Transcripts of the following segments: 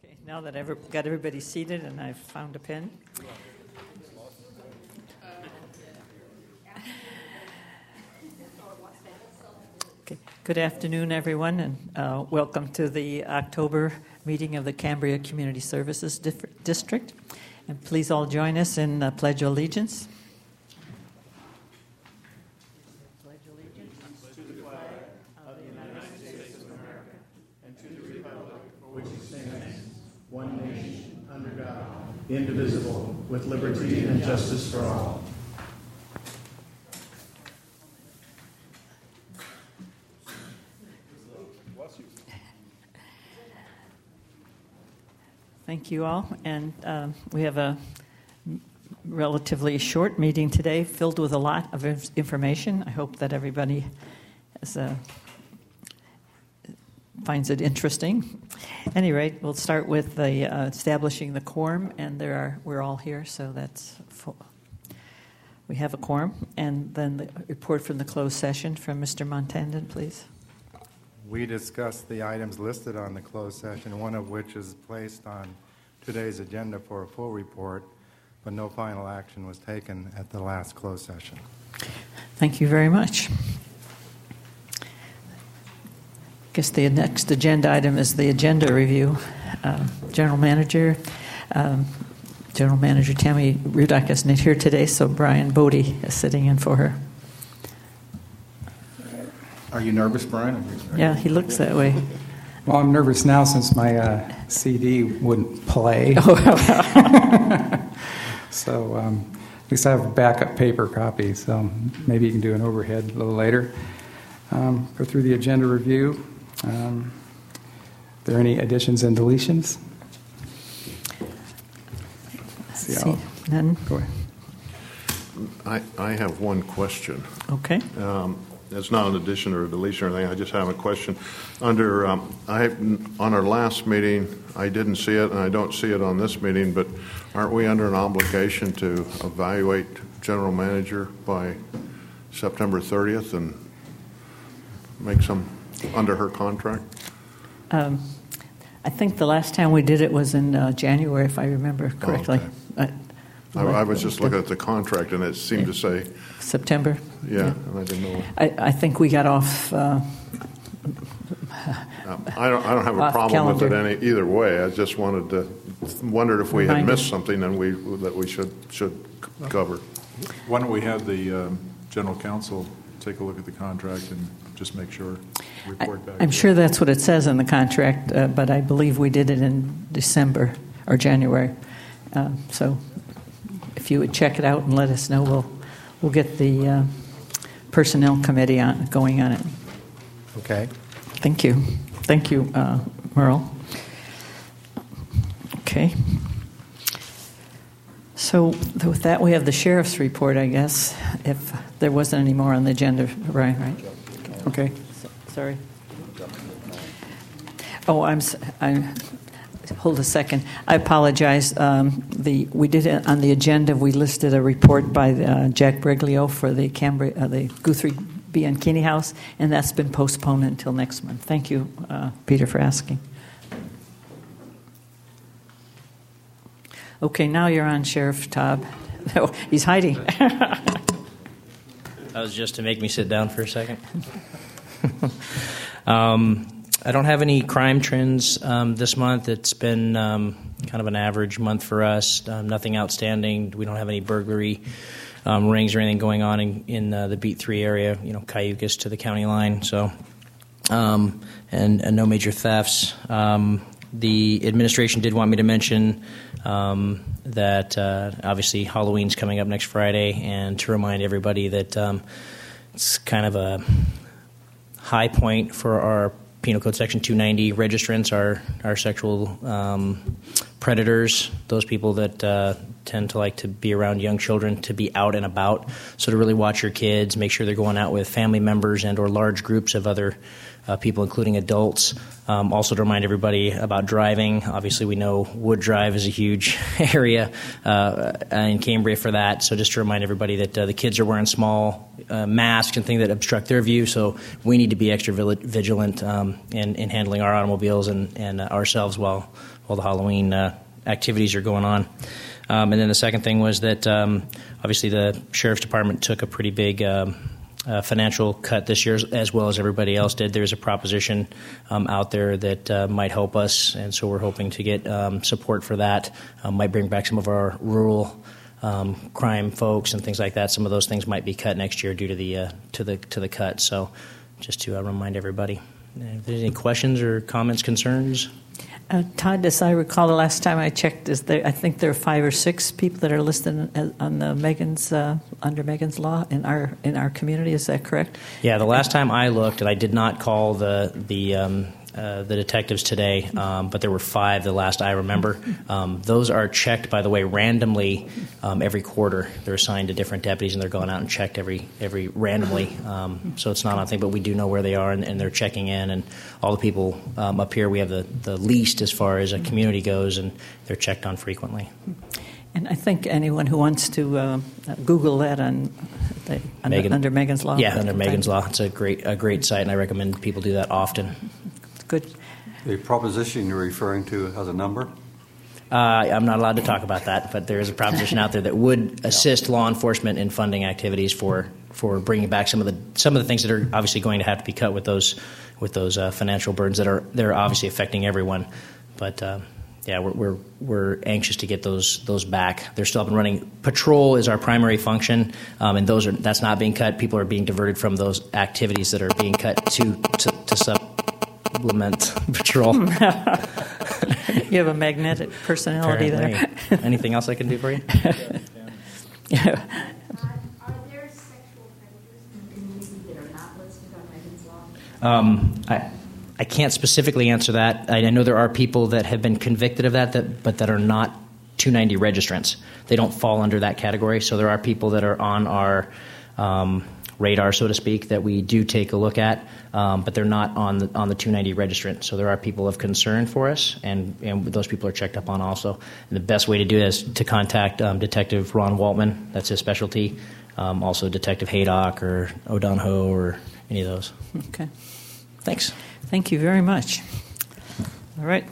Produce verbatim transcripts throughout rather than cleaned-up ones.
Okay, now that I've got everybody seated and I've found a pen. Okay. Good afternoon, everyone, and uh, welcome to the October meeting of the Cambria Community Services Dif- District. And please all join us in the Pledge of Allegiance. Pledge allegiance to the flag of the United States of America and to the republic for which it stands, one nation, under God, indivisible, with liberty and justice for all. Thank you all, and um, we have a relatively short meeting today filled with a lot of information. I hope that everybody has, uh, finds it interesting. At any rate, we'll start with the uh, establishing the quorum, and there are we're all here, so that's full. We have a quorum, and then the report from the closed session from Mister Montandon, please. We discussed the items listed on the closed session, one of which is placed on today's agenda for a full report, but no final action was taken at the last closed session. Thank you very much. I guess the next agenda item is the agenda review. Uh, General Manager, um, General Manager Tammy Rudock isn't here today, so Brian Bodie is sitting in for her. Are you nervous, Brian? Yeah, he looks that way. Well, I'm nervous now since my uh, C D wouldn't play. So um, at least I have a backup paper copy, so maybe you can do an overhead a little later. Um, go through the agenda review. Um, are there any additions and deletions? See, See none. Go ahead. I, I have one question. Okay. Um, It's not an addition or a deletion or anything. I just have a question. Under um, I on our last meeting, I didn't see it, and I don't see it on this meeting. But aren't we under an obligation to evaluate general manager by September thirtieth and make some under her contract? Um, I think the last time we did it was in uh, January, if I remember correctly. Oh, okay. I, I, I was just looking at the contract, and it seemed to say September. Yeah, yeah. And I didn't know. I, I think we got off. Uh, um, I don't. I don't have a problem calendar. with it any either way. I just wanted to wondered if we Reminder. had missed something and we that we should should cover. Why don't we have the um, general counsel take a look at the contract and just make sure report back? I, I'm sure it. that's what it says in the contract, uh, but I believe we did it in December or January. Uh, so. If you would check it out and let us know, we'll we'll get the uh, personnel committee on going on it. Okay. Thank you, thank you, uh, Merle. Okay. So with that, we have the sheriff's report, I guess. If there wasn't any more on the agenda, Brian, right? Okay. So, sorry. Oh, I'm. I'm Hold a second. I apologize. Um, the we did it on the agenda. We listed a report by uh, Jack Briglio for the Cambria, uh, the Guthrie Bianchini House, and that's been postponed until next month. Thank you, uh, Peter, for asking. Okay, now you're on, Sheriff Taub. Oh, he's hiding. That was just to make me sit down for a second. um, I don't have any crime trends um, this month. It's been um, kind of an average month for us. Um, nothing outstanding. We don't have any burglary um, rings or anything going on in, in uh, the Beat three area, you know, Cayucas to the county line. So, um, and, and no major thefts. Um, the administration did want me to mention um, that uh, obviously Halloween's coming up next Friday, and to remind everybody that um, it's kind of a high point for our Penal Code Section two ninety registrants, are are sexual um, predators, those people that uh, tend to like to be around young children, to be out and about. So to really watch your kids, make sure they're going out with family members and or large groups of other uh, people, including adults. Um, also to remind everybody about driving. Obviously, we know Wood Drive is a huge area uh, in Cambria for that. So just to remind everybody that uh, the kids are wearing small uh, masks and things that obstruct their view. So we need to be extra vigilant um, in, in handling our automobiles and, and uh, ourselves while while the Halloween uh, activities are going on. Um, and then the second thing was that um, obviously the Sheriff's Department took a pretty big um, Uh, financial cut this year, as well as everybody else did. There's a proposition um, out there that uh, might help us, and so we're hoping to get um, support for that. Um, might bring back some of our rural um, crime folks and things like that. Some of those things might be cut next year due to the uh, to the to the cut. So, just to uh, remind everybody. If there's any questions or comments, concerns. Uh, Todd, as I recall, the last time I checked, is there? I think there are five or six people that are listed on the Megan's uh, under Megan's Law in our in our community. Is that correct? Yeah, the last time I looked, and I did not call the the um, uh, the detectives today, um, but there were five the last I remember. Um, those are checked, by the way, randomly um, every quarter. They're assigned to different deputies, and they're going out and checked every every randomly. Um, so it's not on thing, but we do know where they are, and, and they're checking in. And all the people um, up here, we have the, the least as far as a community goes, and they're checked on frequently. And I think anyone who wants to uh, Google that on the, under, Megan, under Megan's Law. Yeah, under Megan's Law. It's a great a great site, and I recommend people do that often. Good. The proposition you're referring to has a number? Uh, I'm not allowed to talk about that, but there is a proposition out there that would assist law enforcement in funding activities for, for bringing back some of the some of the things that are obviously going to have to be cut with those with those uh, financial burdens that are they're obviously affecting everyone. But uh, yeah, we're, we're we're anxious to get those those back. They're still up and running. Patrol is our primary function, um, and those are that's not being cut. People are being diverted from those activities that are being cut to to, to supplement patrol. You have a magnetic personality Apparently. there. Anything else I can do for you? Yeah. Are there sexual predators in the community that are not listed on Megan's Law? Um, I, I can't specifically answer that. I, I know there are people that have been convicted of that, that, but that are not two ninety registrants. They don't fall under that category. So there are people that are on our um, radar, so to speak, that we do take a look at, um, but they're not on the on the two ninety registrant. So there are people of concern for us, and, and those people are checked up on also. And the best way to do that is to contact um, Detective Ron Waltman. That's his specialty. Um, also Detective Haydock or O'Donohoe or any of those. Okay. Thanks. Thank you very much. All right.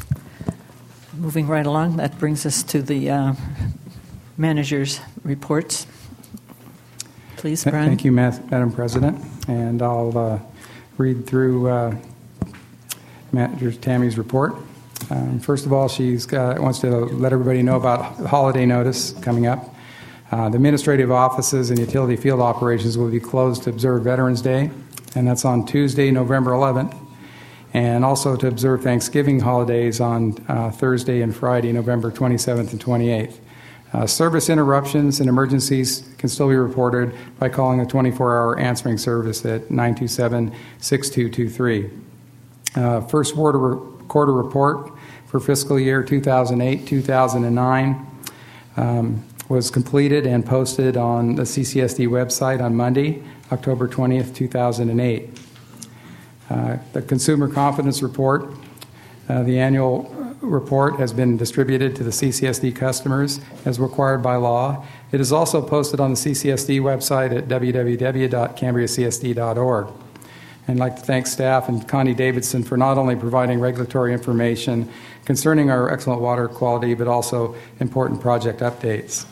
Moving right along, that brings us to the uh, manager's reports. Please, Brian. Thank you, Madam President. And I'll uh, read through uh, Manager Tammy's report. Um, first of all, she wants to let everybody know about the holiday notice coming up. Uh, the administrative offices and utility field operations will be closed to observe Veterans Day, and that's on Tuesday, November eleventh, and also to observe Thanksgiving holidays on uh, Thursday and Friday, November twenty-seventh and twenty-eighth. Uh, service interruptions and emergencies can still be reported by calling the twenty-four hour answering service at nine two seven, six two two three. Uh, first quarter, quarter report for fiscal year two thousand eight two thousand nine um, was completed and posted on the C C S D website on Monday, October twentieth, two thousand eight. Uh, the Consumer Confidence Report, uh, the annual report, has been distributed to the C C S D customers as required by law. It is also posted on the C C S D website at w w w dot cambria c s d dot org. And I'd like to thank staff and Connie Davidson for not only providing regulatory information concerning our excellent water quality, but also important project updates.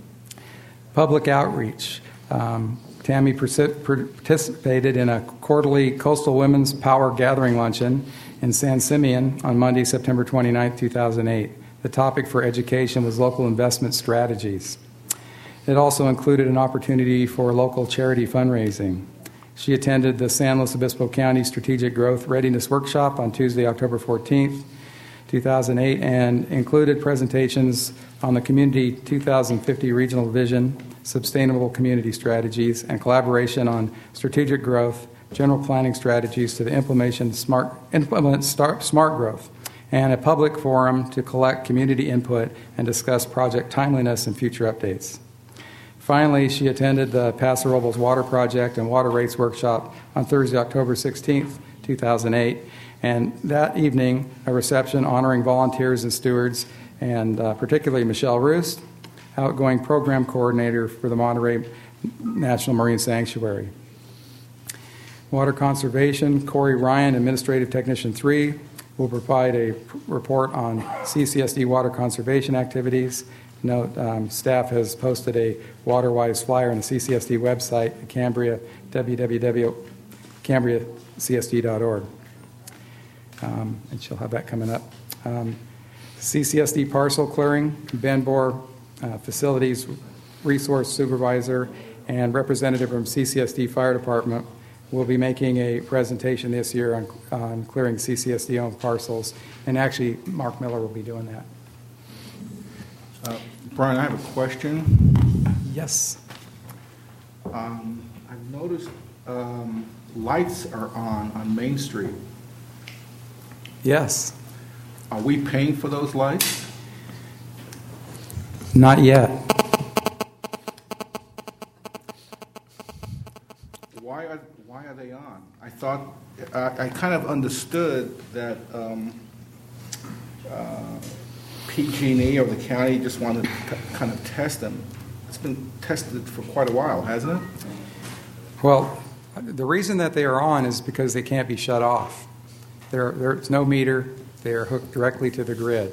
Public outreach. Um, Tammy participated in a quarterly Coastal Women's Power Gathering Luncheon in San Simeon on Monday, September twenty-ninth, two thousand eight. The topic for education was local investment strategies. It also included an opportunity for local charity fundraising. She attended the San Luis Obispo County Strategic Growth Readiness Workshop on Tuesday, October fourteenth, two thousand eight, and included presentations on the Community two thousand fifty Regional Vision, Sustainable Community Strategies, and collaboration on strategic growth, general planning strategies to the implementation smart, implement start, smart growth, and a public forum to collect community input and discuss project timeliness and future updates. Finally, she attended the Paso Robles Water Project and Water Rates Workshop on Thursday, October sixteenth, two thousand eight. And that evening, a reception honoring volunteers and stewards, and uh, particularly Michelle Roost, outgoing program coordinator for the Monterey National Marine Sanctuary. Water Conservation, Corey Ryan, Administrative Technician three, will provide a p- report on C C S D water conservation activities. Note, um, staff has posted a WaterWise flyer on the C C S D website at Cambria, w w w dot cambria c s d dot org. Um, and she'll have that coming up. Um, C C S D parcel clearing, Ben Bohr, uh, Facilities Resource Supervisor, and representative from C C S D Fire Department will be making a presentation this year on, on clearing C C S D-owned parcels, and actually Mark Miller will be doing that. Uh, Brian, I have a question. Yes. Um, I've noticed um, lights are on on Main Street. Yes. Are we paying for those lights? Not yet. Why are why are they on? I thought I, I kind of understood that um, uh, P G and E or the county just wanted to kind of test them. It's been tested for quite a while, hasn't it? Well, the reason that they are on is because they can't be shut off. There, there's no meter. They are hooked directly to the grid.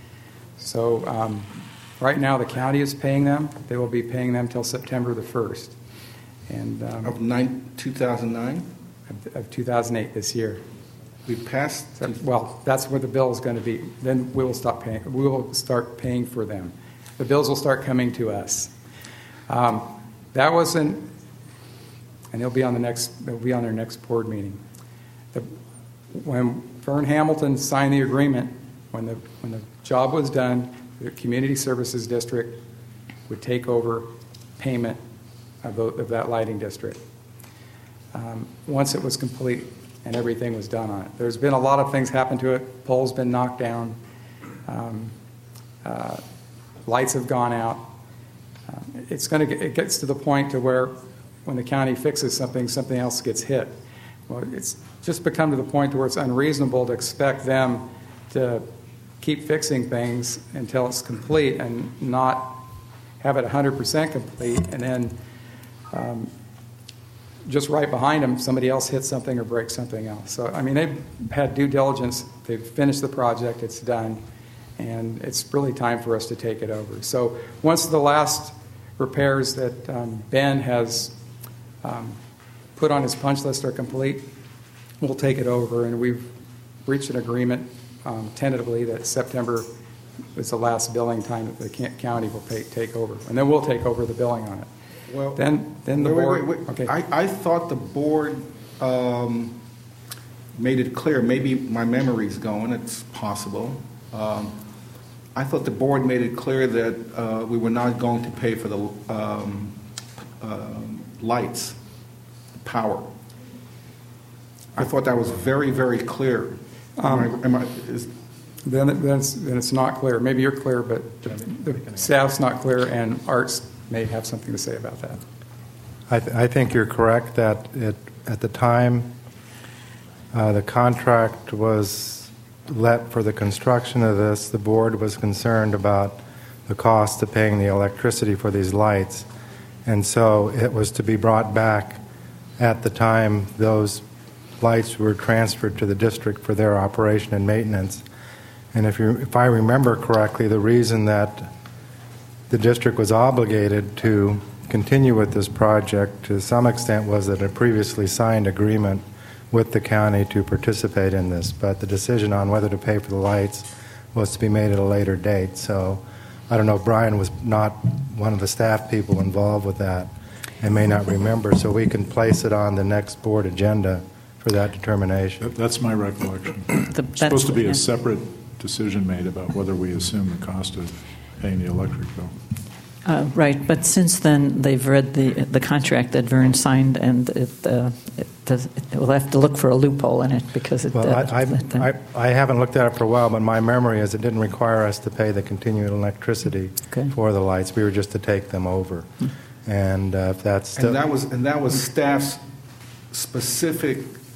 So um, right now the county is paying them. They will be paying them till September the first. And um, Of nine, two thousand nine? of, of two thousand eight this year. We passed. So, well, that's where the bill is going to be. Then we will stop paying. We will start paying for them. The bills will start coming to us. Um, that wasn't, and it'll be on the next. It'll be on their next board meeting. The, when Vern Hamilton signed the agreement, when the when the job was done, the Community Services District would take over payment of, the, of that lighting district. Um, once it was complete and everything was done on it, there's been a lot of things happen to it. Poles been knocked down, um, uh, lights have gone out. Um, it's going to it gets to the point to where when the county fixes something, something else gets hit. Well, it's just become to the point where it's unreasonable to expect them to keep fixing things until it's complete and not have it one hundred percent complete, and then um, just right behind them, somebody else hits something or breaks something else. So, I mean, they've had due diligence. They've finished the project. It's done. And it's really time for us to take it over. So once the last repairs that um, Ben has um, put on his punch list are complete, we'll take it over. And we've reached an agreement um, tentatively that September is the last billing time that the county will pay, take over. And then we'll take over the billing on it. Well, then, then the wait, board. wait, wait. Okay. I, I thought the board um, made it clear. Maybe my memory's going. It's possible. Um, I thought the board made it clear that uh, we were not going to pay for the um, uh, lights, power. I thought that was very, very clear. Am Um, I, am I, is, Then, it- then, it's, then it's not clear. Maybe you're clear, but the, the staff's not clear, and Arts may have something to say about that. I, th- I think you're correct that it, at the time uh, the contract was let for the construction of this, the board was concerned about the cost of paying the electricity for these lights. And so it was to be brought back at the time those lights were transferred to the district for their operation and maintenance. And if, you, if I remember correctly, the reason that the district was obligated to continue with this project to some extent was that a previously signed agreement with the county to participate in this, but the decision on whether to pay for the lights was to be made at a later date. So I don't know, Brian was not one of the staff people involved with that and may not remember, so we can place it on the next board agenda for that determination. That- That's my recollection. The- It's supposed to be yeah. a separate decision made about whether we assume the cost of paying the electric bill. Uh, right, but since then they've read the the contract that Vern signed, and it, uh, it does, it, we'll have to look for a loophole in it because it. Well, uh, I, I, I, I haven't looked at it for a while, but my memory is it didn't require us to pay the continuing electricity Okay. for the lights. We were just to take them over. And uh, if that's still... and that was and that was staff's specific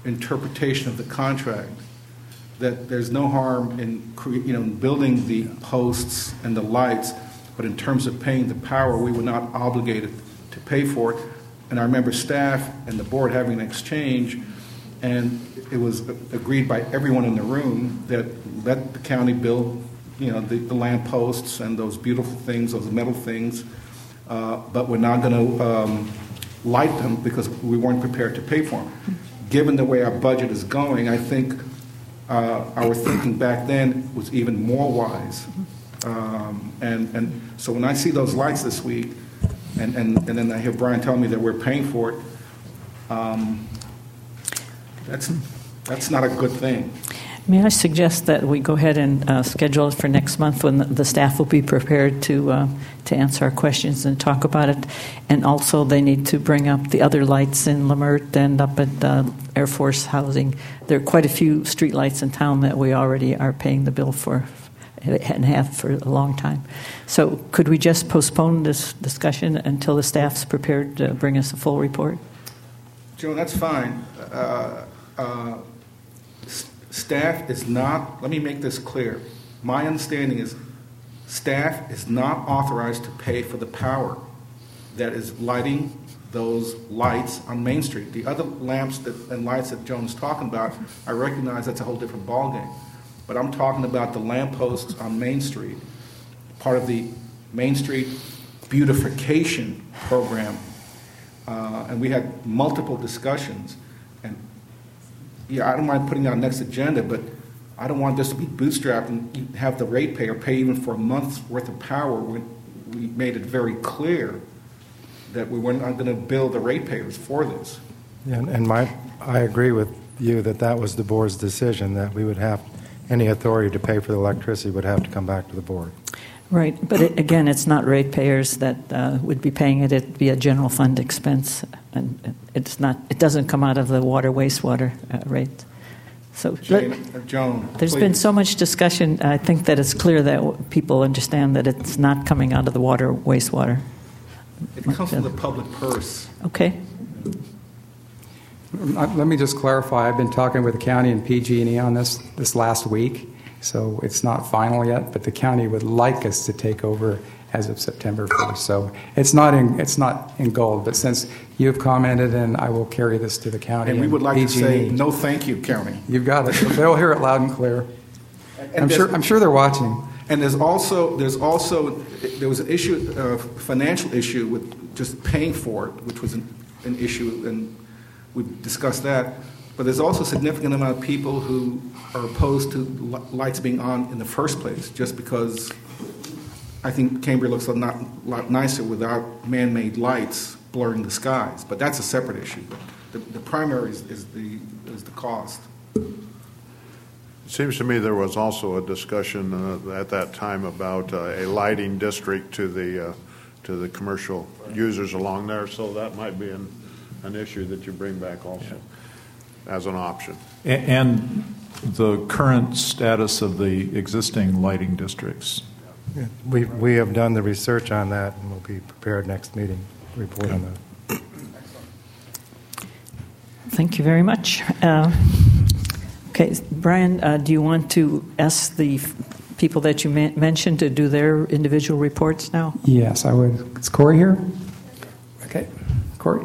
interpretation of the contract, that there's no harm in cre- you know building the posts and the lights, but in terms of paying the power, we were not obligated to pay for it. And I remember staff and the board having an exchange, and it was agreed by everyone in the room that let the county build, you know, the, the lamp posts and those beautiful things, those metal things, uh, but we're not going to um, light them because we weren't prepared to pay for them. Given the way our budget is going, I think uh, our thinking back then was even more wise. Um, and, and so when I see those lights this week, and, and, and then I hear Brian tell me that we're paying for it, um, that's, that's not a good thing. May I suggest that we go ahead and uh, schedule it for next month when the, the staff will be prepared to uh, to answer our questions and talk about it. And also they need to bring up the other lights in Lemert and up at uh, Air Force Housing. There are quite a few street lights in town that we already are paying the bill for and have for a long time. So could we just postpone this discussion until the staff's prepared to bring us a full report? Joe, that's fine. Uh, uh, Staff is not, let me make this clear. My understanding is staff is not authorized to pay for the power that is lighting those lights on Main Street. The other lamps that, and lights that Joan's talking about, I recognize that's a whole different ballgame. But I'm talking about the lampposts on Main Street, part of the Main Street beautification program. Uh, and we had multiple discussions. And yeah, I don't mind putting it on next agenda, but I don't want this to be bootstrapped and have the ratepayer pay even for a month's worth of power when we made it very clear that we were not going to bill the ratepayers for this. Yeah, and my, I agree with you that that was the board's decision, that we would have, any authority to pay for the electricity would have to come back to the board. Right, but it, again, it's not ratepayers that uh, would be paying it. It'd be a general fund expense, and it's not. It doesn't come out of the water wastewater uh, rate. So, Jane, uh, Joan, there's please. been so much discussion. I think that it's clear that people understand that it's not coming out of the water wastewater. It comes from the public purse. Okay. Let me just clarify. I've been talking with the county and P G and E on this this last week. So it's not final yet, but the county would like us to take over as of September first. So it's not in it's not in gold, but since you've commented, and I will carry this to the county. And we would like P to G and say E. no, thank you, county. You've got it. They'll hear it loud and clear. And I'm sure. I'm sure they're watching. And there's also there's also there was an issue, a financial issue with just paying for it, which was an, an issue, and we discussed that. But there's also a significant amount of people who are opposed to lights being on in the first place, just because I think Cambria looks a lot, lot nicer without man-made lights blurring the skies. But that's a separate issue. The, the primary is, is the is the cost. It seems to me there was also a discussion uh, at that time about uh, a lighting district to the uh, to the commercial users along there. So that might be an an issue that you bring back also. Yeah. As an option. And the current status of the existing lighting districts. Yeah, we we have done the research on that, and we'll be prepared next meeting to report on that. Thank you very much. Uh, okay, Brian, uh, do you want to ask the people that you ma- mentioned to do their individual reports now? Yes, I would. Is Corey here? Okay, Corey.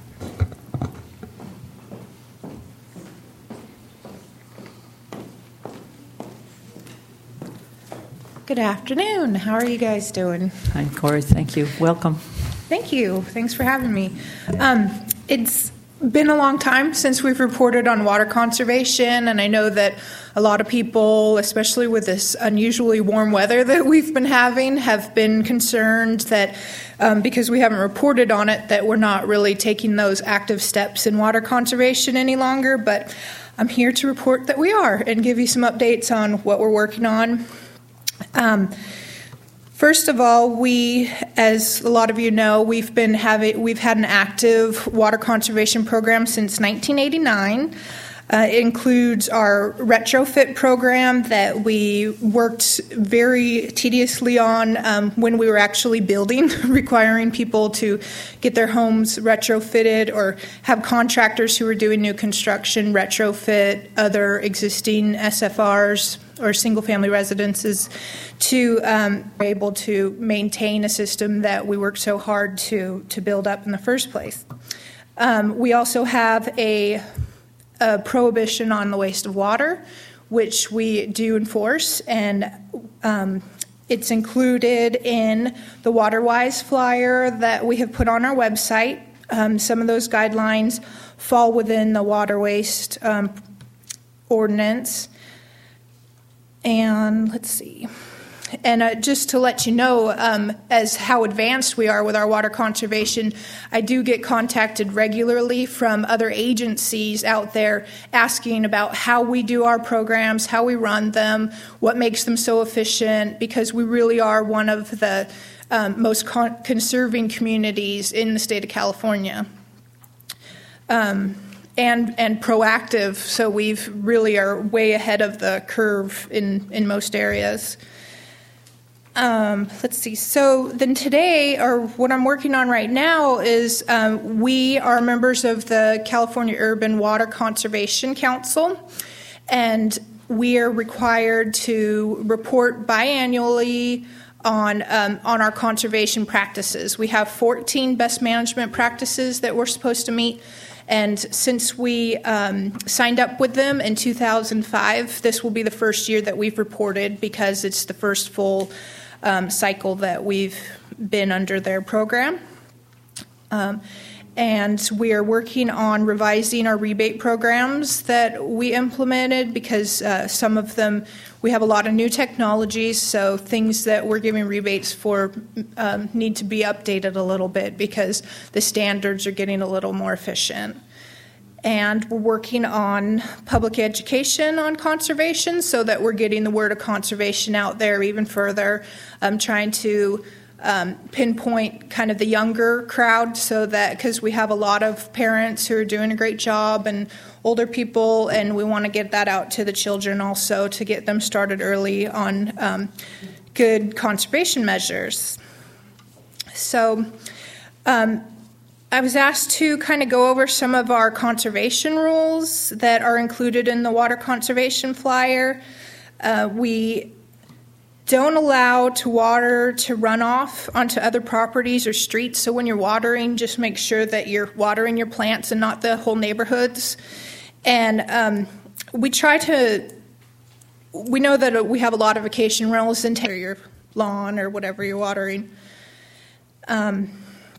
Good afternoon. How are you guys doing? Hi, Corey. Thank you. Welcome. Thank you. Thanks for having me. Um, it's been a long time since we've reported on water conservation, and I know that a lot of people, especially with this unusually warm weather that we've been having, have been concerned that um, because we haven't reported on it, that we're not really taking those active steps in water conservation any longer. But I'm here to report that we are and give you some updates on what we're working on. Um, first of all, we, as a lot of you know, we've been having we've had an active water conservation program since nineteen eighty-nine. Uh, it includes our retrofit program that we worked very tediously on um, when we were actually building, requiring people to get their homes retrofitted or have contractors who were doing new construction retrofit other existing S F Rs or single-family residences to um, be able to maintain a system that we worked so hard to, to build up in the first place. Um, we also have a a prohibition on the waste of water, which we do enforce, and um, it's included in the WaterWise flyer that we have put on our website. Um, some of those guidelines fall within the water waste um, ordinance. And let's see. And uh, just to let you know, um, as how advanced we are with our water conservation, I do get contacted regularly from other agencies out there asking about how we do our programs, how we run them, what makes them so efficient, because we really are one of the um, most con- conserving communities in the state of California. Um, and and proactive, so we've really are way ahead of the curve in, in most areas. Um, let's see. So then today, or what I'm working on right now, is um, we are members of the California Urban Water Conservation Council, and we are required to report biannually on um, on our conservation practices. We have fourteen best management practices that we're supposed to meet. And since we um, signed up with them in two thousand five, this will be the first year that we've reported, because it's the first full um, cycle that we've been under their program. Um, and we are working on revising our rebate programs that we implemented, because uh, some of them, we have a lot of new technologies, so things that we're giving rebates for um, need to be updated a little bit because the standards are getting a little more efficient. And we're working on public education on conservation so that we're getting the word of conservation out there even further. I'm trying to um, pinpoint kind of the younger crowd, so that, because we have a lot of parents who are doing a great job and older people, and we want to get that out to the children also to get them started early on um, good conservation measures. So um, I was asked to kind of go over some of our conservation rules that are included in the water conservation flyer. Uh, we don't allow to water to run off onto other properties or streets. So when you're watering, just make sure that you're watering your plants and not the whole neighborhoods. And um, we try to, we know that we have a lot of vacation rentals in your lawn or whatever you're watering. Um,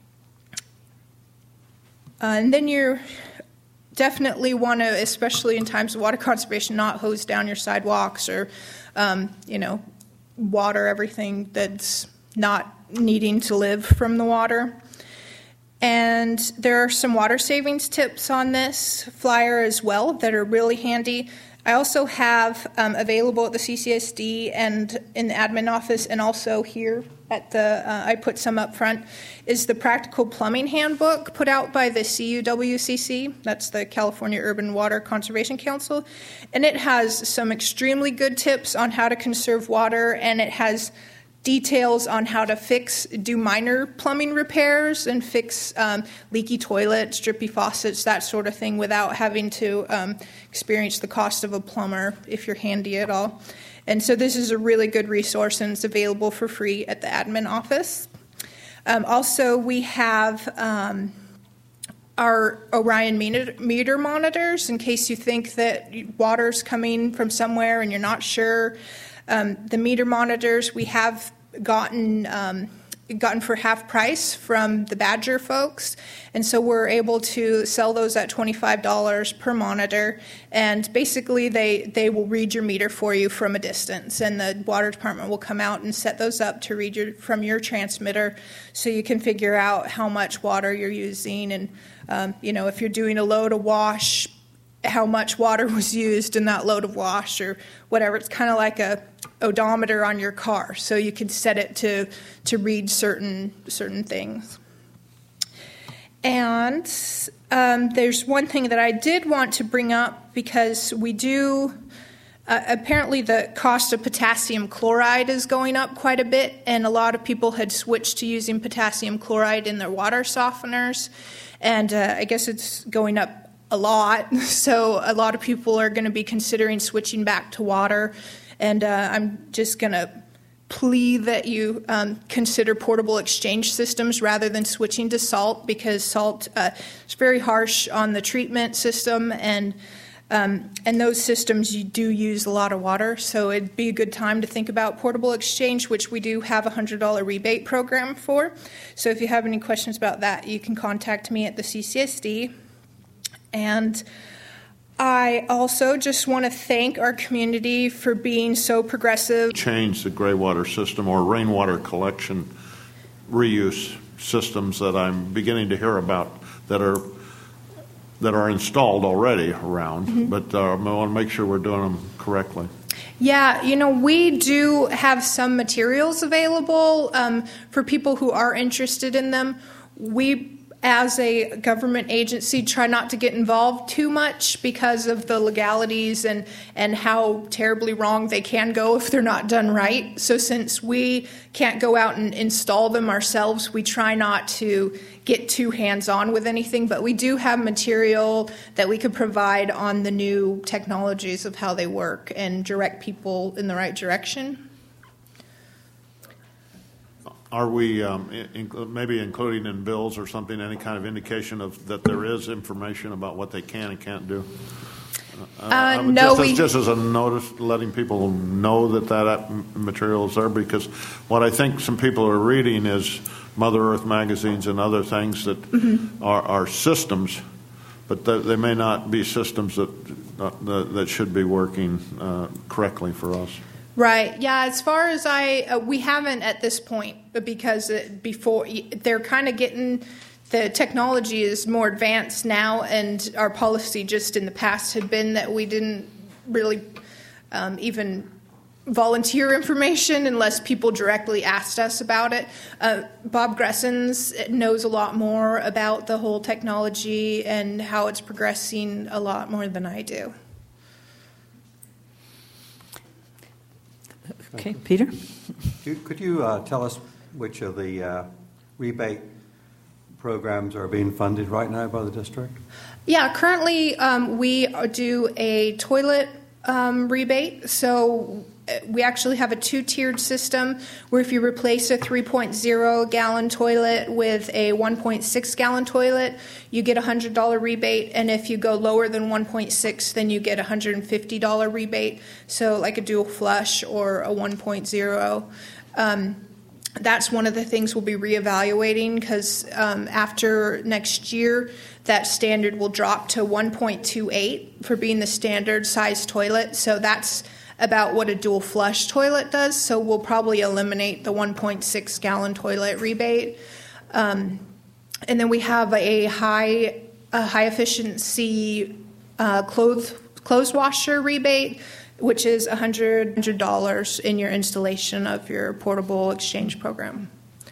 uh, and then you definitely want to, especially in times of water conservation, not hose down your sidewalks or, um, you know, water everything that's not needing to live from the water. And there are some water savings tips on this flyer as well that are really handy. I also have um, available at the C C S D and in the admin office, and also here at the, uh, I put some up front, is the Practical Plumbing Handbook put out by the C U W C C. That's the California Urban Water Conservation Council. And it has some extremely good tips on how to conserve water, and it has details on how to fix, do minor plumbing repairs and fix um, leaky toilets, drippy faucets, that sort of thing, without having to um, experience the cost of a plumber if you're handy at all. And so this is a really good resource, and it's available for free at the admin office. Um, also, we have um, our Orion meter, meter monitors in case you think that water's coming from somewhere and you're not sure. Um, the meter monitors we have gotten um, gotten for half price from the Badger folks, and so we're able to sell those at twenty-five dollars per monitor, and basically they, they will read your meter for you from a distance, and the water department will come out and set those up to read your, from your transmitter, so you can figure out how much water you're using, and um, you know, if you're doing a load of wash, how much water was used in that load of wash or whatever. It's kind of like a odometer on your car, so you can set it to to read certain certain things. And um, there's one thing that I did want to bring up because we do, uh, apparently the cost of potassium chloride is going up quite a bit, and a lot of people had switched to using potassium chloride in their water softeners, and uh, I guess it's going up a lot, so a lot of people are going to be considering switching back to water, and uh, I'm just going to plea that you um, consider portable exchange systems rather than switching to salt, because salt uh, is very harsh on the treatment system, and um, and those systems you do use a lot of water, so it'd be a good time to think about portable exchange, which we do have a one hundred dollars rebate program for. So if you have any questions about that, you can contact me at the C C S D. And I also just want to thank our community for being so progressive. Change the gray water system or rainwater collection reuse systems that I'm beginning to hear about that are that are installed already around, mm-hmm. but uh, I want to make sure we're doing them correctly. Yeah, you know, we do have some materials available um, for people who are interested in them. We, as a government agency, try not to get involved too much because of the legalities and, and how terribly wrong they can go if they're not done right. So since we can't go out and install them ourselves, we try not to get too hands-on with anything, but we do have material that we could provide on the new technologies of how they work and direct people in the right direction. Are we um, in, maybe including in bills or something any kind of indication of that there is information about what they can and can't do? Uh, uh, no, just, we... as, just as a notice, letting people know that that material is there, because what I think some people are reading is Mother Earth magazines and other things that mm-hmm. are, are systems, but they, they may not be systems that uh, that, that should be working uh, correctly for us. Right. Yeah. As far as I, uh, we haven't at this point, but because it, before they're kind of getting, the technology is more advanced now, and our policy just in the past had been that we didn't really um, even volunteer information unless people directly asked us about it. Uh, Bob Gressens knows a lot more about the whole technology and how it's progressing a lot more than I do. Okay, Peter? Could you uh, tell us which of the uh, rebate programs are being funded right now by the district? Yeah, currently um, we do a toilet um, rebate. So we actually have a two-tiered system where if you replace a three point oh gallon toilet with a one point six gallon toilet, you get a one hundred dollars rebate, and if you go lower than one point six, then you get a one hundred fifty dollars rebate, so like a dual flush or a one point oh. Um, that's one of the things we'll be reevaluating, because um, after next year, that standard will drop to one point two eight for being the standard size toilet, so that's about what a dual flush toilet does, so we'll probably eliminate the one point six gallon toilet rebate. Um, and then we have a high a high efficiency uh, clothes clothes washer rebate, which is one hundred dollars in your installation of your portable exchange program.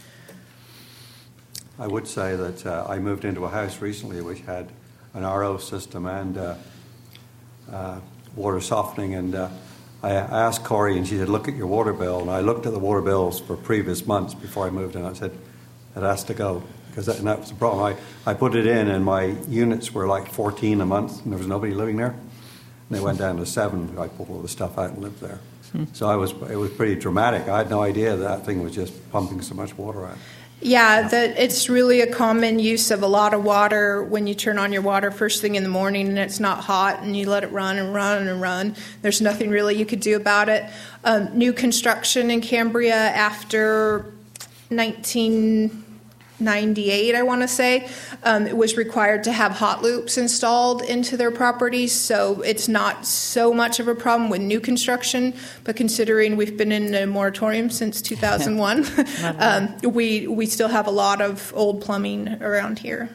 I would say that uh, I moved into a house recently which had an R O system and uh, uh, water softening, and uh, I asked Corey, and she said, look at your water bill. And I looked at the water bills for previous months before I moved in. I said, it has to go, because that, and that was the problem. I, I put it in, and my units were like fourteen a month, and there was nobody living there. And they went down to seven. I pulled all the stuff out and lived there. Hmm. So I was, it was pretty dramatic. I had no idea that thing was just pumping so much water out. Yeah, that it's really a common use of a lot of water when you turn on your water first thing in the morning and it's not hot and you let it run and run and run. There's nothing really you could do about it. Um, new construction in Cambria after nineteen ninety-eight, I want to say, um, it was required to have hot loops installed into their properties, so it's not so much of a problem with new construction, but considering we've been in a moratorium since two thousand one, um, we, we still have a lot of old plumbing around here.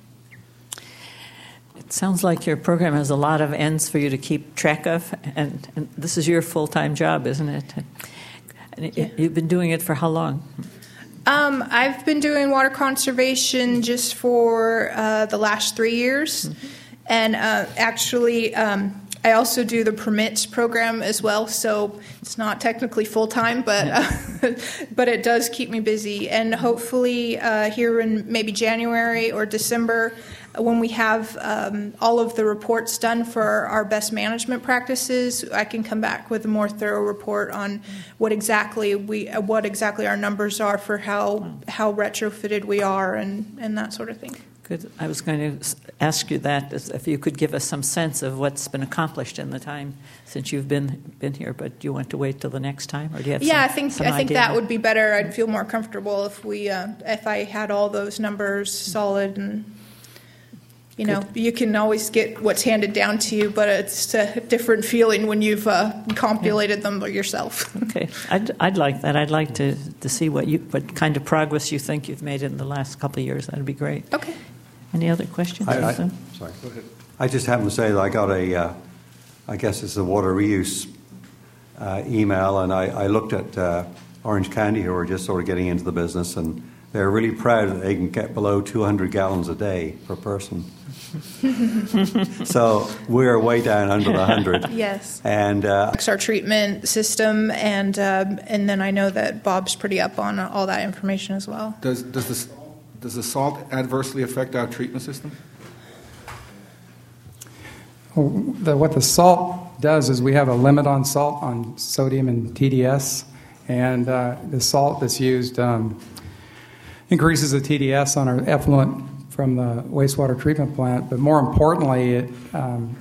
It sounds like your program has a lot of ends for you to keep track of, and, and this is your full-time job, isn't it? And it, yeah. You've been doing it for how long? Um, I've been doing water conservation just for uh, the last three years. Mm-hmm. And uh, actually, um, I also do the permits program as well. So it's not technically full-time, but uh, but it does keep me busy. And hopefully uh, here in maybe January or December, when we have um, all of the reports done for our best management practices, I can come back with a more thorough report on what exactly we, what exactly our numbers are for how how retrofitted we are and, and that sort of thing. Good. I was going to ask you that, if you could give us some sense of what's been accomplished in the time since you've been been here. But do you want to wait till the next time, or do you have? Yeah, some, I think some I think idea? that would be better. I'd feel more comfortable if we uh, if I had all those numbers solid and. You know, Good. You can always get what's handed down to you, but it's a different feeling when you've uh, compulated yeah. them yourself. Okay, I'd I'd like that. I'd like to, to see what you what kind of progress you think you've made in the last couple of years. That'd be great. Okay. Any other questions? I, I, sorry. Go ahead. I just happened to say that I got a, uh, I guess it's a water reuse uh, email, and I, I looked at uh, Orange County, who are just sort of getting into the business, and they're really proud that they can get below two hundred gallons a day per person. So we're way down under the one hundred. Yes. And uh, our treatment system, and um, and then I know that Bob's pretty up on all that information as well. Does does this does the salt adversely affect our treatment system? Well, the, what the salt does is we have a limit on salt, on sodium and T D S, and uh, the salt that's used um, increases the T D S on our effluent from the wastewater treatment plant, but more importantly, it um,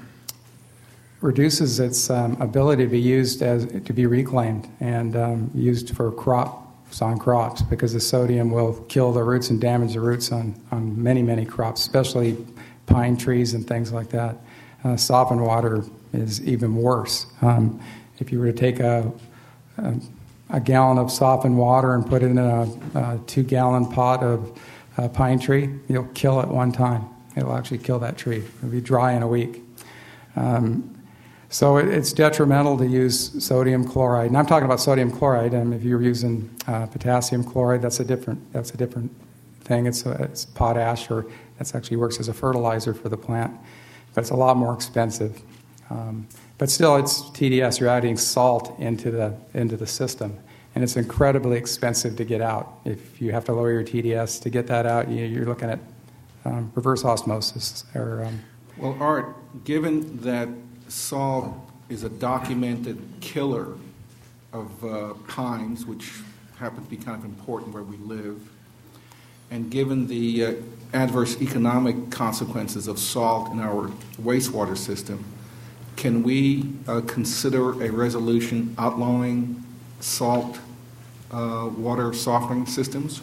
reduces its um, ability to be used as to be reclaimed and um, used for crops on crops, because the sodium will kill the roots and damage the roots on, on many, many crops, especially pine trees and things like that. Uh, softened water is even worse. Um, if you were to take a, a, a gallon of softened water and put it in a, a two-gallon pot of a pine tree, you'll kill it one time. It'll actually kill that tree. It'll be dry in a week. Um, so it, it's detrimental to use sodium chloride. And I'm talking about sodium chloride. And if you're using uh, potassium chloride, that's a different that's a different thing. It's, a, it's potash, or that actually works as a fertilizer for the plant. But it's a lot more expensive. Um, but still, it's T D S. You're adding salt into the into the system. And it's incredibly expensive to get out. If you have to lower your T D S to get that out, you're looking at um, reverse osmosis. Or, um, well, Art, given that salt is a documented killer of uh, pines, which happen to be kind of important where we live, and given the uh, adverse economic consequences of salt in our wastewater system, can we uh, consider a resolution outlawing salt uh, water softening systems?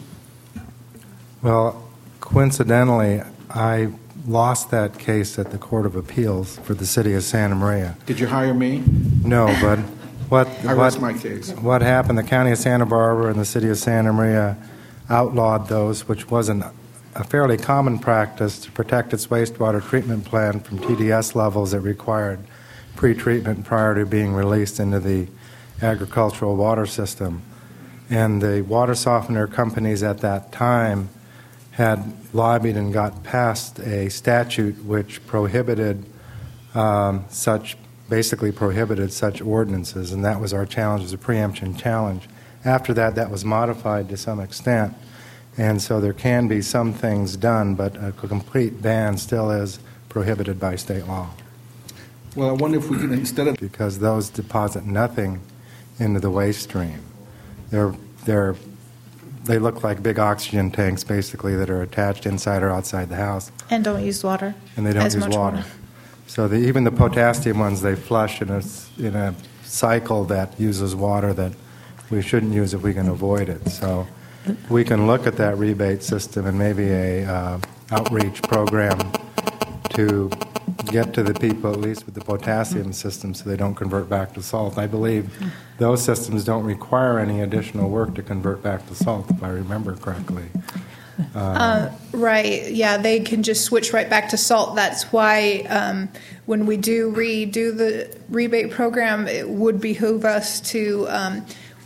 Well, coincidentally, I lost that case at the Court of Appeals for the city of Santa Maria. Did you hire me? No, but what I what, rest my case. What happened, the county of Santa Barbara and the city of Santa Maria outlawed those, which was an, a fairly common practice to protect its wastewater treatment plant from T D S levels that required pre-treatment prior to being released into the agricultural water system. And the water softener companies at that time had lobbied and got passed a statute which prohibited um, such, basically prohibited such ordinances, and that was our challenge, as a preemption challenge. After that, that was modified to some extent, and so there can be some things done, but a complete ban still is prohibited by state law. Well, I wonder if we can, instead of... Because those deposit nothing into the waste stream. They're, they're, they look like big oxygen tanks, basically, that are attached inside or outside the house. And don't use water. And they don't as use much water. water. So the, even the potassium ones, they flush in a, in a cycle that uses water that we shouldn't use if we can avoid it. So we can look at that rebate system and maybe a uh, outreach program to get to the people, at least with the potassium system, so they don't convert back to salt. I believe those systems don't require any additional work to convert back to salt, if I remember correctly. Uh, uh, right, yeah, they can just switch right back to salt. That's why um, when we do redo the rebate program, it would behoove us to, um,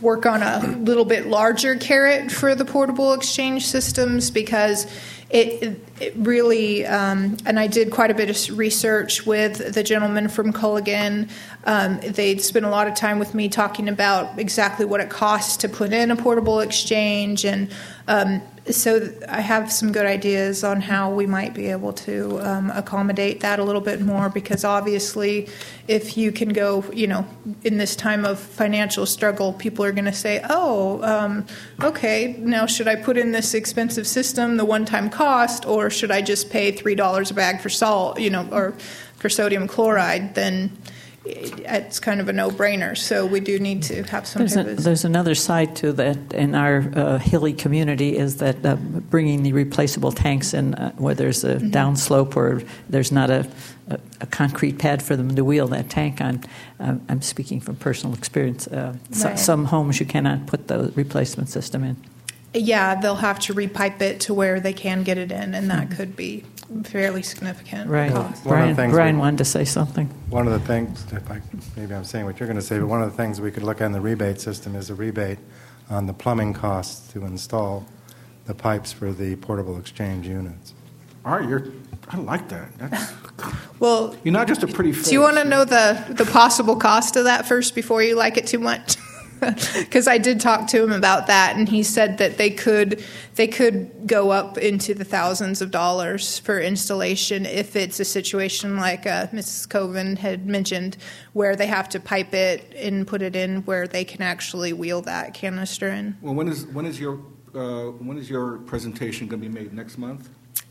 work on a little bit larger carrot for the portable exchange systems because it, it really, um, and I did quite a bit of research with the gentleman from Culligan. Um, they'd spent a lot of time with me talking about exactly what it costs to put in a portable exchange, and um, so I have some good ideas on how we might be able to um, accommodate that a little bit more, because obviously if you can go, you know, in this time of financial struggle, people are going to say, oh, um, okay, now should I put in this expensive system, the one-time cost, or should I just pay three dollars a bag for salt, you know, or for sodium chloride? Then it's kind of a no-brainer. So we do need to have some there's, type a, of... there's another side to that in our uh, hilly community is that uh, bringing the replaceable tanks in uh, where there's a mm-hmm. downslope or there's not a, a, a concrete pad for them to wheel that tank on. Uh, I'm speaking from personal experience. Uh, right. so, some homes you cannot put the replacement system in. Yeah, they'll have to repipe it to where they can get it in, and that could be fairly significant right. cost. One Brian, of the things Brian we, wanted to say something. One of the things, if I, maybe I'm saying what you're going to say, but one of the things we could look at in the rebate system is a rebate on the plumbing costs to install the pipes for the portable exchange units. All right, you're, I like that. That's, well, you're not just a pretty face. Do you want to know the, the possible cost of that first before you like it too much? Because I did talk to him about that, and he said that they could they could go up into the thousands of dollars for installation if it's a situation like uh, Missus Coven had mentioned, where they have to pipe it and put it in where they can actually wheel that canister in. Well, when is when is your uh, when is your presentation going to be made? Next month?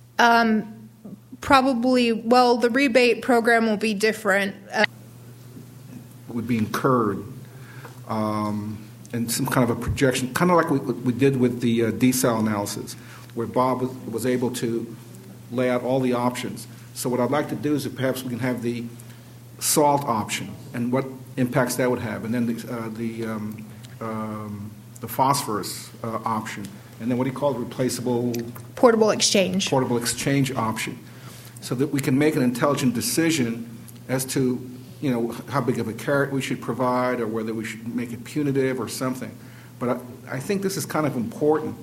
Um, probably. Well, the rebate program will be different. Uh, would be incurred. Um, and some kind of a projection, kind of like we, we did with the uh, desal analysis, where Bob was, was able to lay out all the options. So what I'd like to do is that perhaps we can have the salt option and what impacts that would have, and then the uh, the, um, um, the phosphorus uh, option, and then what do you call it, replaceable portable exchange portable exchange option, so that we can make an intelligent decision as to, you know, how big of a carrot we should provide, or whether we should make it punitive or something. But I, I think this is kind of important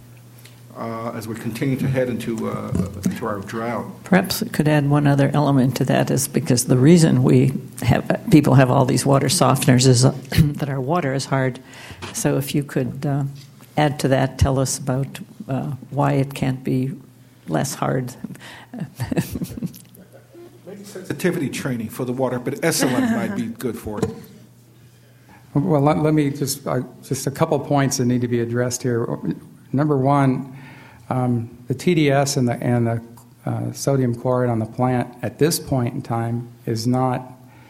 uh, as we continue to head into uh, into our drought. Perhaps we could add one other element to that, is because the reason we have people have all these water softeners is uh, that our water is hard. So if you could uh, add to that, tell us about uh, why it can't be less hard. Sensitivity training for the water, but Esalen might be good for it. Well, let, let me just, uh, just a couple points that need to be addressed here. Number one, um, the T D S and the, and the uh, sodium chloride on the plant at this point in time is not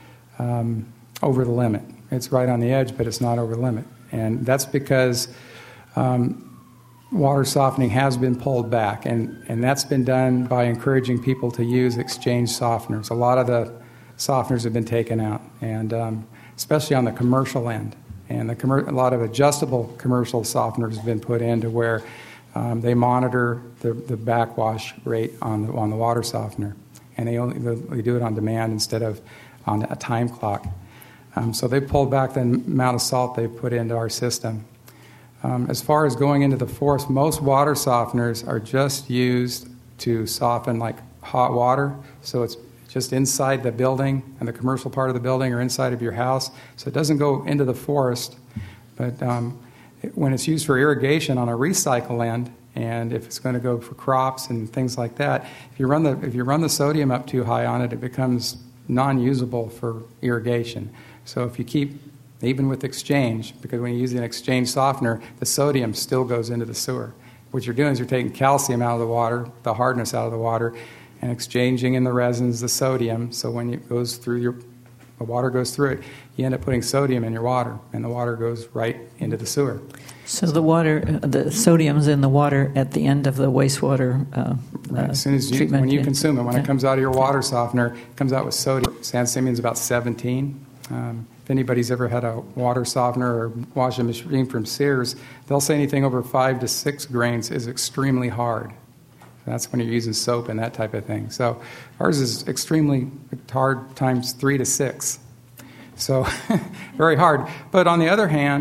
um, over the limit. It's right on the edge, but it's not over the limit. And that's because um, water softening has been pulled back, and, and that's been done by encouraging people to use exchange softeners. A lot of the softeners have been taken out, and um, especially on the commercial end. And the commer- a lot of adjustable commercial softeners have been put in to where um, they monitor the, the backwash rate on the, on the water softener, and they only they do it on demand instead of on a time clock. Um, so they pulled back the amount of salt they've put into our system. Um, as far as going into the forest, most water softeners are just used to soften like hot water, so it's just inside the building and the commercial part of the building or inside of your house, so it doesn't go into the forest. But um, it, when it's used for irrigation on a recycle end, and if it's going to go for crops and things like that, if you run the if you run the sodium up too high on it, it becomes non-usable for irrigation. So if you keep, even with exchange, because when you use an exchange softener, the sodium still goes into the sewer. What you're doing is you're taking calcium out of the water, the hardness out of the water, and exchanging in the resins the sodium. So when it goes through your, the water goes through it, you end up putting sodium in your water, and the water goes right into the sewer. So the water, the sodium's in the water at the end of the wastewater uh, right. As soon as you, treatment. when you consume it, when yeah. it comes out of your water softener, it comes out with sodium. San Simeon's about seventeen. Um, if anybody's ever had a water softener or washing machine from Sears, they'll say anything over five to six grains is extremely hard. That's when you're using soap and that type of thing. So ours is extremely hard times three to six. So very hard. But on the other hand,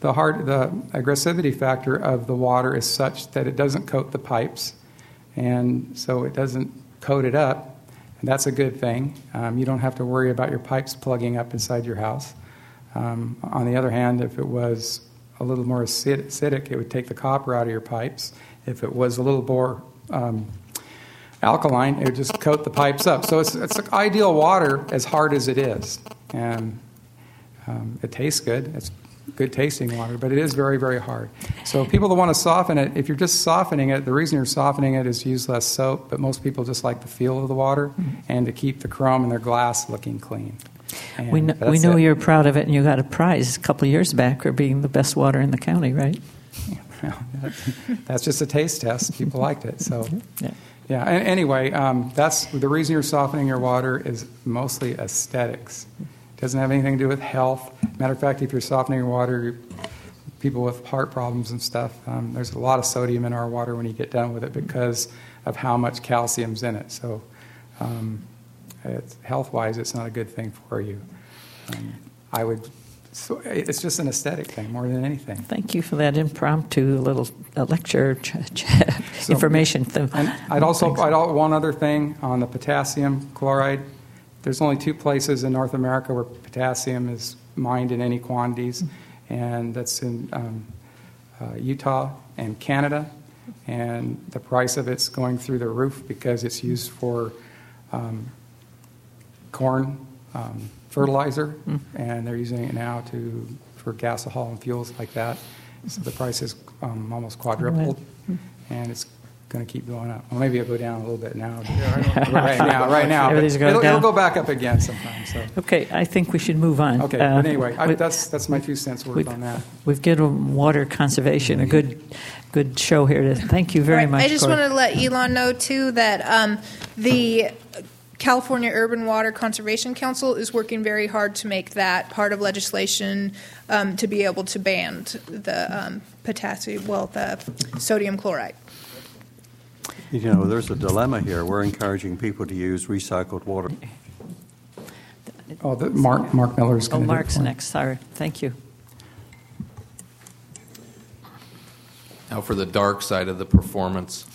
the hard, the aggressivity factor of the water is such that it doesn't coat the pipes, and so it doesn't coat it up, and that's a good thing. Um, you don't have to worry about your pipes plugging up inside your house. Um, on the other hand, if it was a little more acidic, it would take the copper out of your pipes. If it was a little more um, alkaline, it would just coat the pipes up. So it's, it's ideal water as hard as it is. And um, it tastes good. It's good tasting water, but it is very, very hard. So people that want to soften it, if you're just softening it, the reason you're softening it is to use less soap, but most people just like the feel of the water and to keep the chrome in their glass looking clean. And we know, we that's know it. you're proud of it, and you got a prize a couple of years back for being the best water in the county, right? Well, that's, that's just a taste test. People liked it. So, Yeah. yeah. And anyway, um, that's the reason you're softening your water is mostly aesthetics. It doesn't have anything to do with health. Matter of fact, if you're softening your water, people with heart problems and stuff, um, there's a lot of sodium in our water when you get done with it because of how much calcium's in it. So, um, it's, health-wise, it's not a good thing for you. Um, I would. So it's just an aesthetic thing more than anything. Thank you for that impromptu little uh, lecture ch- ch- So- information. Th- And I'd also, Thanks. I'd, al- one other thing on the potassium chloride. There's only two places in North America where potassium is mined in any quantities, and that's in um, uh, Utah and Canada. And the price of it's going through the roof because it's used for um, corn um, fertilizer, Mm. and they're using it now to for gasohol and fuels like that. So the price is um, almost quadrupled, and it's going to keep going up. Well, maybe it'll go down a little bit now. right now, right now. But Everything's going it'll, down. it'll go back up again sometime. So. Okay, I think we should move on. Okay, Uh, but anyway, I, we- that's that's my two cents worth we've, on that. we've given water conservation a good good show here. To, thank you very Right. much. I just for- wanted to let Elon know, too, that um, the California Urban Water Conservation Council is working very hard to make that part of legislation um, to be able to ban the um, potassium, well, the sodium chloride. You know, there's a dilemma here. We're encouraging people to use recycled water. Oh, the, Mark Mark Miller's Oh, going to do it Mark's for me. next. Sorry. Thank you. Now for the dark side of the performance.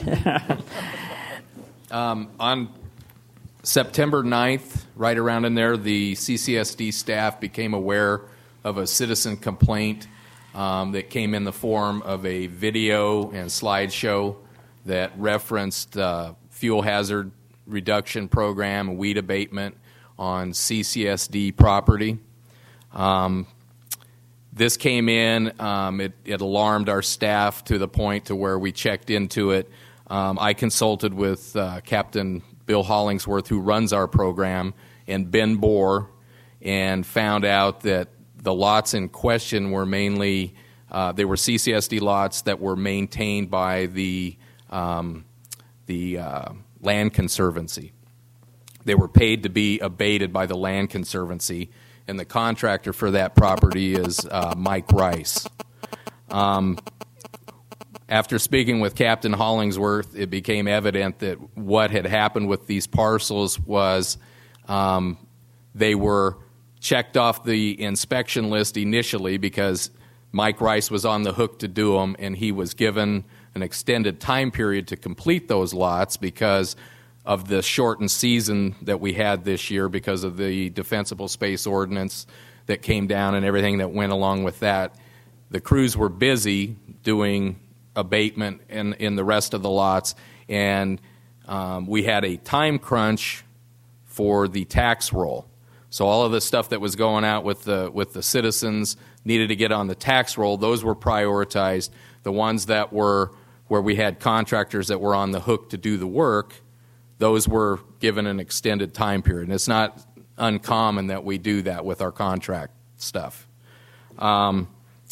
um, on September ninth, right around in there, the C C S D staff became aware of a citizen complaint um, that came in the form of a video and slideshow that referenced uh, fuel hazard reduction program, weed abatement on C C S D property. Um, this came in, um, it, it alarmed our staff to the point to where we checked into it. Um, I consulted with uh, Captain Bill Hollingsworth, who runs our program, and Ben Bohr, and found out that the lots in question were mainly, uh, they were C C S D lots that were maintained by the, um, the uh, Land Conservancy. They were paid to be abated by the Land Conservancy, and the contractor for that property is uh, Mike Rice. Um, After speaking with Captain Hollingsworth, it became evident that what had happened with these parcels was um, they were checked off the inspection list initially because Mike Rice was on the hook to do them, and he was given an extended time period to complete those lots because of the shortened season that we had this year because of the defensible space ordinance that came down and everything that went along with that. The crews were busy doing abatement in, in the rest of the lots, and um, we had a time crunch for the tax roll. So all of the stuff that was going out with the with the citizens needed to get on the tax roll. Those were prioritized. The ones that were where we had contractors that were on the hook to do the work, those were given an extended time period. And it's not uncommon that we do that with our contract stuff. Um,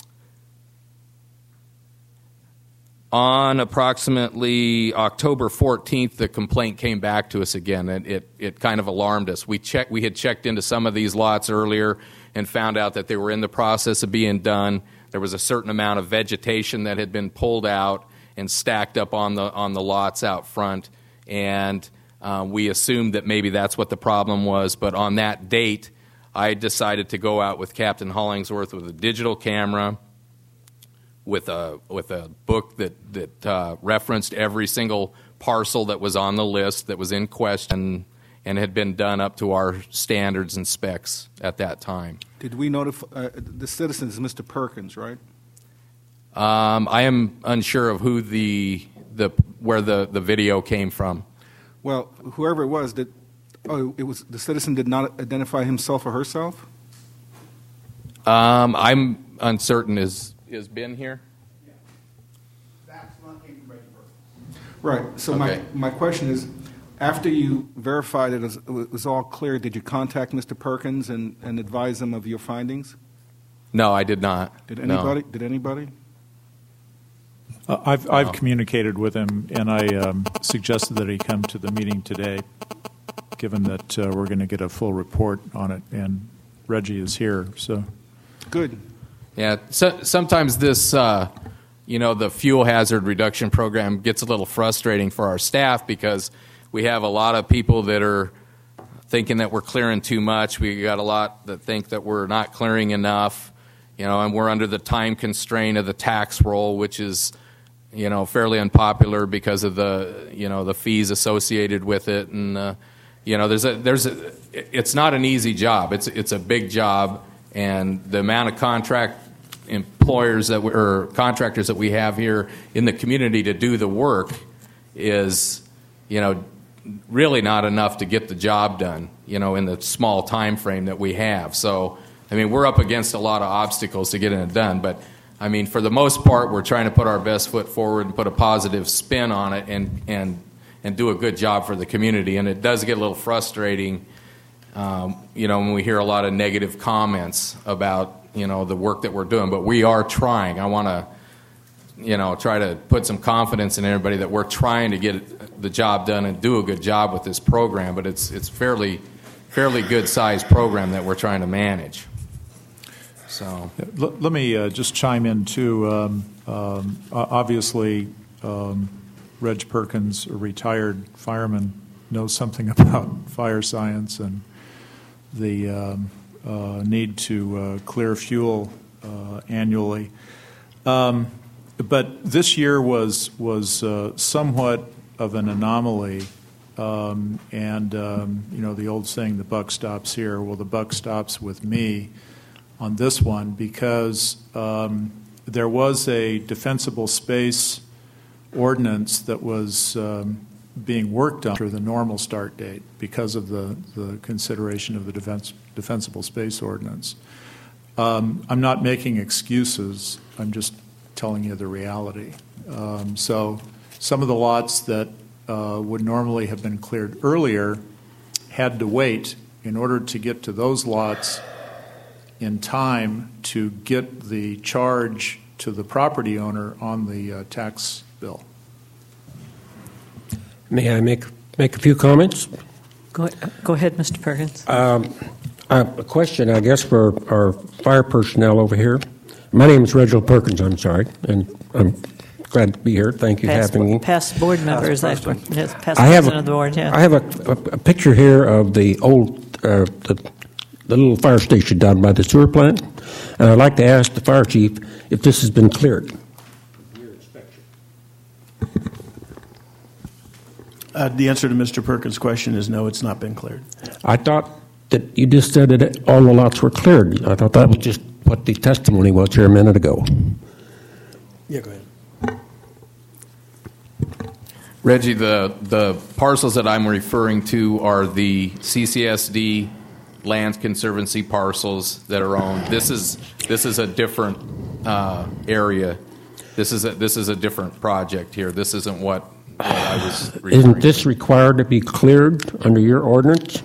On approximately October fourteenth, the complaint came back to us again, and it, it kind of alarmed us. We checked, we had checked into some of these lots earlier and found out that they were in the process of being done. There was a certain amount of vegetation that had been pulled out and stacked up on the on the lots out front, and uh, we assumed that maybe that's what the problem was. But on that date, I decided to go out with Captain Hollingsworth with a digital camera with a with a book that that uh, referenced every single parcel that was on the list that was in question and had been done up to our standards and specs at that time. Did we notify uh, the citizens, Mister Perkins, right? Um, I am unsure of who the the where the, the video came from. Well, whoever it was, did oh, it was the citizen did not identify himself or herself? Um, I'm uncertain. Is is Ben here? Yeah. That's not came from Reggie Perkins. Right. So Okay. my, my question is, after you verified it was, it was all clear, did you contact Mister Perkins and, and advise him of your findings? No, I did not. Did No. anybody? Did anybody? Uh, I've, I've No. communicated with him, and I um, suggested that he come to the meeting today, given that uh, we're going to get a full report on it, and Reggie is here, so. Good. Yeah, so, sometimes this, uh, you know, the fuel hazard reduction program gets a little frustrating for our staff because we have a lot of people that are thinking that we're clearing too much. We got a lot that think that we're not clearing enough, you know, and we're under the time constraint of the tax roll, which is, you know, fairly unpopular because of the, you know, the fees associated with it, and uh, you know, there's a there's a, it's not an easy job. It's it's a big job, and the amount of contract employers that we, or contractors that we have here in the community to do the work is, you know, really not enough to get the job done, you know, in the small time frame that we have. So, I mean, we're up against a lot of obstacles to getting it done, but I mean, for the most part, we're trying to put our best foot forward and put a positive spin on it and and and do a good job for the community. And it does get a little frustrating, um, you know, when we hear a lot of negative comments about, you know, the work that we're doing. But we are trying. I want to, you know, try to put some confidence in everybody that we're trying to get the job done and do a good job with this program. But it's it's fairly fairly good sized program that we're trying to manage. So Let, let me uh, just chime in, too. Um, um, obviously, um, Reg Perkins, a retired fireman, knows something about fire science and the um, uh, need to uh, clear fuel uh, annually. Um, but this year was, was uh, somewhat of an anomaly. Um, and, um, you know, the old saying, the buck stops here. Well, the buck stops with me on this one, because um, there was a defensible space ordinance that was um, being worked on through the normal start date because of the, the consideration of the defense, defensible space ordinance. Um, I'm not making excuses. I'm just telling you the reality. Um, so some of the lots that uh, would normally have been cleared earlier had to wait in order to get to those lots in time to get the charge to the property owner on the uh, tax bill. May I make make a few comments? Go, go ahead, Mister Perkins. Um, uh, a question, I guess, for our fire personnel over here. My name is Reginald Perkins, I'm sorry, and I'm glad to be here. Thank you past, for having me. Past board members, past, yes, past I have president a, of the board, yeah. I have a, a, a picture here of the old, uh, the, the little fire station down by the sewer plant, and I'd like to ask the fire chief if this has been cleared. Uh, the answer to Mister Perkins' question is no, it's not been cleared. I thought that you just said that all the lots were cleared. I thought that was just what the testimony was here a minute ago. Yeah, go ahead. Reggie, the, the parcels that I'm referring to are the C C S D Land Conservancy parcels that are owned. This is this is a different uh, area. This is a, this is a different project here. This isn't what, what I was referring Isn't this to. required to be cleared under your ordinance?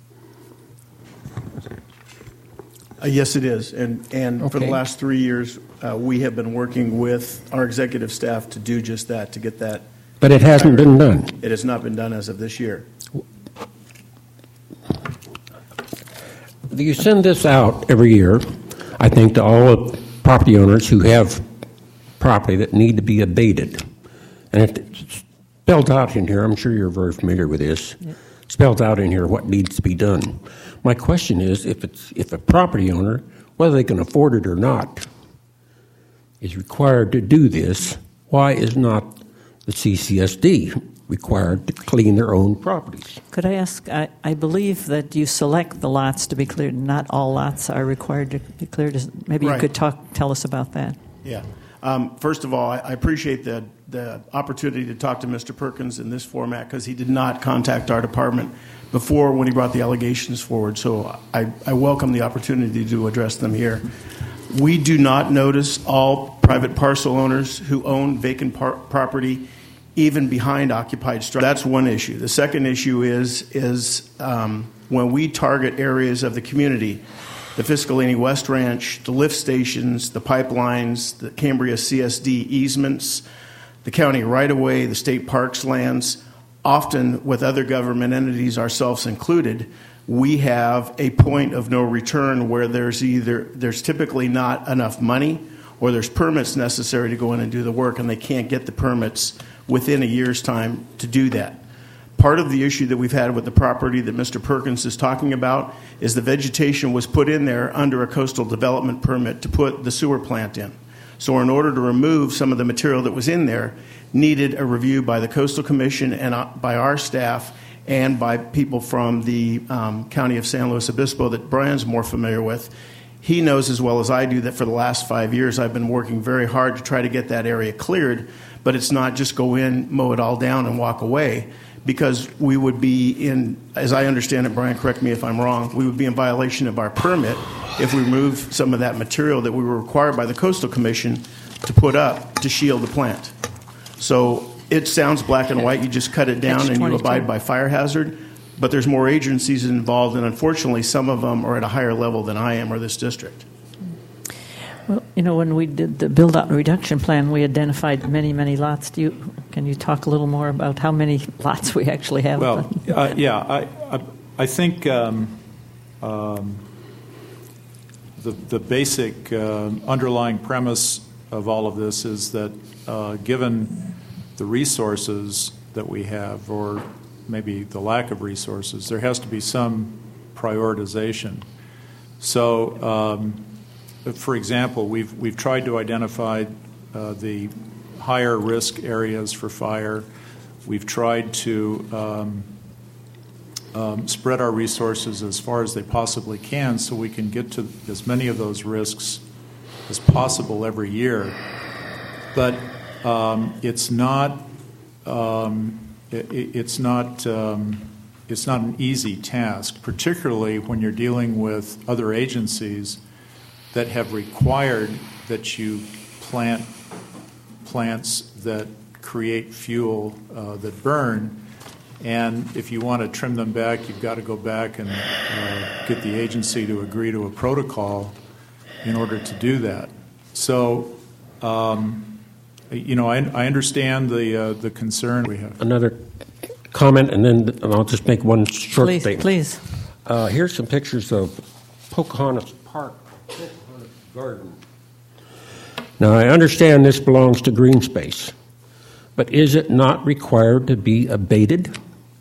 Uh, yes, it is. And, and for the Okay. last three years, uh, we have been working with our executive staff to do just that, to get that. But it hasn't been done. It has not been done as of this year. You send this out every year, I think, to all the property owners who have property that need to be abated. And it's spelled out in here, I'm sure you're very familiar with this, Yep. spelled out in here what needs to be done. My question is, if it's if a property owner, whether they can afford it or not, is required to do this, why is not the C C S D required to clean their own properties? Could I ask, I, I believe that you select the lots to be cleared. Not all lots are required to be cleared. Maybe Right. you could talk, tell us about that. Yeah. Um, first of all, I, I appreciate the, the opportunity to talk to Mister Perkins in this format because he did not contact our department before when he brought the allegations forward. So I, I welcome the opportunity to address them here. We do not notice all private parcel owners who own vacant par- property even behind occupied structures. That's one issue. The second issue is, is um, when we target areas of the community, the Fiscalini West Ranch, the lift stations, the pipelines, the Cambria C S D easements, the county right-of-way, the state parks lands, often with other government entities, ourselves included, we have a point of no return where there's either there's typically not enough money or there's permits necessary to go in and do the work, and they can't get the permits within a year's time to do that. Part of the issue that we've had with the property that Mister Perkins is talking about is the vegetation was put in there under a coastal development permit to put the sewer plant in. So in order to remove some of the material that was in there, needed a review by the Coastal Commission and by our staff and by people from the um, County of San Luis Obispo that Brian's more familiar with. He knows as well as I do that for the last five years I've been working very hard to try to get that area cleared, but it's not just go in, mow it all down, and walk away, because we would be in, as I understand it, Brian, correct me if I'm wrong, we would be in violation of our permit if we removed some of that material that we were required by the Coastal Commission to put up to shield the plant. So it sounds black and white. You just cut it down and you abide by fire hazard. But there's more agencies involved, and unfortunately, some of them are at a higher level than I am or this district. Well, you know, when we did the build-out reduction plan, we identified many, many lots. Do you, can you talk a little more about how many lots we actually have? Well, uh, yeah, I, I, I think um, um, the, the basic uh, underlying premise of all of this is that uh, given the resources that we have, or maybe the lack of resources, there has to be some prioritization. So, um, for example, we've we've tried to identify uh, the higher risk areas for fire. We've tried to um, um, spread our resources as far as they possibly can so we can get to as many of those risks as possible every year. But um, it's not um, it, it's not um, it's not an easy task, particularly when you're dealing with other agencies that have required that you plant plants that create fuel uh, that burn. And if you want to trim them back, you've got to go back and uh, get the agency to agree to a protocol in order to do that. So, um, you know, I, I understand the uh, the concern we have. Another comment, and then and I'll just make one short please, statement. Please. Uh, here's some pictures of Pocahontas Park, Pocahontas Garden. Now, I understand this belongs to green space, but is it not required to be abated?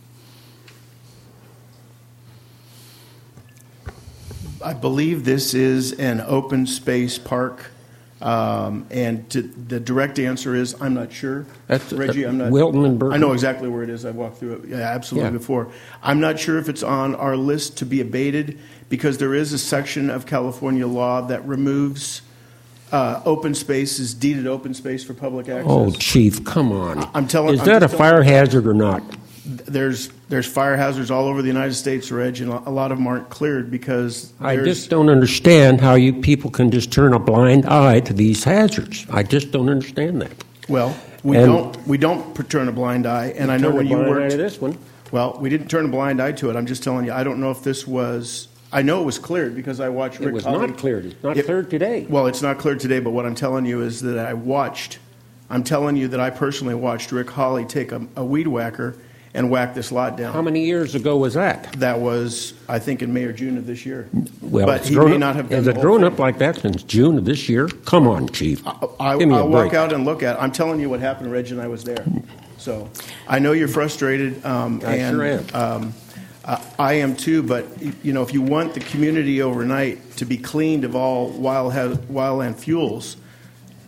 I believe this is an open space park, um, and to, the direct answer is I'm not sure. That's, Reggie, I'm not. Wilton and Burton. I know exactly where it is. I've walked through it. Yeah, absolutely Yeah. before. I'm not sure if it's on our list to be abated because there is a section of California law that removes uh, open spaces, deeded open space for public access. Oh, Chief, come on. I'm telling. Is I'm that a just fire telling- hazard or not? There's there's fire hazards all over the United States, Reg, and a lot of them aren't cleared because I there's- just don't understand how you people can just turn a blind eye to these hazards. I just don't understand that. Well, we And- don't we don't p- turn a blind eye, and I know Turn a when you blind eye worked to this one. Well, we didn't turn a blind eye to it. I'm just telling you. I don't know if this was. I know it was cleared because I watched. Rick It was Hawley- not cleared. It's not It- cleared today. Well, it's not cleared today, but what I'm telling you is that I watched. I'm telling you that I personally watched Rick Hawley take a, a weed whacker and whack this lot down. How many years ago was that? That was, I think, in May or June of this year. Well, but it's he grown may up, not have done has the it whole grown thing. up like that since June of this year? Come on, Chief. I, Give me a I'll walk break. out and look at it. I'm telling you what happened, Reg, and I was there. So I know you're frustrated. Um, I and, sure am. Um, uh, I am too, but you know, if you want the community overnight to be cleaned of all wild ha- wildland fuels,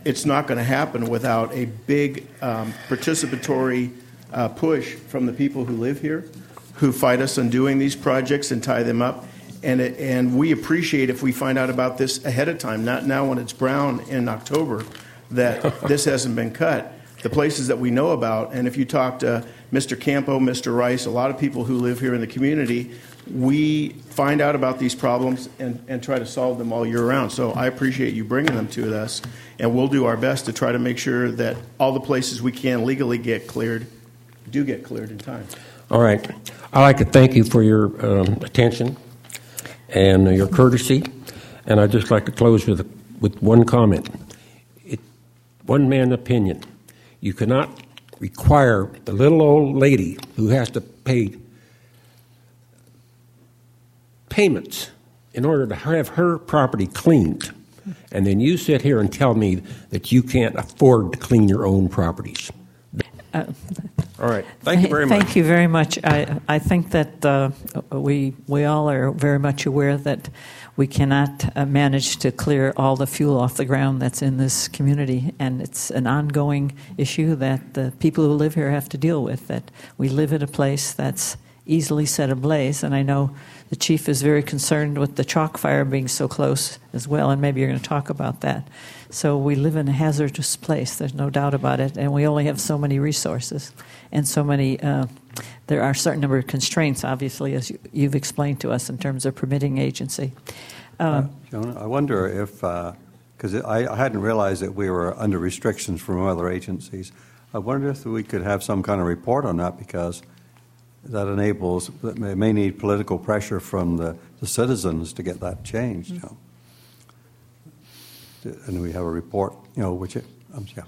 it's not going to happen without a big um, participatory uh, push from the people who live here, who fight us on doing these projects and tie them up. And, it, and we appreciate if we find out about this ahead of time, not now when it's brown in October, that this hasn't been cut. The places that we know about, and if you talk to Mister Campo, Mister Rice, a lot of people who live here in the community, we find out about these problems and, and try to solve them all year round. So I appreciate you bringing them to us, and we'll do our best to try to make sure that all the places we can legally get cleared do get cleared in time. All right. I'd like to thank you for your um, attention and your courtesy, and I'd just like to close with with one comment. It, one man's opinion. You cannot require the little old lady who has to pay payments in order to have her property cleaned, and then you sit here and tell me that you can't afford to clean your own properties. Uh, all right. Thank you very much. Thank you very much. I, I think that uh, we we all are very much aware that we cannot uh, manage to clear all the fuel off the ground that's in this community, and it's an ongoing issue that the people who live here have to deal with, that we live in a place that's easily set ablaze, and I know the chief is very concerned with the chalk fire being so close as well, and maybe you're going to talk about that. So we live in a hazardous place, there's no doubt about it, and we only have so many resources and so many, uh, there are a certain number of constraints, obviously, as you, you've explained to us in terms of permitting agency. Uh, uh, Jonah, I wonder if, because uh, I, I hadn't realized that we were under restrictions from other agencies, I wonder if we could have some kind of report on that, because that enables, that may, may need political pressure from the, the citizens to get that changed. You know. And we have a report, you know, which, it, um, yeah.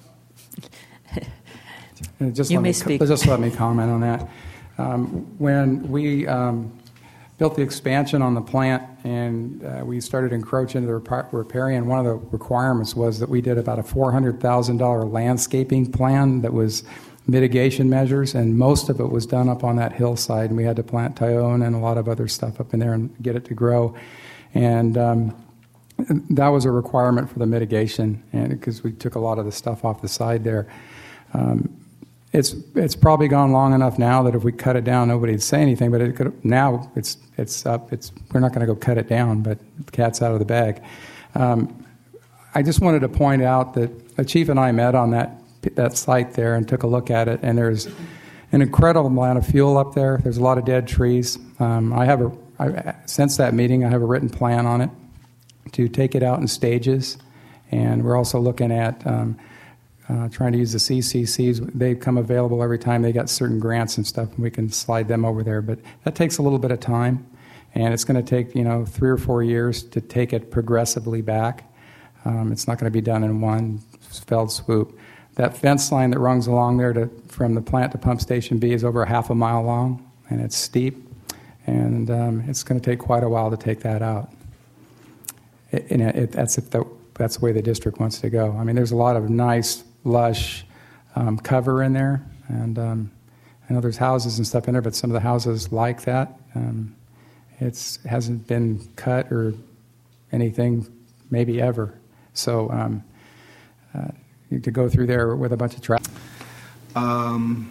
Just you let may me, speak. Just let me comment on that. Um, when we um, built the expansion on the plant and uh, we started encroaching into the rep- riparian, one of the requirements was that we did about a four hundred thousand dollars landscaping plan that was mitigation measures, and most of it was done up on that hillside, and we had to plant tyone and a lot of other stuff up in there and get it to grow. And um, that was a requirement for the mitigation, and because we took a lot of the stuff off the side there. Um, it's it's probably gone long enough now that if we cut it down, nobody'd say anything. But it could, now it's it's up. It's we're not going to go cut it down, but the cat's out of the bag. Um, I just wanted to point out that the chief and I met on that that site there and took a look at it, and there's an incredible amount of fuel up there. There's a lot of dead trees. Um, I have a I, since that meeting, I have a written plan on it to take it out in stages, and we're also looking at um, uh, trying to use the C C Cs. They come available every time they got certain grants and stuff, and we can slide them over there. But that takes a little bit of time, and it's going to take you know three or four years to take it progressively back. Um, it's not going to be done in one fell swoop. That fence line that runs along there to, from the plant to Pump Station B is over a half a mile long, and it's steep, and um, it's going to take quite a while to take that out. It, and it, that's if the, that's the way the district wants to go. I mean, there's a lot of nice, lush um, cover in there, and um, I know there's houses and stuff in there, but some of the houses like that, um, it's hasn't been cut or anything, maybe ever. So um, uh, to go through there with a bunch of traffic. Um,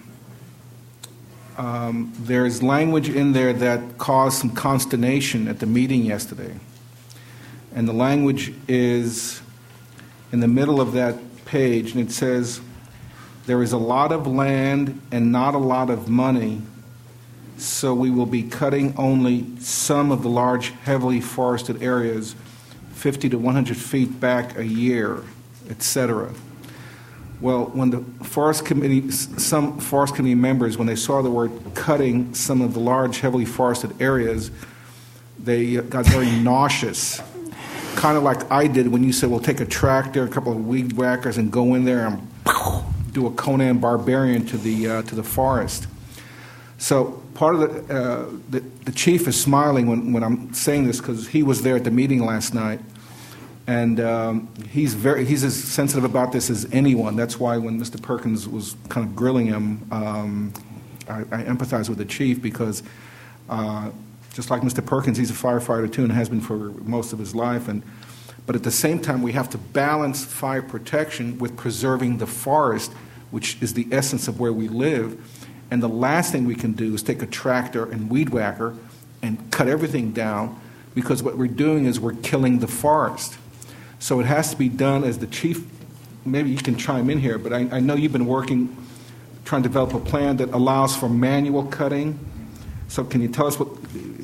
um, there's language in there that caused some consternation at the meeting yesterday. And the language is in the middle of that page, and it says, there is a lot of land and not a lot of money, so we will be cutting only some of the large, heavily forested areas, fifty to one hundred feet back a year, et cetera. Well, when the forest committee, some forest committee members, when they saw the word cutting some of the large, heavily forested areas, they got very nauseous. Kind of like I did when you said, well, take a tractor, a couple of weed whackers, and go in there and do a Conan Barbarian to the uh, to the forest. So part of the, uh, the the chief is smiling when, when I'm saying this, because he was there at the meeting last night, and um, he's very he's as sensitive about this as anyone. That's why when Mister Perkins was kind of grilling him, um, I, I empathize with the chief, because uh, just like Mister Perkins, he's a firefighter too, and has been for most of his life. And But at the same time, we have to balance fire protection with preserving the forest, which is the essence of where we live. And the last thing we can do is take a tractor and weed whacker and cut everything down, because what we're doing is we're killing the forest. So it has to be done, as the chief, maybe you can chime in here, but I, I know you've been working, trying to develop a plan that allows for manual cutting. So can you tell us what,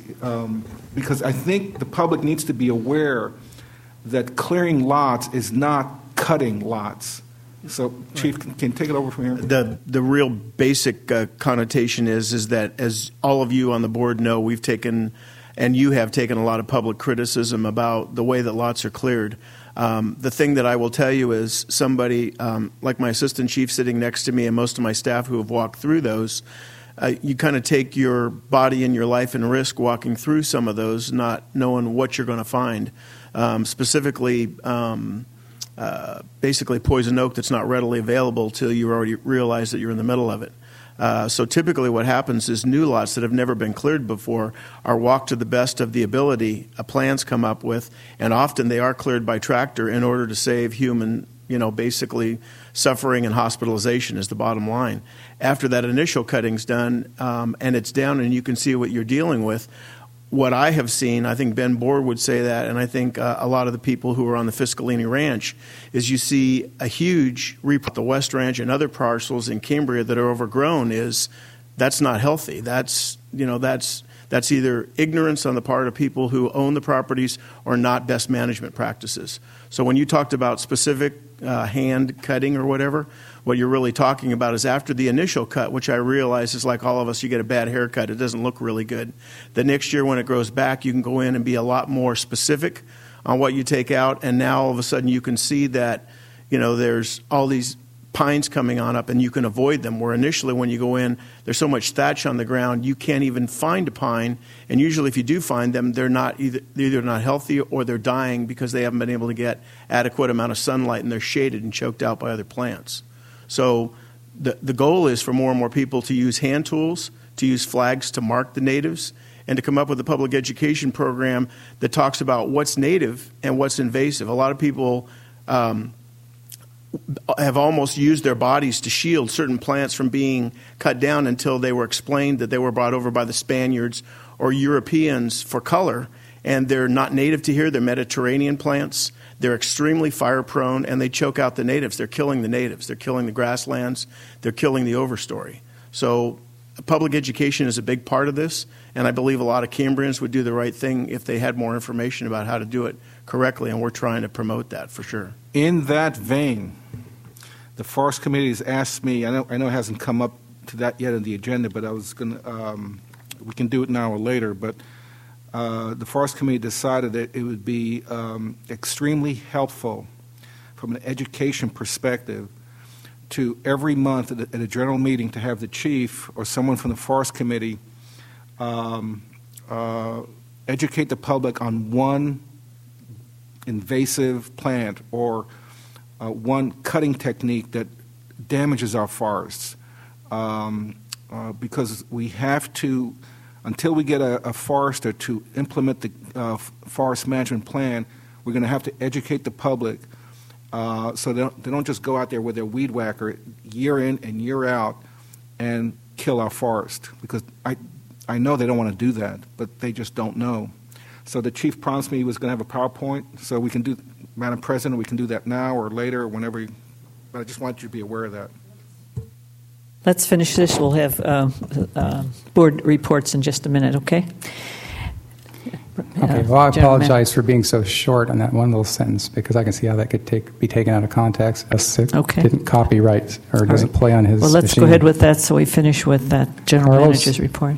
um, because I think the public needs to be aware that clearing lots is not cutting lots. So, Chief, can, can you take it over from here? The the real basic uh, connotation is is that, as all of you on the board know, we've taken, and you have taken, a lot of public criticism about the way that lots are cleared. Um, the thing that I will tell you is, somebody um, like my assistant chief sitting next to me and most of my staff who have walked through those, uh, you kind of take your body and your life in risk walking through some of those, not knowing what you're going to find. Um, specifically, um, uh, basically poison oak that's not readily available till you already realize that you're in the middle of it. Uh, so typically what happens is new lots that have never been cleared before are walked to the best of the ability uh, plans come up with, and often they are cleared by tractor in order to save human, you know, basically suffering and hospitalization is the bottom line. After that initial cutting's done um, and it's down and you can see what you're dealing with, what I have seen, I think Ben Board would say that, and I think uh, a lot of the people who are on the Fiscalini Ranch, is you see a huge report, the West Ranch and other parcels in Cambria that are overgrown. Is that's not healthy. That's you know that's that's either ignorance on the part of people who own the properties or not best management practices. So when you talked about specific uh, hand cutting or whatever, what you're really talking about is after the initial cut, which I realize is like all of us, you get a bad haircut, it doesn't look really good. The next year when it grows back, you can go in and be a lot more specific on what you take out, and now all of a sudden you can see that, you know, there's all these pines coming on up and you can avoid them, where initially when you go in, there's so much thatch on the ground you can't even find a pine, and usually if you do find them, they're not either, they're either not healthy or they're dying because they haven't been able to get adequate amount of sunlight and they're shaded and choked out by other plants. So the, the goal is for more and more people to use hand tools, to use flags to mark the natives, and to come up with a public education program that talks about what's native and what's invasive. A lot of people um, have almost used their bodies to shield certain plants from being cut down until they were explained that they were brought over by the Spaniards or Europeans for color, and they're not native to here. They're Mediterranean plants. They're extremely fire prone, and they choke out the natives. They're killing the natives. They're killing the grasslands. They're killing the overstory. So public education is a big part of this, and I believe a lot of Cambrians would do the right thing if they had more information about how to do it correctly, and we're trying to promote that for sure. In that vein, the Forest Committee has asked me, I know, I know it hasn't come up to that yet on the agenda, but I was going to, um, we can do it now or later, but Uh, the Forest Committee decided that it would be um, extremely helpful from an education perspective to every month at a, at a general meeting to have the chief or someone from the Forest Committee um, uh, educate the public on one invasive plant or uh, one cutting technique that damages our forests. Um, uh, because we have to, until we get a, a forester to implement the uh, forest management plan, we're going to have to educate the public uh, so they don't, they don't just go out there with their weed whacker year in and year out and kill our forest. Because I, I know they don't want to do that, but they just don't know. So the chief promised me he was going to have a PowerPoint, so we can do, Madam President, we can do that now or later or whenever. You, but I just want you to be aware of that. Let's finish this. We'll have uh, uh, board reports in just a minute, okay? Okay, well, I apologize for being so short on that one little sentence because I can see how that could take, be taken out of context. It okay. didn't copyright or doesn't right. play on his Well, let's machine. go ahead with that so we finish with that general Carlos. manager's report.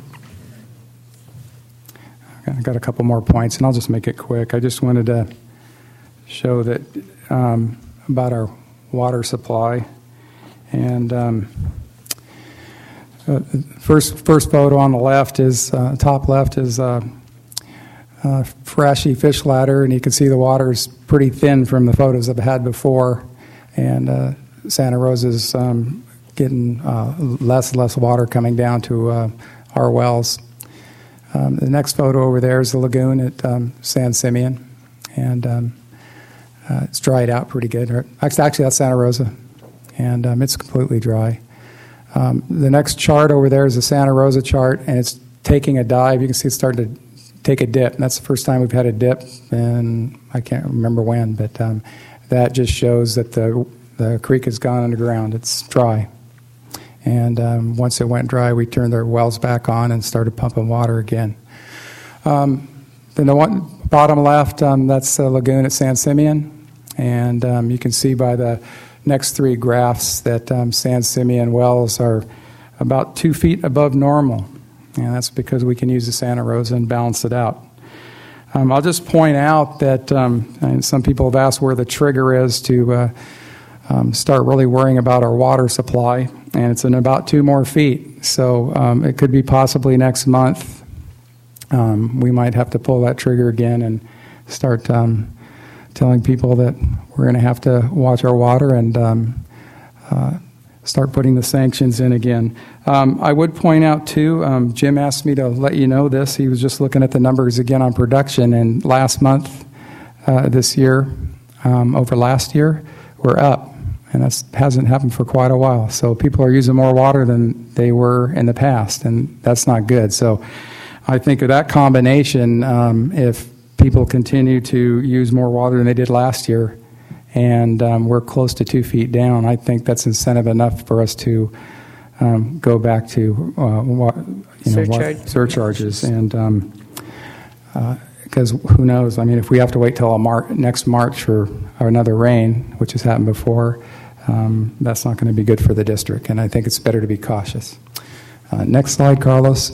I've got a couple more points, and I'll just make it quick. I just wanted to show that um, about our water supply. And um, uh, first first photo on the left is, uh, top left is uh, uh, Frashy fish ladder, and you can see the water is pretty thin from the photos I've had before. And uh, Santa Rosa's um, getting uh, less and less water coming down to uh, our wells. Um, the next photo over there is the lagoon at um, San Simeon. And um, uh, it's dried out pretty good. Actually, actually that's Santa Rosa, and um, it's completely dry. Um, the next chart over there is the Santa Rosa chart, and it's taking a dive. You can see it's starting to take a dip, and that's the first time we've had a dip, and I can't remember when, but um, that just shows that the the creek has gone underground. It's dry. And um, once it went dry, we turned our wells back on and started pumping water again. Um, then the one bottom left, um, that's the lagoon at San Simeon. And um, you can see by the next three graphs that um, San Simeon wells are about two feet above normal. And that's because we can use the Santa Rosa and balance it out. Um, I'll just point out that um, and some people have asked where the trigger is to uh, um, start really worrying about our water supply. And it's in about two more feet. So um, it could be possibly next month. Um, we might have to pull that trigger again and start um, telling people that we're going to have to watch our water and um, uh, start putting the sanctions in again. Um, I would point out, too, um, Jim asked me to let you know this. He was just looking at the numbers again on production. And last month, uh, this year, um, over last year, we're up. And that hasn't happened for quite a while. So people are using more water than they were in the past, and that's not good. So I think of that combination, um, if people continue to use more water than they did last year, and um, we're close to two feet down, I think that's incentive enough for us to um, go back to uh, wa- you know, Surcharge. wa- surcharges. And um, uh, because who knows? I mean, if we have to wait till a Mar- next March for another rain, which has happened before, Um, that's not going to be good for the district, and I think it's better to be cautious. Uh, next slide, Carlos.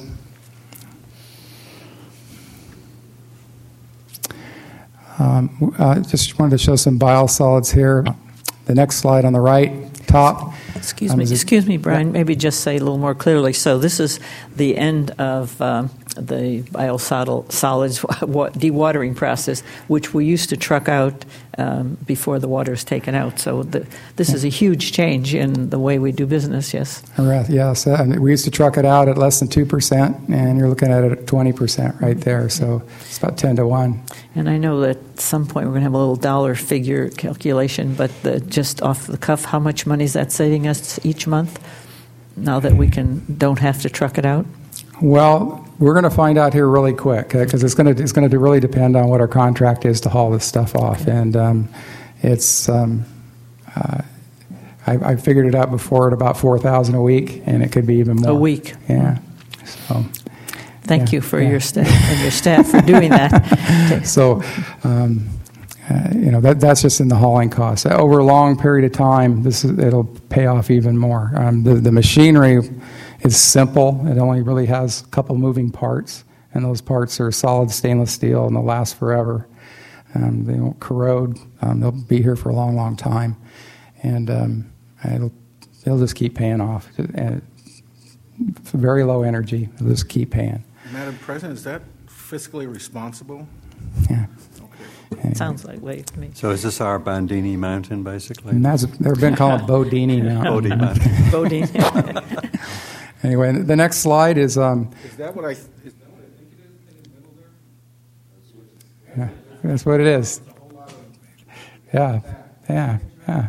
Um, uh, just wanted to show some biosolids here. The next slide on the right, top. Excuse um, me, is it- excuse me, Brian. Maybe just say a little more clearly. So this is the end of um, the biosolids wa- dewatering process, which we used to truck out um, before the water is taken out. So the, this is a huge change in the way we do business. Yes. Right, yes. Uh, and we used to truck it out at less than two percent, and you're looking at it at twenty percent right there. So it's about ten to one. And I know that at some point we're going to have a little dollar figure calculation, but the, just off the cuff, how much money is that saving us each month now that we can don't have to truck it out? Well, we're going to find out here really quick because it's going to it's going to really depend on what our contract is to haul this stuff off, Okay. and um, it's um, uh, I, I figured it out before at about four thousand a week, and it could be even more A week. Yeah. So. Thank Yeah, you for yeah. your staff and your staff for doing that. So, um, uh, you know, that that's just in the hauling costs. Over a long period of time, this is, it'll pay off even more. Um, the, the machinery is simple. It only really has a couple moving parts, and those parts are solid stainless steel, and they'll last forever. Um, they won't corrode. Um, they'll be here for a long, long time, and um, it'll it'll just keep paying off. And it's very low energy. It'll just keep paying. Madam President, is that fiscally responsible? Yeah. Okay. Sounds like way to me. So is this our Bandini Mountain, basically? And that's, they've been called Bodini now. Bodie Mountain. Voting. Anyway, the next slide is, um, Is that what I? Is that what I think it is in the middle there? yeah, that's what it is. Yeah, yeah, yeah.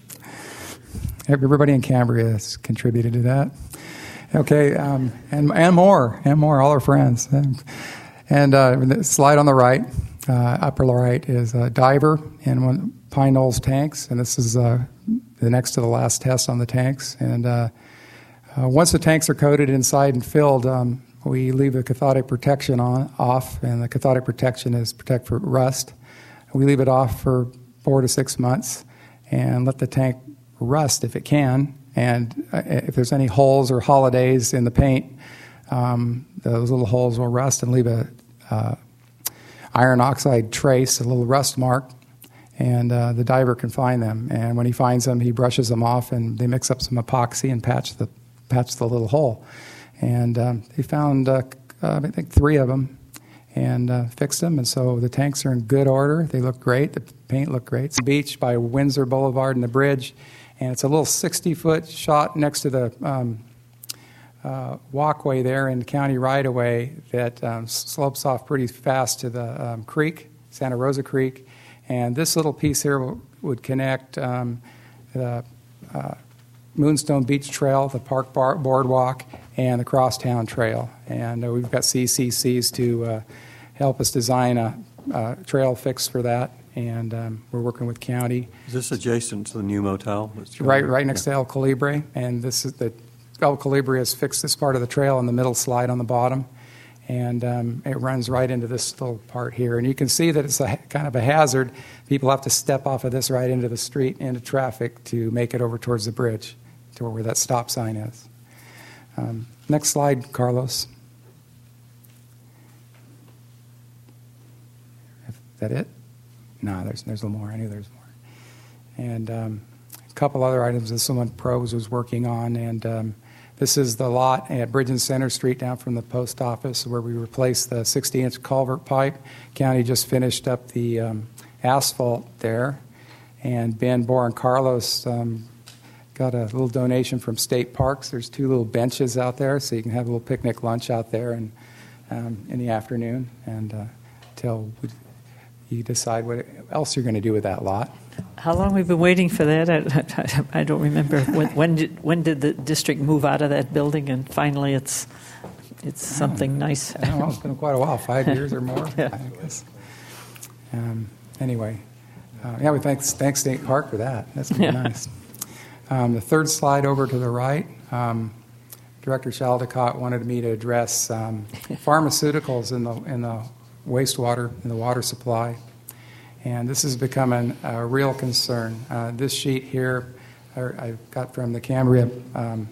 Everybody in Cambria has contributed to that. Okay, um, and and more, and more, all our friends. And, and uh, the slide on the right, uh, upper right, is a diver in one Pine Knolls tanks, and this is uh, the next to the last test on the tanks. And uh, uh, once the tanks are coated inside and filled, um, we leave the cathodic protection on off, and the cathodic protection is protect for rust. We leave it off for four to six months and let the tank rust if it can. And if there's any holes or holidays in the paint, um, those little holes will rust and leave a uh, iron oxide trace, a little rust mark, and uh, the diver can find them. And when he finds them, he brushes them off, and they mix up some epoxy and patch the patch the little hole. And um, they found, uh, uh, I think, three of them and uh, fixed them. And so the tanks are in good order. They look great. The paint looked great. It's the beach by Windsor Boulevard and the bridge. And it's a little sixty-foot shot next to the um, uh, walkway there in the county right-of-way that um, slopes off pretty fast to the um, creek, Santa Rosa Creek. And this little piece here will, would connect um, the uh, Moonstone Beach Trail, the Park Bar- Boardwalk, and the Crosstown Trail. And uh, we've got C C Cs to uh, help us design a, a trail fix for that. And um, we're working with county. Is this adjacent to the new motel? Right, right next yeah. to El Calibre. And this is the El Calibre has fixed this part of the trail on the middle slide on the bottom. And um, it runs right into this little part here. And you can see that it's a, kind of a hazard. People have to step off of this right into the street, into traffic, to make it over towards the bridge, to where that stop sign is. Um, next slide, Carlos. Is that it? No, there's there's a little more. I knew there's more. And um, a couple other items that someone pros was working on. And um, this is the lot at Bridge and Center Street down from the post office where we replaced the sixty-inch culvert pipe. County just finished up the um, asphalt there. And Ben, Bohr, and Carlos um, got a little donation from State Parks. There's two little benches out there, so you can have a little picnic lunch out there and um, in the afternoon and uh, till you decide what else you're going to do with that lot. How long we've been waiting for that? I, I don't remember. When, when did when did the district move out of that building, and finally it's it's something um, nice? I don't know. It's been quite a while, five years or more. Yeah. I guess. Um, anyway, uh, yeah, we thanks thanks State Park for that. That's been Yeah. nice. Um, the third slide over to the right. Um, Director Chaldecott wanted me to address um, pharmaceuticals in the in the wastewater, in the water supply. And this is becoming a real concern. Uh, this sheet here I got from the Cambria um,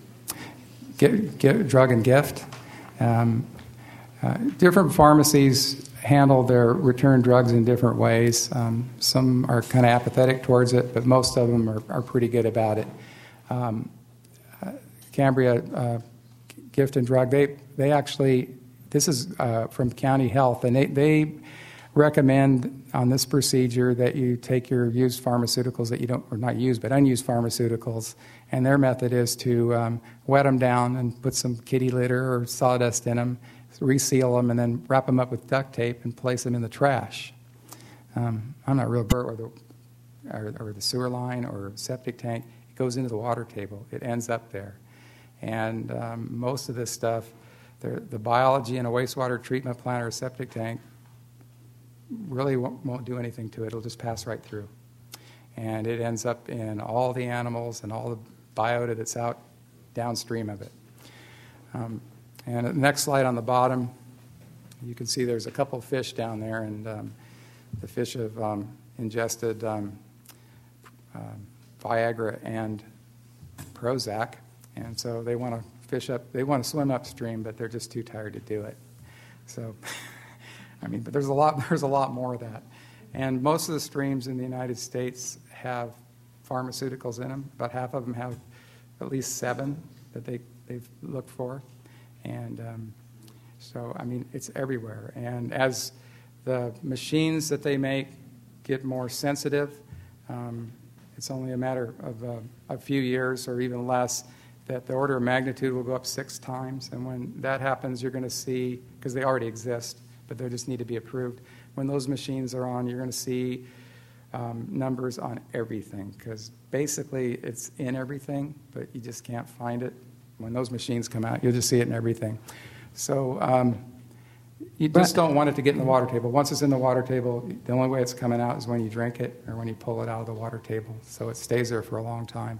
get, get Drug and Gift. Um, uh, different pharmacies handle their return drugs in different ways. Um, some are kind of apathetic towards it, but most of them are, are pretty good about it. Um, uh, Cambria uh, Gift and Drug, they, they actually, this is uh, from County Health, and they, they recommend on this procedure that you take your used pharmaceuticals that you don't, or not used, but unused pharmaceuticals, and their method is to um, wet them down and put some kitty litter or sawdust in them, reseal them, and then wrap them up with duct tape and place them in the trash. Um, I'm not real sure whether or, or the sewer line or septic tank, it goes into the water table. It ends up there. And um, most of this stuff, the biology in a wastewater treatment plant or a septic tank really won't, won't do anything to it. It'll just pass right through. And it ends up in all the animals and all the biota that's out downstream of it. Um, and the next slide on the bottom, you can see there's a couple of fish down there, and um, the fish have um, ingested um, uh, Viagra and Prozac, and so they want to fish up, they want to swim upstream, but they're just too tired to do it. So, I mean, but there's a lot, there's a lot more of that. And most of the streams in the United States have pharmaceuticals in them. About half of them have at least seven that they, they've looked for. And um, so, I mean, it's everywhere. And as the machines that they make get more sensitive, um, it's only a matter of uh, a few years or even less that the order of magnitude will go up six times. And when that happens, you're going to see, because they already exist, but they just need to be approved. When those machines are on, you're going to see um, numbers on everything, because basically it's in everything, but you just can't find it. When those machines come out, you'll just see it in everything. So um, you just don't want it to get in the water table. Once it's in the water table, the only way it's coming out is when you drink it or when you pull it out of the water table. So it stays there for a long time.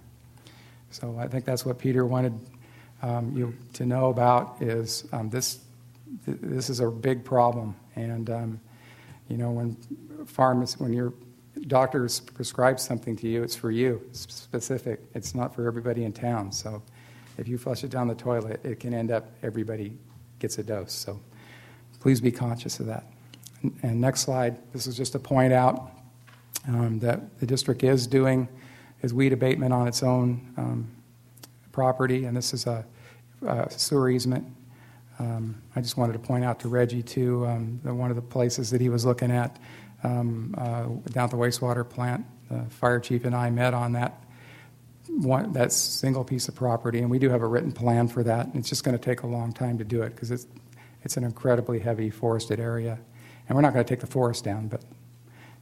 So I think that's what Peter wanted um, you to know about is um, this. Th- this is a big problem, and um, you know when pharmacists, when your doctors prescribe something to you, it's for you. It's specific. It's not for everybody in town. So if you flush it down the toilet, it can end up everybody gets a dose. So please be conscious of that. And, and next slide. This is just to point out um, that the district is doing is weed abatement on its own um, property, and this is a, a sewer easement. Um, I just wanted to point out to Reggie, too, um, that one of the places that he was looking at um, uh, down at the wastewater plant, the fire chief and I met on that one, that single piece of property, and we do have a written plan for that. It's just going to take a long time to do it because it's, it's an incredibly heavy forested area. And we're not going to take the forest down, but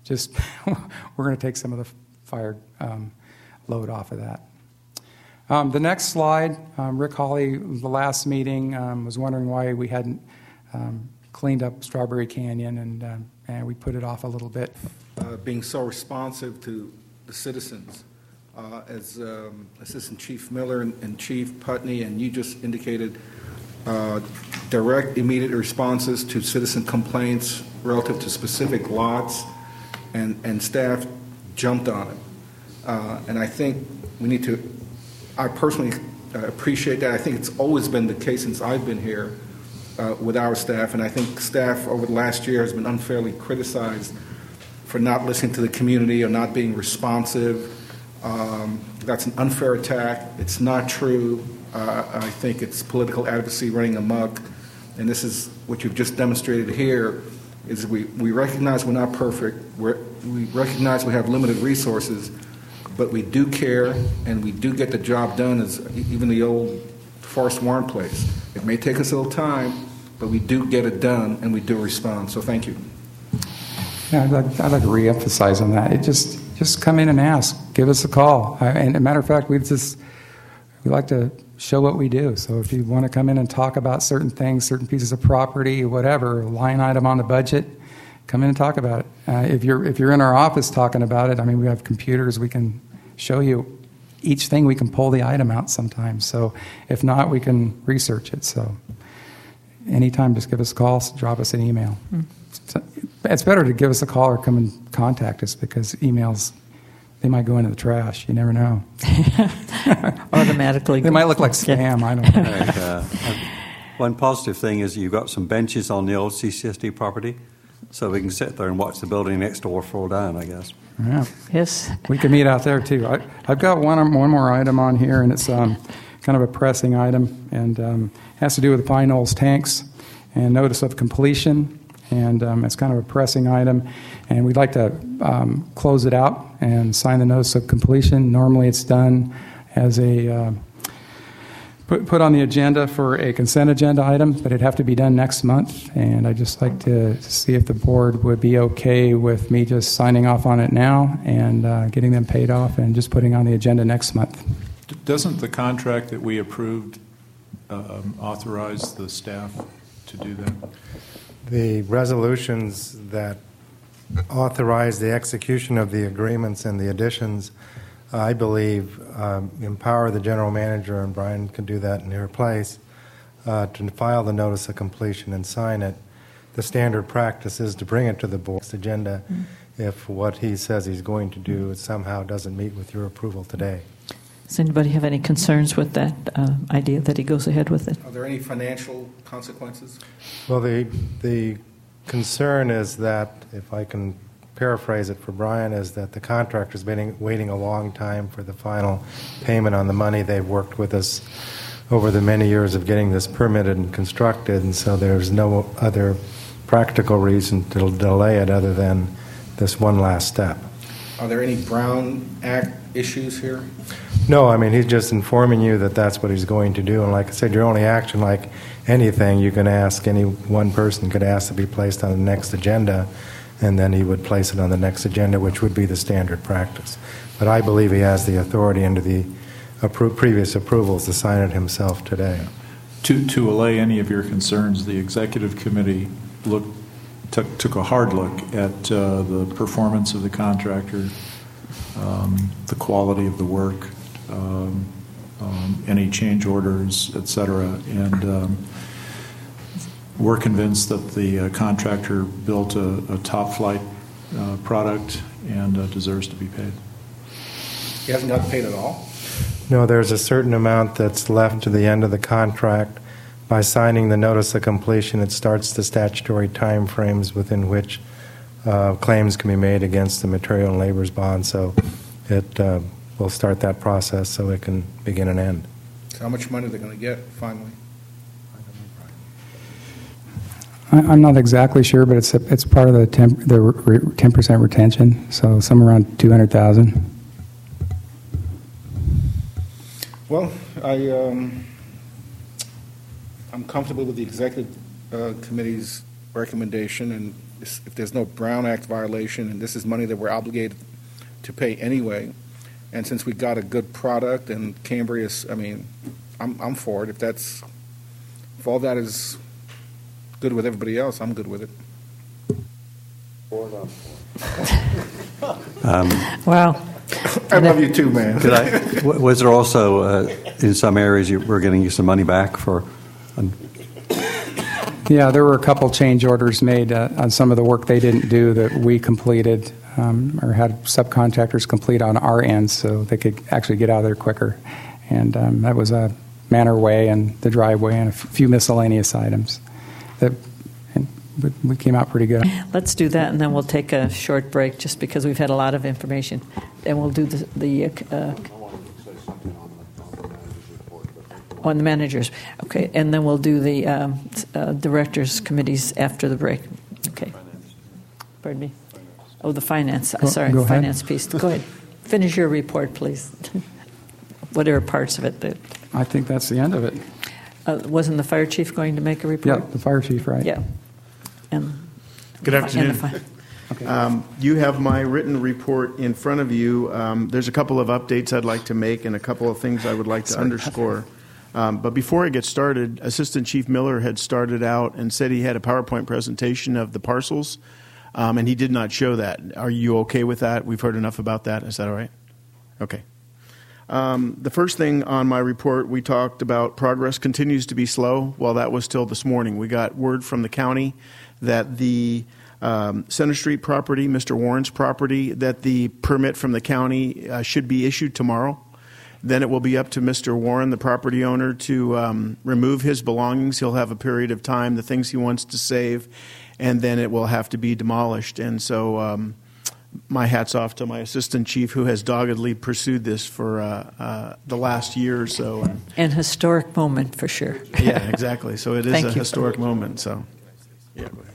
just we're going to take some of the fire um, load off of that. Um, the next slide, um, Rick Hawley, the last meeting, um, was wondering why we hadn't um, cleaned up Strawberry Canyon, and, um, and we put it off a little bit. Uh, being so responsive to the citizens. Uh, as um, Assistant Chief Miller and, and Chief Putney, and you just indicated, uh, direct, immediate responses to citizen complaints relative to specific lots, and, and staff jumped on it. Uh, and I think we need to, I personally uh, appreciate that. I think it's always been the case since I've been here uh, with our staff, and I think staff over the last year has been unfairly criticized for not listening to the community or not being responsive. Um, that's an unfair attack. It's not true. Uh, I think it's political advocacy running amok, and this is what you've just demonstrated here, is we, we recognize we're not perfect. We're, we recognize we have limited resources, but we do care, and we do get the job done, as even the old Forrest Warren place. It may take us a little time, but we do get it done, and we do respond. So thank you. Yeah, I'd like, I'd like to reemphasize on that. It just just come in and ask. Give us a call. I, and as a matter of fact, we just we like to show what we do. So if you want to come in and talk about certain things, certain pieces of property, whatever, line item on the budget, come in and talk about it. Uh, if you're if you're in our office talking about it, I mean, we have computers. We can show you each thing. We can pull the item out sometimes. So if not, we can research it. So anytime, just give us a call, drop us an email. Mm. So it's better to give us a call or come and contact us, because emails, they might go into the trash. You never know. Automatically. They might look like spam. I don't know. Right, uh, one positive thing is you've got some benches on the old C C S D property, so we can sit there and watch the building next door fall down, I guess. Yeah. Yes. We can meet out there, too. I, I've got one, one more item on here, and it's um, kind of a pressing item, and um, has to do with the Pine Knolls tanks and notice of completion. And um, it's kind of a pressing item, and we'd like to um, close it out and sign the notice of completion. Normally it's done as a uh, put, put on the agenda for a consent agenda item, but it'd have to be done next month, and I'd just like to see if the board would be okay with me just signing off on it now and uh, getting them paid off and just putting on the agenda next month. Doesn't the contract that we approved um, authorize the staff to do that? The resolutions that authorize the execution of the agreements and the additions, I believe, um, empower the general manager, and Brian can do that in your place, uh, to file the notice of completion and sign it. The standard practice is to bring it to the board's agenda mm-hmm. if what he says he's going to do somehow doesn't meet with your approval today. Does anybody have any concerns with that uh, idea that he goes ahead with it? Are there any financial consequences? Well, the the concern is that, if I can paraphrase it for Brian, is that the contractor's been waiting a long time for the final payment on the money. They've worked with us over the many years of getting this permitted and constructed, and so there's no other practical reason to delay it other than this one last step. Are there any Brown Act issues here? No, I mean, he's just informing you that that's what he's going to do. And like I said, your only action, like anything, you can ask, any one person could ask to be placed on the next agenda, and then he would place it on the next agenda, which would be the standard practice. But I believe he has the authority under the appro- previous approvals to sign it himself today. To, to allay any of your concerns, the executive committee looked, took, took a hard look at uh, the performance of the contractor, um, the quality of the work, Um, um, any change orders, et cetera, and um, we're convinced that the uh, contractor built a, a top-flight uh, product and uh, deserves to be paid. He hasn't gotten paid at all? No, there's a certain amount that's left to the end of the contract. By signing the notice of completion, it starts the statutory time frames within which uh, claims can be made against the material and labor's bond, so it uh, we'll start that process so it can begin and end. So how much money are they going to get finally? I'm not exactly sure, but it's a, it's part of the ten, the ten percent retention, so somewhere around two hundred thousand. Well, I um, I'm comfortable with the executive uh, committee's recommendation, and if there's no Brown Act violation, and this is money that we're obligated to pay anyway, and since we got a good product and Cambria's, I mean, I'm, I'm for it. If that's, if all that is good with everybody else, I'm good with it. Um, Well, I love you too, man. Could I, w- was there also, uh, in some areas, you were getting you some money back for? Um, Yeah, there were a couple change orders made uh, on some of the work they didn't do that we completed, um, or had subcontractors complete on our end, so they could actually get out of there quicker. And um, that was a Manor Way and the driveway and a f- few miscellaneous items. That and we- we came out pretty good. let's do that, and then we'll take a short break, just because we've had a lot of information. And we'll do the, the uh, on the managers. Okay, and then we'll do the um, uh, directors' committees after the break. Okay. Pardon me? Oh, the finance. Go- Sorry, go the ahead. finance piece. Go ahead. Finish your report, please. Whatever parts of it that. I think that's the end of it. Uh, wasn't the fire chief going to make a report? Yeah, the fire chief, right? Yeah. And Good and afternoon. the fi- Um, you have my written report in front of you. Um, there's a couple of updates I'd like to make and a couple of things I would like to underscore. Um, but before I get started, Assistant Chief Miller had started out and said he had a PowerPoint presentation of the parcels, um, and he did not show that. Are you okay with that? We've heard enough about that. Is that all right? Okay. Um, the first thing on my report, we talked about progress continues to be slow. Well, that was till this morning. We got word from the county that the um, Center Street property, Mister Warren's property, that the permit from the county uh, should be issued tomorrow. Then it will be up to Mister Warren, the property owner, to um, remove his belongings. He'll have a period of time, the things he wants to save, and then it will have to be demolished. And so um, my hat's off to my assistant chief, who has doggedly pursued this for uh, uh, the last year or so. And, An historic moment for sure. yeah, exactly. So it is Thank a you. historic moment. So, yeah, go ahead.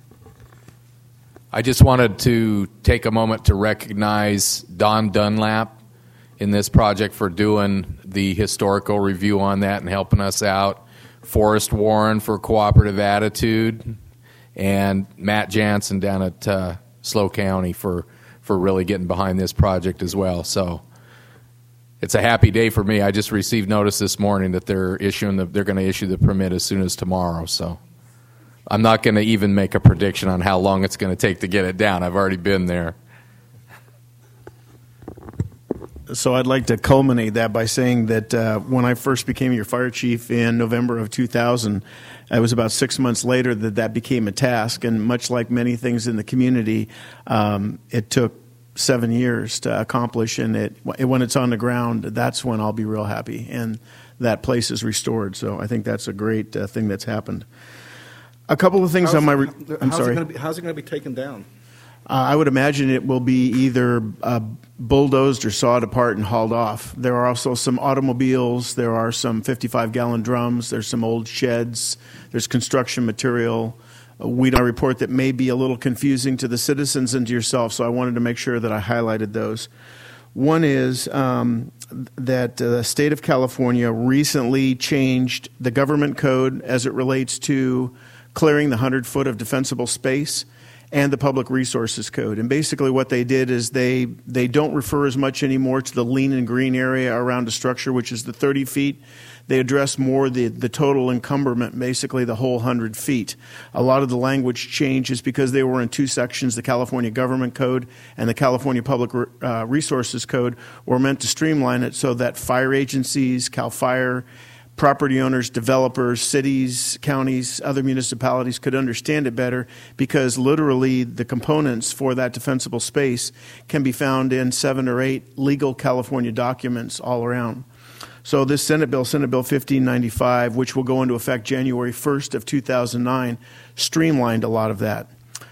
I just wanted to take a moment to recognize Don Dunlap in this project for doing the historical review on that and helping us out. Forrest Warren for cooperative attitude, and Matt Jansen down at uh, SLO County for, for really getting behind this project as well. So it's a happy day for me. I just received notice this morning that they're issuing the, they're going to issue the permit as soon as tomorrow. So I'm not going to even make a prediction on how long it's going to take to get it down. I've already been there. So I'd like to culminate that by saying that uh, when I first became your fire chief in November of two thousand, it was about six months later that that became a task. And much like many things in the community, um, it took seven years to accomplish. And it, when it's on the ground, that's when I'll be real happy. And that place is restored. So I think that's a great uh, thing that's happened. A couple of things How's- on my. Re- I'm how's sorry. It gonna be, how's it going to be taken down? Uh, I would imagine it will be either uh, bulldozed or sawed apart and hauled off. There are also some automobiles. There are some fifty-five gallon drums. There's some old sheds. There's construction material. Uh, we don't report that may be a little confusing to the citizens and to yourself, so I wanted to make sure that I highlighted those. One is um, that uh, the state of California recently changed the government code as it relates to clearing the one hundred foot of defensible space and the Public Resources Code. And basically what they did is they, they don't refer as much anymore to the lean and green area around a structure, which is the thirty feet. They address more the, the total encumberment, basically the whole one hundred feet. A lot of the language changes because they were in two sections, the California Government Code and the California Public uh, Resources Code, were meant to streamline it so that fire agencies, CAL FIRE, property owners, developers, cities, counties, other municipalities could understand it better, because literally the components for that defensible space can be found in seven or eight legal California documents all around. So this Senate bill, Senate Bill fifteen ninety-five, which will go into effect January first of two thousand nine, streamlined a lot of that.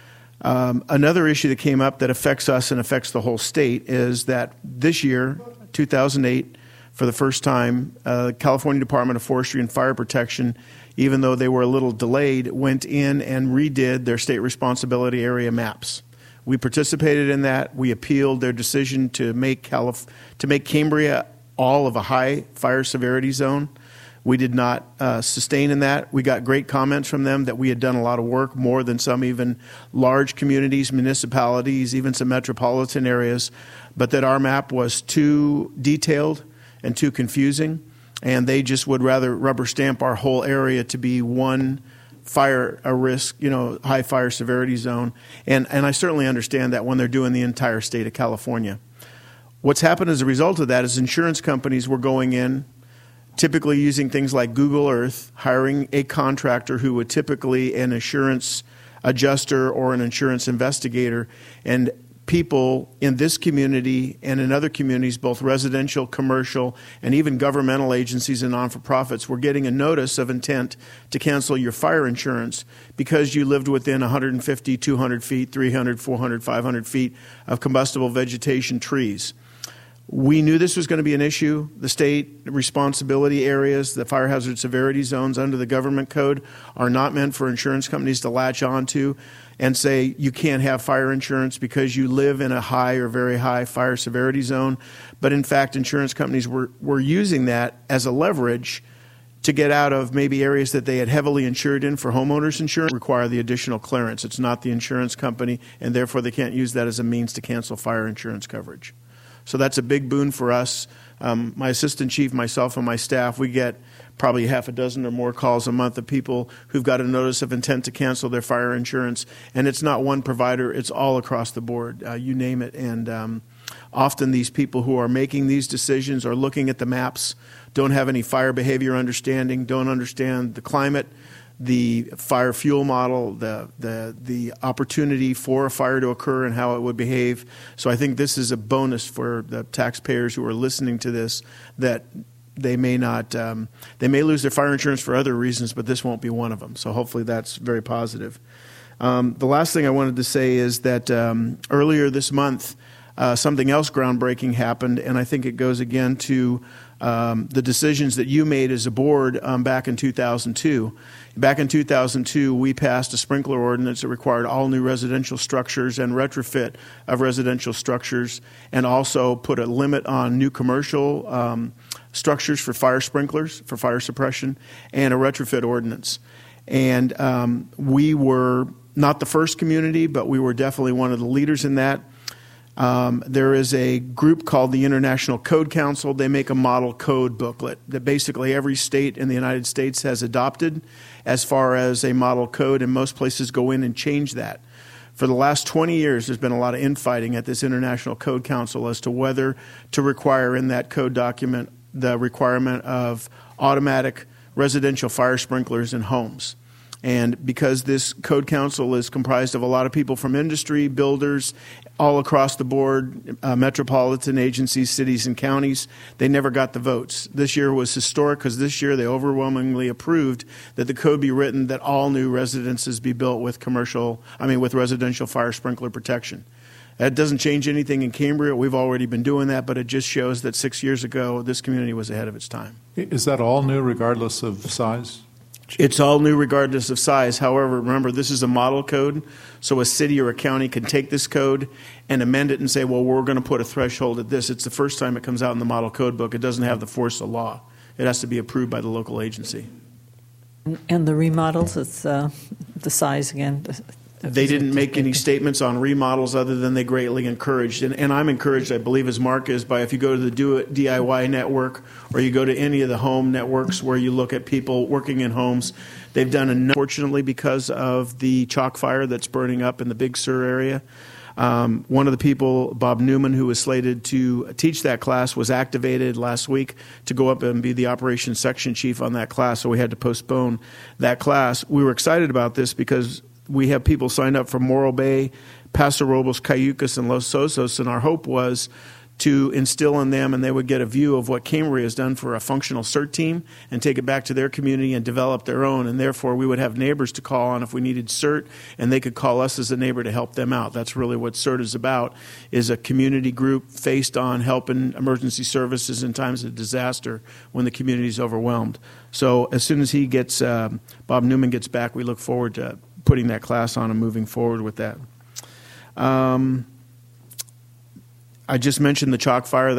Um, another issue that came up that affects us and affects the whole state is that this year, two thousand eight, for the first time, uh, California Department of Forestry and Fire Protection, even though they were a little delayed, went in and redid their state responsibility area maps. We participated in that. We appealed their decision to make Calif- to make Cambria all of a high fire severity zone. We did not uh, sustain in that. We got great comments from them that we had done a lot of work, more than some even large communities, municipalities, even some metropolitan areas, but that our map was too detailed and too confusing, and they just would rather rubber stamp our whole area to be one fire a risk, you know, high fire severity zone. And, and I certainly understand that when they're doing the entire state of California. What's happened as a result of that is insurance companies were going in, typically using things like Google Earth, hiring a contractor who would typically an insurance adjuster or an insurance investigator, and people in this community and in other communities, both residential, commercial, and even governmental agencies and non-for-profits, were getting a notice of intent to cancel your fire insurance because you lived within one hundred fifty, two hundred feet, three hundred, four hundred, five hundred feet of combustible vegetation trees. We knew this was going to be an issue. The state responsibility areas, the fire hazard severity zones under the government code, are not meant for insurance companies to latch onto and say you can't have fire insurance because you live in a high or very high fire severity zone. But in fact, insurance companies were, were using that as a leverage to get out of maybe areas that they had heavily insured in for homeowners insurance, require the additional clearance. It's not the insurance company, and therefore they can't use that as a means to cancel fire insurance coverage. So that's a big boon for us. Um, my assistant chief, myself, and my staff, we get probably half a dozen or more calls a month of people who've got a notice of intent to cancel their fire insurance. And it's not one provider, it's all across the board. Uh, you name it. And um, often these people who are making these decisions are looking at the maps, don't have any fire behavior understanding, don't understand the climate, the fire fuel model, the, the the opportunity for a fire to occur and how it would behave. So I think this is a bonus for the taxpayers who are listening to this, that they may not, um, they may lose their fire insurance for other reasons, but this won't be one of them. So hopefully that's very positive. Um, the last thing I wanted to say is that um, earlier this month, uh, something else groundbreaking happened, and I think it goes again to Um, the decisions that you made as a board um, back in two thousand two. Back in two thousand two, we passed a sprinkler ordinance that required all new residential structures and retrofit of residential structures, and also put a limit on new commercial um, structures for fire sprinklers, for fire suppression, and a retrofit ordinance. And um, we were not the first community, but we were definitely one of the leaders in that. Um, there is a group called the International Code Council. They make a model code booklet that basically every state in the United States has adopted as far as a model code, and most places go in and change that. For the last twenty years, there's been a lot of infighting at this International Code Council as to whether to require in that code document the requirement of automatic residential fire sprinklers in homes. And because this code council is comprised of a lot of people from industry, builders, all across the board, uh, metropolitan agencies, cities, and counties, they never got the votes. This year was historic because this year they overwhelmingly approved that the code be written that all new residences be built with commercial, I mean, with residential fire sprinkler protection. That doesn't change anything in Cambria. We've already been doing that, but it just shows that six years ago, this community was ahead of its time. Is that all new regardless of size? It's all new regardless of size. However, remember, this is a model code, so a city or a county can take this code and amend it and say, well, we're going to put a threshold at this. It's the first time it comes out in the model code book. It doesn't have the force of law. It has to be approved by the local agency. And the remodels, it's uh, the size again? They didn't make any statements on remodels other than they greatly encouraged. And, and I'm encouraged, I believe, as Mark is, by if you go to the Do It D I Y network or you go to any of the home networks where you look at people working in homes, they've done, unfortunately, because of the chalk fire that's burning up in the Big Sur area. Um, one of the people, Bob Newman, who was slated to teach that class, was activated last week to go up and be the operations section chief on that class, so we had to postpone that class. We were excited about this because we have people signed up from Morro Bay, Paso Robles, Cayucas, and Los Osos, and our hope was to instill in them, and they would get a view of what Cambria has done for a functional CERT team and take it back to their community and develop their own. And therefore, we would have neighbors to call on if we needed CERT, and they could call us as a neighbor to help them out. That's really what CERT is about, is a community group faced on helping emergency services in times of disaster when the community is overwhelmed. So as soon as he gets, uh, Bob Newman gets back, we look forward to putting that class on and moving forward with that. Um, I just mentioned the chalk fire. That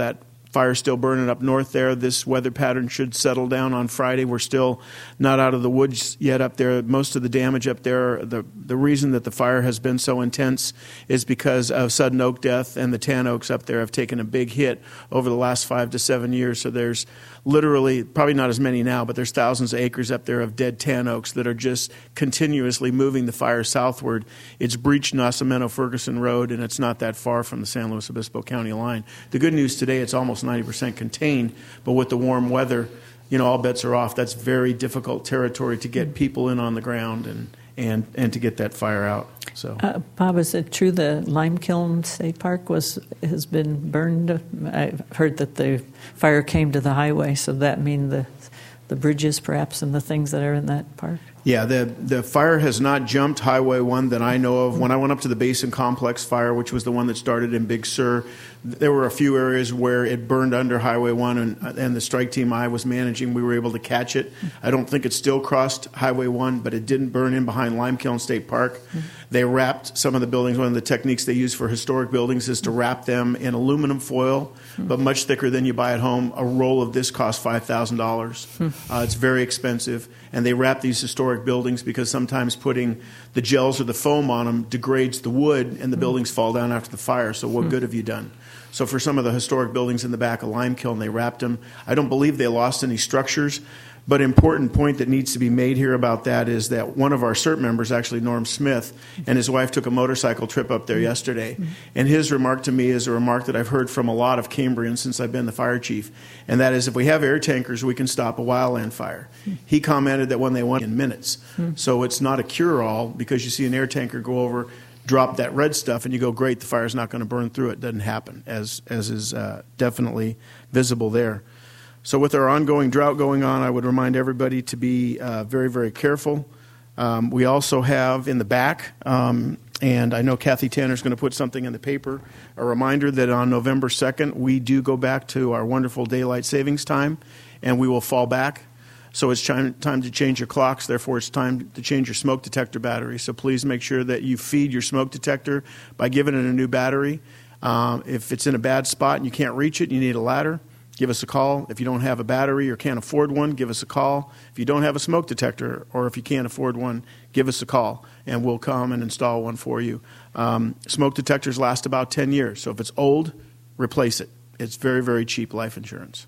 Fire's still burning up north there. This weather pattern should settle down on Friday. We're still not out of the woods yet up there. Most of the damage up there, the, the reason that the fire has been so intense is because of sudden oak death, and the tan oaks up there have taken a big hit over the last five to seven years. So there's literally, probably not as many now, but there's thousands of acres up there of dead tan oaks that are just continuously moving the fire southward. It's breached Nacimiento-Ferguson Road, and it's not that far from the San Luis Obispo County line. The good news today, it's almost ninety percent contained, but with the warm weather, you know, all bets are off. That's very difficult territory to get people in on the ground and, and, and to get that fire out. So, uh, Bob, is it true the Limekiln State Park was has been burned? I've heard that the fire came to the highway, so that mean the the bridges perhaps and the things that are in that park? Yeah, the the fire has not jumped Highway one that I know of. When I went up to the Basin Complex fire, which was the one that started in Big Sur, there were a few areas where it burned under Highway one, and, and the strike team I was managing, we were able to catch it. I don't think it still crossed Highway one, but it didn't burn in behind Limekiln State Park. Mm-hmm. They wrapped some of the buildings. One of the techniques they use for historic buildings is to wrap them in aluminum foil, mm-hmm. but much thicker than you buy at home. A roll of this costs five thousand dollars. Mm-hmm. Uh, it's very expensive, and they wrap these historic buildings because sometimes putting the gels or the foam on them degrades the wood, and the mm-hmm. buildings fall down after the fire. So what mm-hmm. good have you done? So for some of the historic buildings in the back of Limekiln, they wrapped them. I don't believe they lost any structures, but an important point that needs to be made here about that is that one of our C E R T members, actually Norm Smith, and his wife took a motorcycle trip up there yesterday. Mm-hmm. And his remark to me is a remark that I've heard from a lot of Cambrians since I've been the fire chief, and that is if we have air tankers, we can stop a wildland fire. Mm-hmm. He commented that when they went in minutes. Mm-hmm. So it's not a cure-all because you see an air tanker go over, drop that red stuff, and you go, great, the fire's not going to burn through it. Doesn't happen, as as is uh, definitely visible there. So with our ongoing drought going on, I would remind everybody to be uh, very, very careful. Um, we also have in the back, um, and I know Kathy Tanner's going to put something in the paper, a reminder that on November second, we do go back to our wonderful daylight savings time, and we will fall back. So it's time, time to change your clocks. Therefore, it's time to change your smoke detector battery. So please make sure that you feed your smoke detector by giving it a new battery. Um, if it's in a bad spot and you can't reach it, you need a ladder, give us a call. If you don't have a battery or can't afford one, give us a call. If you don't have a smoke detector or if you can't afford one, give us a call, and we'll come and install one for you. Um, smoke detectors last about ten years. So if it's old, replace it. It's very, very cheap life insurance.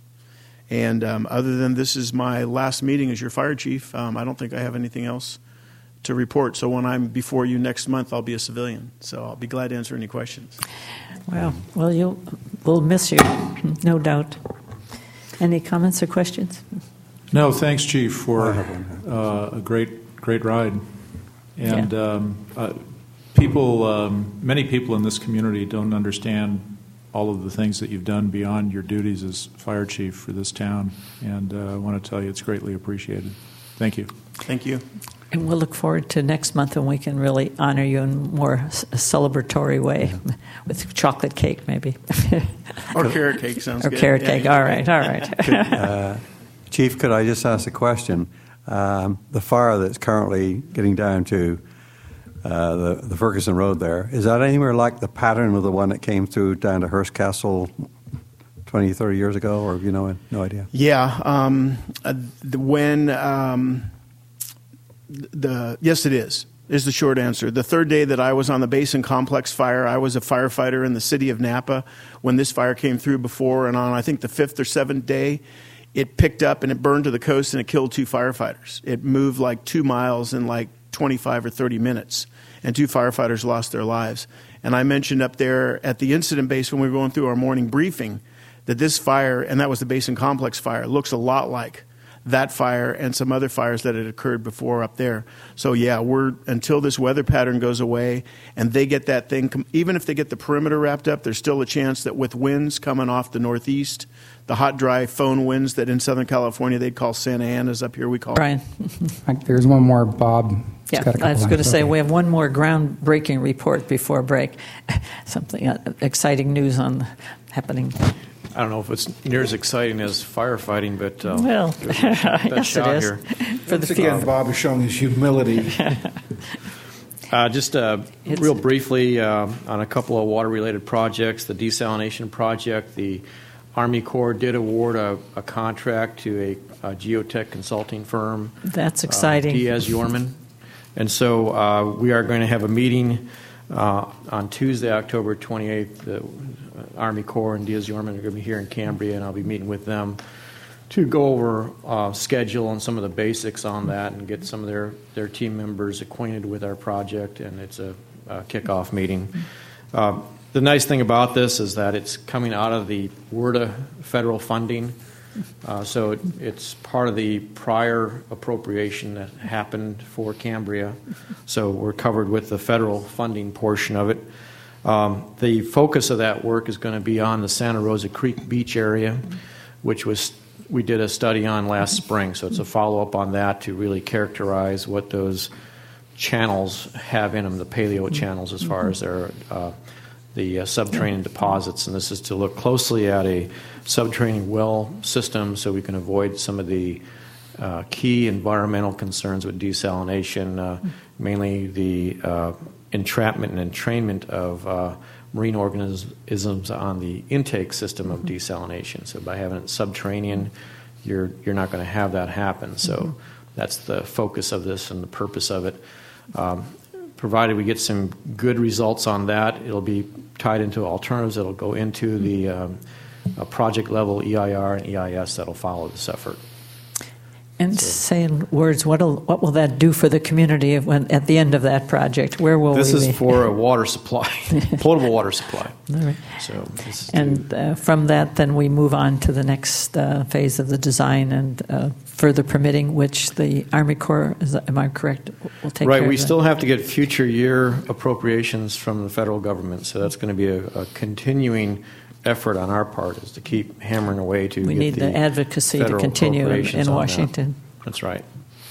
And um, other than this is my last meeting as your fire chief, um, I don't think I have anything else to report. So when I'm before you next month, I'll be a civilian. So I'll be glad to answer any questions. Wow. Well, you'll, we'll miss you, no doubt. Any comments or questions? No, thanks, Chief, for uh, a great, great ride. And Yeah. um, uh, people, um, many people in this community don't understand all of the things that you've done beyond your duties as fire chief for this town. And uh, I want to tell you it's greatly appreciated. Thank you. Thank you. And we'll look forward to next month when we can really honor you in a more a celebratory way, with chocolate cake maybe. Or carrot cake sounds or good. Or carrot Yeah, cake, yeah. all right, all right. Could, uh, Chief, could I just ask a question? Um, the fire that's currently getting down to uh, the, the Ferguson Road there, is that anywhere like the pattern of the one that came through down to Hearst Castle twenty, thirty years ago, or you know, no idea? Yeah. Um, uh, the, when um, the yes, it is. Is the short answer. The third day that I was on the Basin Complex fire, I was a firefighter in the city of Napa when this fire came through before, and on I think the fifth or seventh day, it picked up and it burned to the coast and it killed two firefighters. It moved like two miles in like twenty-five or thirty minutes, and two firefighters lost their lives. And I mentioned up there at the incident base when we were going through our morning briefing that this fire, and that was the Basin Complex fire, looks a lot like that fire and some other fires that had occurred before up there. So yeah, we're until this weather pattern goes away and they get that thing, even if they get the perimeter wrapped up, there's still a chance that with winds coming off the northeast, the hot, dry phone winds that in Southern California they'd call Santa Ana's, up here we call Brian. There's one more, Bob. He's Yeah, got a couple I was going to lines. say Okay. we have one more groundbreaking report before break. Something uh, exciting news on happening. I don't know if it's near as exciting as firefighting, but uh, Well, there's a best yes, it shot is. here. For Once the again, future. Bob is showing his humility. Uh, just uh, real briefly uh, on a couple of water-related projects, the desalination project, the Army Corps did award a, a contract to a, a geotech consulting firm. That's exciting. Uh, Diaz-Yorman. And so uh, we are going to have a meeting uh, on Tuesday, October twenty-eighth. The Army Corps and Diaz-Yorman are going to be here in Cambria, and I'll be meeting with them to go over uh, schedule and some of the basics on that and get some of their, their team members acquainted with our project, and it's a, a kickoff meeting. Uh, the nice thing about this is that it's coming out of the W R D A federal funding, uh, so it, it's part of the prior appropriation that happened for Cambria, so we're covered with the federal funding portion of it. Um, the focus of that work is going to be on the Santa Rosa Creek Beach area, which was we did a study on last spring, so it's a follow-up on that to really characterize what those channels have in them, the paleo channels, as far as their uh, the uh, subterranean deposits. And this is to look closely at a subterranean well system so we can avoid some of the uh, key environmental concerns with desalination, uh, mainly the uh, entrapment and entrainment of uh, marine organisms on the intake system of desalination. So by having it subterranean, you're you're not going to have that happen. So mm-hmm. that's the focus of this and the purpose of it. Um, provided we get some good results on that, it'll be tied into alternatives. It'll go into the um, project level E I R and E I S that'll follow this effort. And so, say in words, what'll, what will that do for the community when, at the end of that project? Where will this we is be? For a water supply, potable water supply. All right. So this is and uh, from that, then we move on to the next uh, phase of the design and uh, further permitting, which the Army Corps, is, am I correct, will take right. care We of that. still have to get future year appropriations from the federal government, so that's going to be a, a continuing effort on our part, is to keep hammering away to we get need the, the advocacy to continue in, in Washington. That. That's right.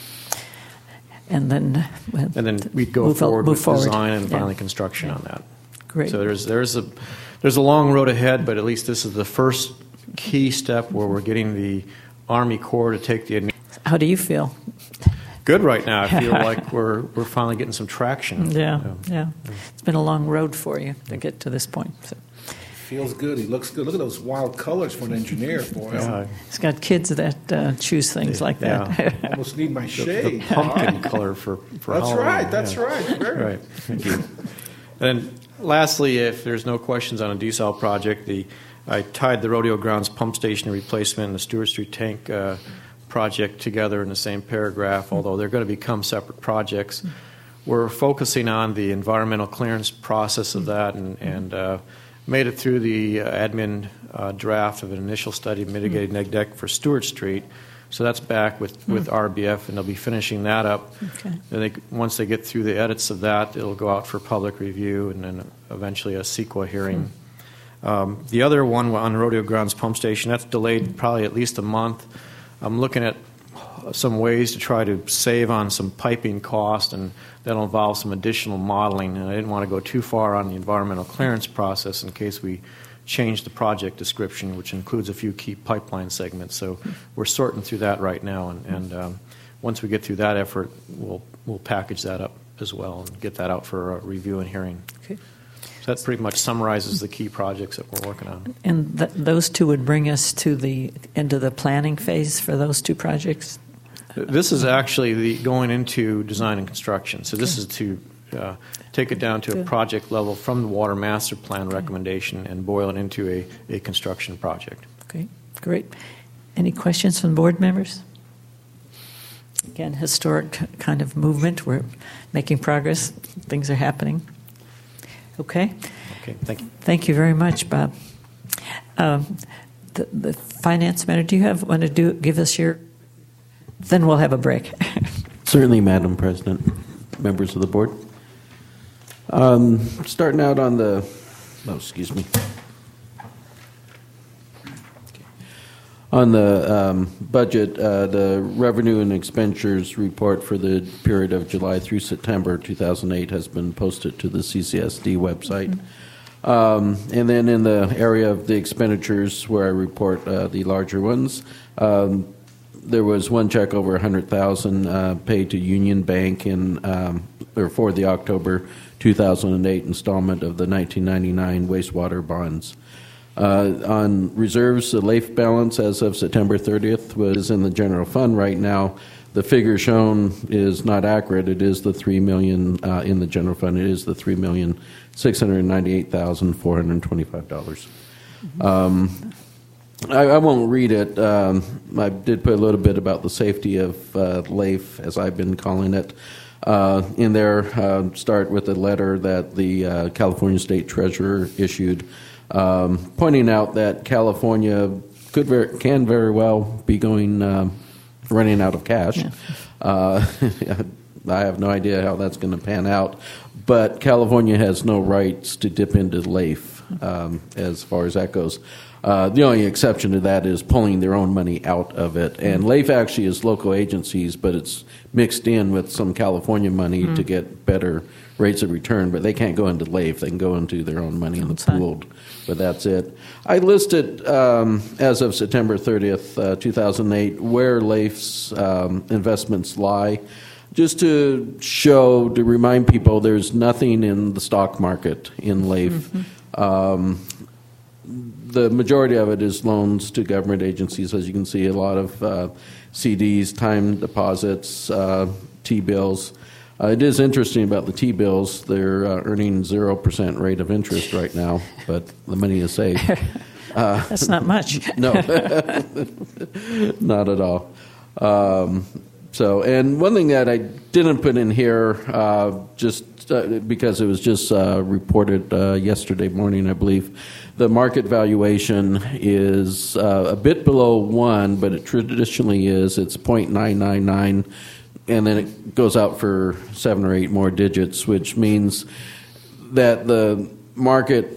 And then uh, and then we'd go move, forward move with forward. design and yeah. finally construction yeah. on that. Great. So there's there's a there's a long road ahead, but at least this is the first key step where we're getting the Army Corps to take the. How do you feel? Good right now. I feel like we're we're finally getting some traction. Yeah, so. yeah. It's been a long road for you to get to this point. So. Feels good. He looks good. Look at those wild colors for an engineer, boy. Yeah. He's got kids that uh, choose things like that. Yeah. Almost need my The, shade. the pumpkin color for, for That's Halloween. right. That's yeah. right. Very right. Thank you. And lastly, if there's no questions on a desal project, the I tied the rodeo grounds pump station replacement and the Stewart Street tank uh, project together in the same paragraph, although they're going to become separate projects. We're focusing on the environmental clearance process of that and, and uh, made it through the uh, admin uh, draft of an initial study of mitigated neg deck for Stewart Street. So that's back with, with R B F, and they'll be finishing that up. Okay. And they, once they get through the edits of that, it'll go out for public review and then eventually a CEQA hearing. Hmm. Um, the other one on Rodeo Grounds Pump Station, that's delayed probably at least a month. I'm looking at some ways to try to save on some piping cost, and that'll involve some additional modeling. And I didn't want to go too far on the environmental clearance process in case we change the project description, which includes a few key pipeline segments. So we're sorting through that right now, and, and um, once we get through that effort, we'll we'll package that up as well and get that out for a review and hearing. Okay. So that pretty much summarizes the key projects that we're working on. And th- those two would bring us to the end of the planning phase for those two projects? This is actually the going into design and construction. So this Okay. is to uh, take it down to Good. a project level from the water master plan okay. recommendation and boil it into a, a construction project. Okay, great. Any questions from board members? Again, historic kind of movement. We're making progress. Things are happening. Okay. Okay, thank you. Thank you very much, Bob. Um, the, the finance manager, do you have want to do give us your? Then we'll have a break. Certainly, Madam President, members of the board. Um, starting out on the, oh, excuse me. On the um, budget, uh, the revenue and expenditures report for the period of July through September two thousand eight has been posted to the C C S D website. Mm-hmm. Um, and then in the area of the expenditures where I report uh, the larger ones, um, there was one check over one hundred thousand dollars uh, paid to Union Bank in, um, or for the October two thousand eight installment of the nineteen ninety-nine wastewater bonds. Uh, on reserves, the LAIF balance as of September thirtieth was in the general fund right now. The figure shown is not accurate. It is the three million dollars uh, in the general fund. It is the three million six hundred ninety-eight thousand four hundred twenty-five dollars. Um, I, I won't read it. Um, I did put a little bit about the safety of uh, LAIF, as I've been calling it, uh, in there. Uh, start with a letter that the uh, California State Treasurer issued, um, pointing out that California could ver- can very well be going uh, running out of cash. Yeah. Uh, I have no idea how that's going to pan out, but California has no rights to dip into LAIF um, as far as that goes. Uh, the only exception to that is pulling their own money out of it. And LAIF actually is local agencies, but it's mixed in with some California money mm. to get better rates of return. But they can't go into LAIF. They can go into their own money in the pooled. But that's it. I listed, um, as of September thirtieth, uh, two thousand eight, where LAIF's um, investments lie, just to show, to remind people there's nothing in the stock market in LAIF. Mm-hmm. Um, The majority of it is loans to government agencies, as you can see, a lot of uh, C Ds, time deposits, uh, T-bills. Uh, it is interesting about the T-bills. They're uh, earning zero percent rate of interest right now, but the money is safe. Uh, That's not much. No, not at all. Um, so, and one thing that I didn't put in here, uh, just uh, because it was just uh, reported uh, yesterday morning, I believe, the market valuation is uh, a bit below one, but it traditionally is. It's zero point nine nine nine, and then it goes out for seven or eight more digits, which means that the market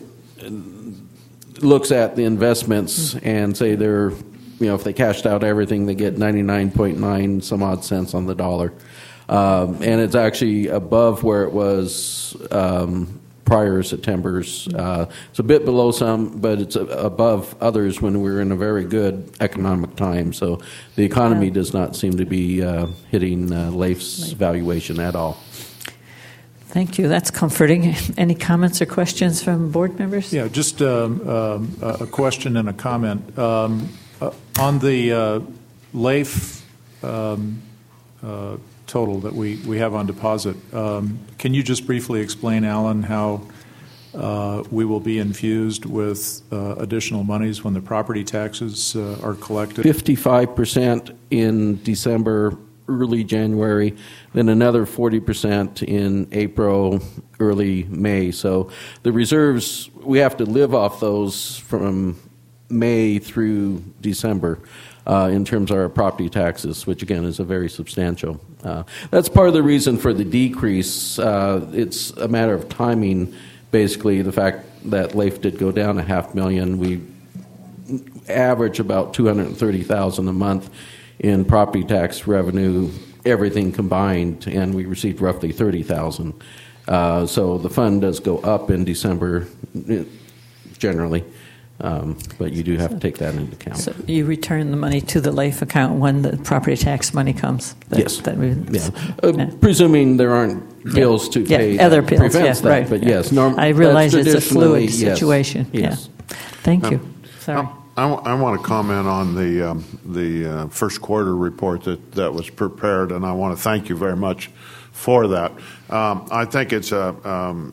looks at the investments and say they're, you know, if they cashed out everything, they get ninety-nine point nine some odd cents on the dollar. Um, and it's actually above where it was um, prior September's. Uh, it's a bit below some, but it's above others when we were in a very good economic time. So the economy does not seem to be uh, hitting uh, LAIF's valuation at all. Thank you. That's comforting. Any comments or questions from board members? Yeah, just um, um, a question and a comment. Um, uh, on the uh, LAIF um, uh, total that we, we have on deposit, um, can you just briefly explain, Alan, how uh, we will be infused with uh, additional monies when the property taxes uh, are collected? fifty-five percent in December, early January, then another forty percent in April, early May. So the reserves, we have to live off those from May through December uh, in terms of our property taxes, which again is a very substantial. Uh, that's part of the reason for the decrease. Uh, it's a matter of timing, basically, the fact that LAIF did go down a half million. We average about two hundred thirty thousand dollars a month in property tax revenue, everything combined, and we received roughly thirty thousand dollars. Uh, so the fund does go up in December, generally, um, but you do have to take that into account. So you return the money to the LAIF account when the property tax money comes? That, yes. That we, yeah. Uh, yeah. Presuming there aren't bills to yeah. pay. Yeah, other bills, prevents yeah, that, right. But yeah. yes, norm- I realize it's a fluid yes, situation. Yes. Yeah. Thank you. Um, Sorry. I, I want to comment on the um, the uh, first quarter report that, that was prepared, and I want to thank you very much for that. Um, I think it's a um,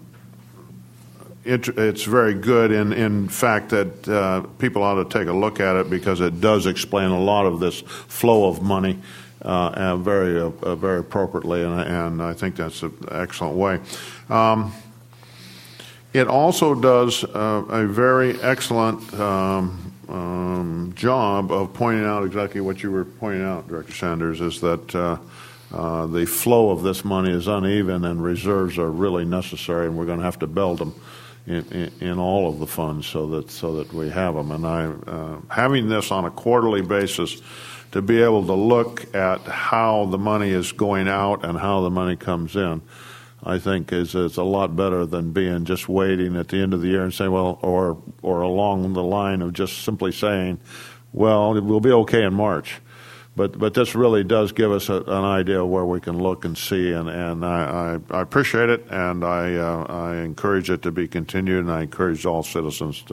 it, it's very good. In in fact, that uh, people ought to take a look at it because it does explain a lot of this flow of money uh, and very uh, very appropriately, and, and I think that's an excellent way. Um, it also does uh, a very excellent Um, Um, job of pointing out exactly what you were pointing out, Director Sanders, is that uh, uh, the flow of this money is uneven and reserves are really necessary, and we're going to have to build them in, in, in all of the funds so that so that we have them. And I, uh, having this on a quarterly basis, to be able to look at how the money is going out and how the money comes in, I think is is a lot better than being just waiting at the end of the year and saying, well, or or along the line of just simply saying, well, it will be okay in March. But but this really does give us a, an idea of where we can look and see, and, and I, I, I appreciate it, and I uh, I encourage it to be continued, and I encourage all citizens to,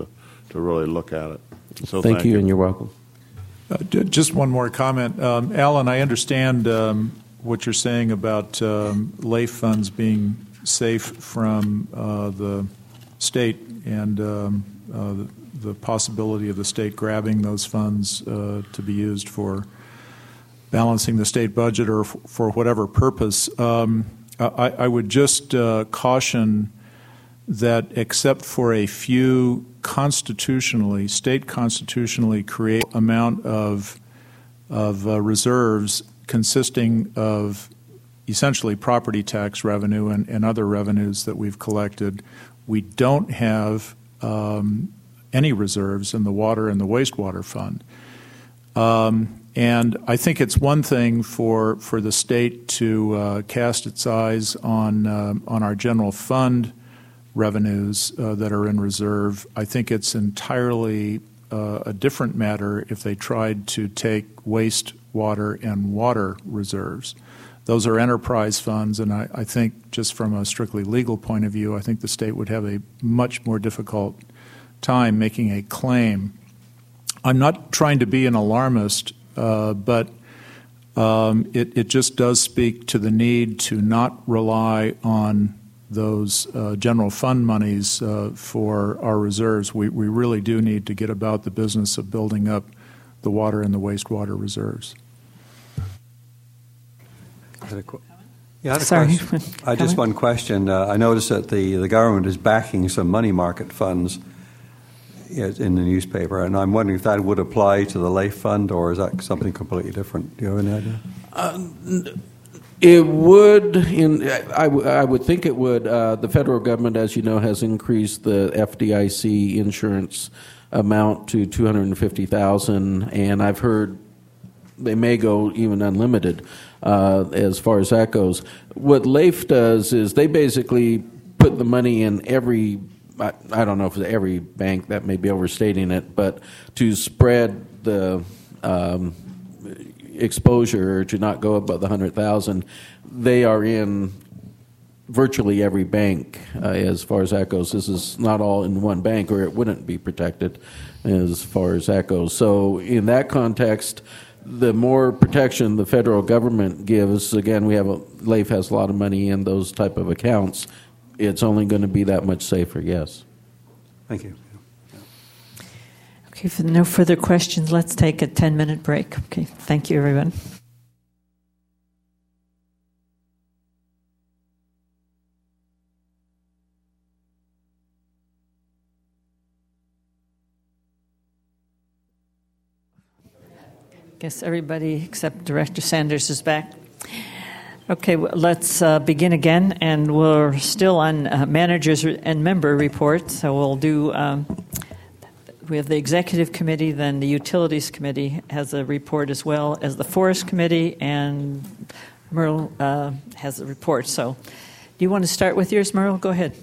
to really look at it. So thank, thank you, you, and you're welcome. Uh, j- just one more comment. Um, Alan, I understand um, what you're saying about um, L A I F funds being safe from uh, the state and um, uh, the, the possibility of the state grabbing those funds uh, to be used for balancing the state budget or f- for whatever purpose. Um, I, I would just uh, caution that except for a few constitutionally, state constitutionally create amount of, of uh, reserves consisting of essentially property tax revenue and, and other revenues that we've collected, we don't have um, any reserves in the water and the wastewater fund. Um, and I think it's one thing for, for the state to uh, cast its eyes on, uh, on our general fund revenues uh, that are in reserve. I think it's entirely uh, a different matter if they tried to take waste, water, and water reserves. Those are enterprise funds, and I, I think just from a strictly legal point of view, I think the state would have a much more difficult time making a claim. I'm not trying to be an alarmist, uh, but um, it, it just does speak to the need to not rely on those uh, general fund monies uh, for our reserves. We, we really do need to get about the business of building up the water and the wastewater reserves. Yeah, I had a Sorry. question. Uh, just one question. Uh, I noticed that the, the government is backing some money market funds in the newspaper, and I'm wondering if that would apply to the L A I F fund, or is that something completely different? Do you have any idea? Uh, it would. In I, w- I would think it would. Uh, the federal government, as you know, has increased the F D I C insurance amount to two hundred fifty thousand dollars, and I've heard they may go even unlimited uh, as far as that goes. What L A I F does is they basically put the money in every, I, I don't know if it's every bank, that may be overstating it, but to spread the um, exposure to not go above the one hundred thousand dollars, they are in virtually every bank uh, as far as that goes. This is not all in one bank, or it wouldn't be protected as far as that goes. So in that context, the more protection the federal government gives, again, we have a, L A I F has a lot of money in those type of accounts, it's only going to be that much safer, yes. Thank you. Okay, if no further questions, let's take a ten-minute break. Okay, thank you, everyone. Guess everybody except Director Sanders is back. Okay, well, let's uh, begin again, and we're still on uh, managers and member reports. So we'll do. Um, we have the executive committee, then the utilities committee has a report, as well as the forest committee, and Merle uh, has a report. So, do you want to start with yours, Merle? Go ahead.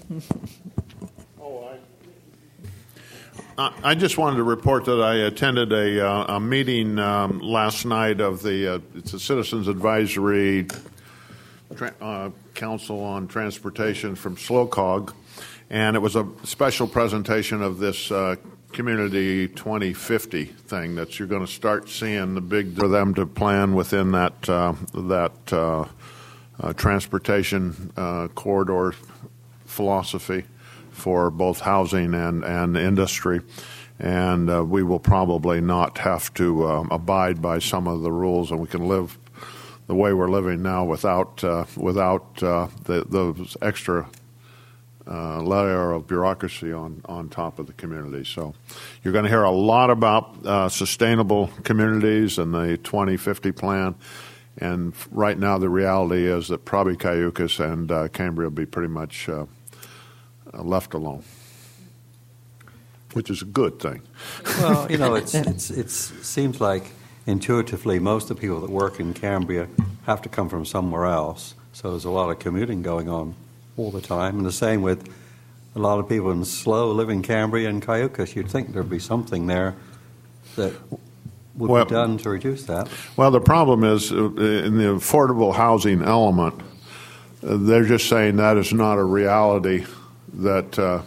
I just wanted to report that I attended a, uh, a meeting um, last night of the uh, it's a Citizens Advisory Tra- uh, Council on Transportation from SLOCOG, and it was a special presentation of this uh, Community twenty fifty thing that you're going to start seeing the big for them to plan within that uh, that uh, uh, transportation uh, corridor philosophy for both housing and, and industry. And uh, we will probably not have to um, abide by some of the rules, and we can live the way we're living now without uh, without uh, the, those extra uh, layer of bureaucracy on, on top of the community. So you're going to hear a lot about uh, sustainable communities and the twenty fifty plan. And right now the reality is that probably Cayucas and uh, Cambria will be pretty much uh, left alone, which is a good thing. Well, you know, it's, it's it seems like intuitively most of the people that work in Cambria have to come from somewhere else. So there's a lot of commuting going on all the time. And the same with a lot of people in SLO live in Cambria and Cayucas. You'd think there'd be something there that would well, be done to reduce that. Well, the problem is uh, in the affordable housing element, uh, they're just saying that is not a reality that uh,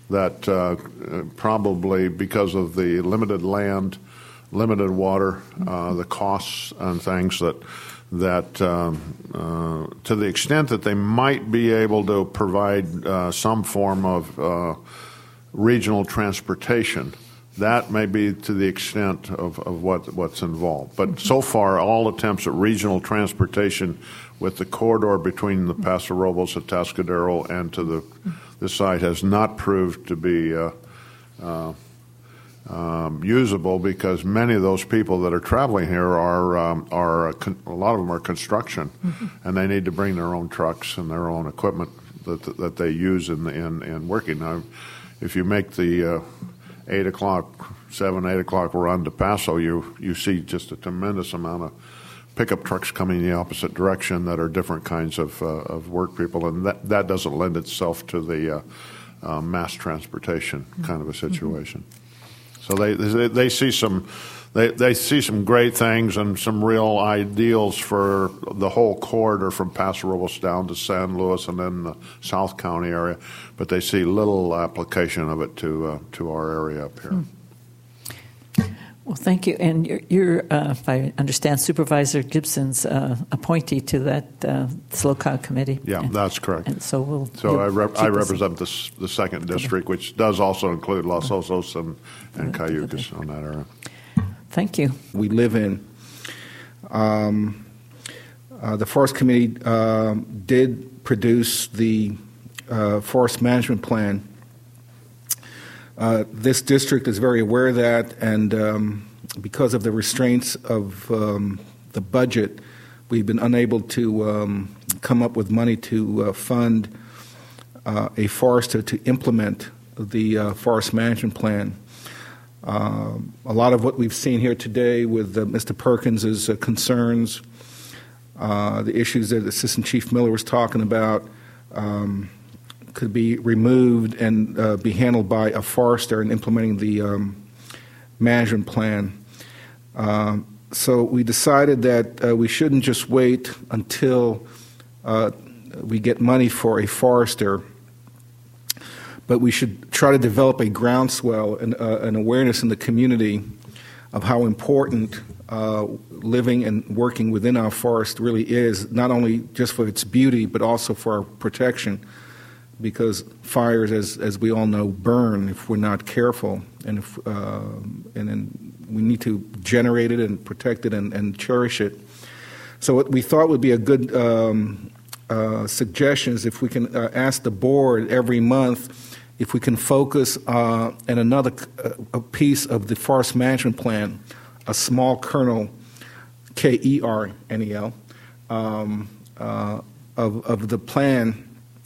that uh, probably because of the limited land, limited water, uh, the costs and things that that um, uh, to the extent that they might be able to provide uh, some form of uh, regional transportation, that may be to the extent of, of what, what's involved. But so far, all attempts at regional transportation with the corridor between the Paso Robles, Atascadero, and to the, the site has not proved to be uh, uh, um, usable, because many of those people that are traveling here are, um, are a, con- a lot of them are construction, mm-hmm. and they need to bring their own trucks and their own equipment that, that they use in, in, in working. Now, if you make the uh, eight o'clock, seven, eight o'clock run to Paso, you you see just a tremendous amount of pickup trucks coming in the opposite direction that are different kinds of uh, of work people, and that, that doesn't lend itself to the uh, uh, mass transportation kind of a situation. Mm-hmm. So they, they they see some they they see some great things and some real ideals for the whole corridor from Paso Robles down to San Luis and then the South County area, but they see little application of it to uh, to our area up here. Hmm. Well, thank you. And you're, you're uh, if I understand, Supervisor Gibson's uh, appointee to that uh, SLOCOG committee. Yeah, and, that's correct. And so we'll. So I, rep- I represent the the second district, which does also include Los Osos and and Cayucas on that area. Thank you. We live in. Um, uh, the Forest Committee uh, did produce the uh, Forest Management Plan. Uh, this district is very aware of that, and um, because of the restraints of um, the budget, we've been unable to um, come up with money to uh, fund uh, a forester to implement the uh, Forest Management Plan. Uh, a lot of what we've seen here today with uh, Mister Perkins' uh, concerns, uh, the issues that Assistant Chief Miller was talking about, um, could be removed and uh, be handled by a forester in implementing the um, management plan. Uh, so we decided that uh, we shouldn't just wait until uh, we get money for a forester, but we should try to develop a groundswell and uh, an awareness in the community of how important uh, living and working within our forest really is, not only just for its beauty, but also for our protection. Because fires, as as we all know, burn if we're not careful, and if uh, and then we need to generate it and protect it and, and cherish it. So what we thought would be a good um, uh, suggestion is if we can uh, ask the board every month if we can focus uh, on another uh, a piece of the forest management plan, a small kernel, K E R N E L, um, uh, of of the plan.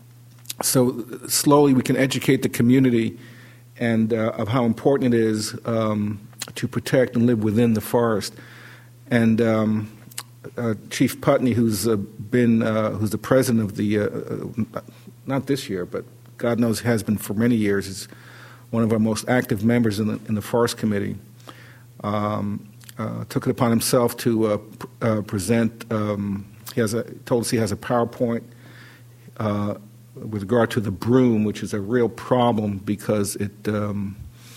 So slowly we can educate the community and uh, of how important it is um, to protect and live within the forest. And um, uh, Chief Putney, who's uh, been uh, who's the president of the uh, not this year, but God knows has been for many years, is one of our most active members in the in the Forest Committee. Um, uh, took it upon himself to uh, pr- uh, present. Um, he has a told us he has a PowerPoint. Uh, with regard to the broom, which is a real problem because it, um,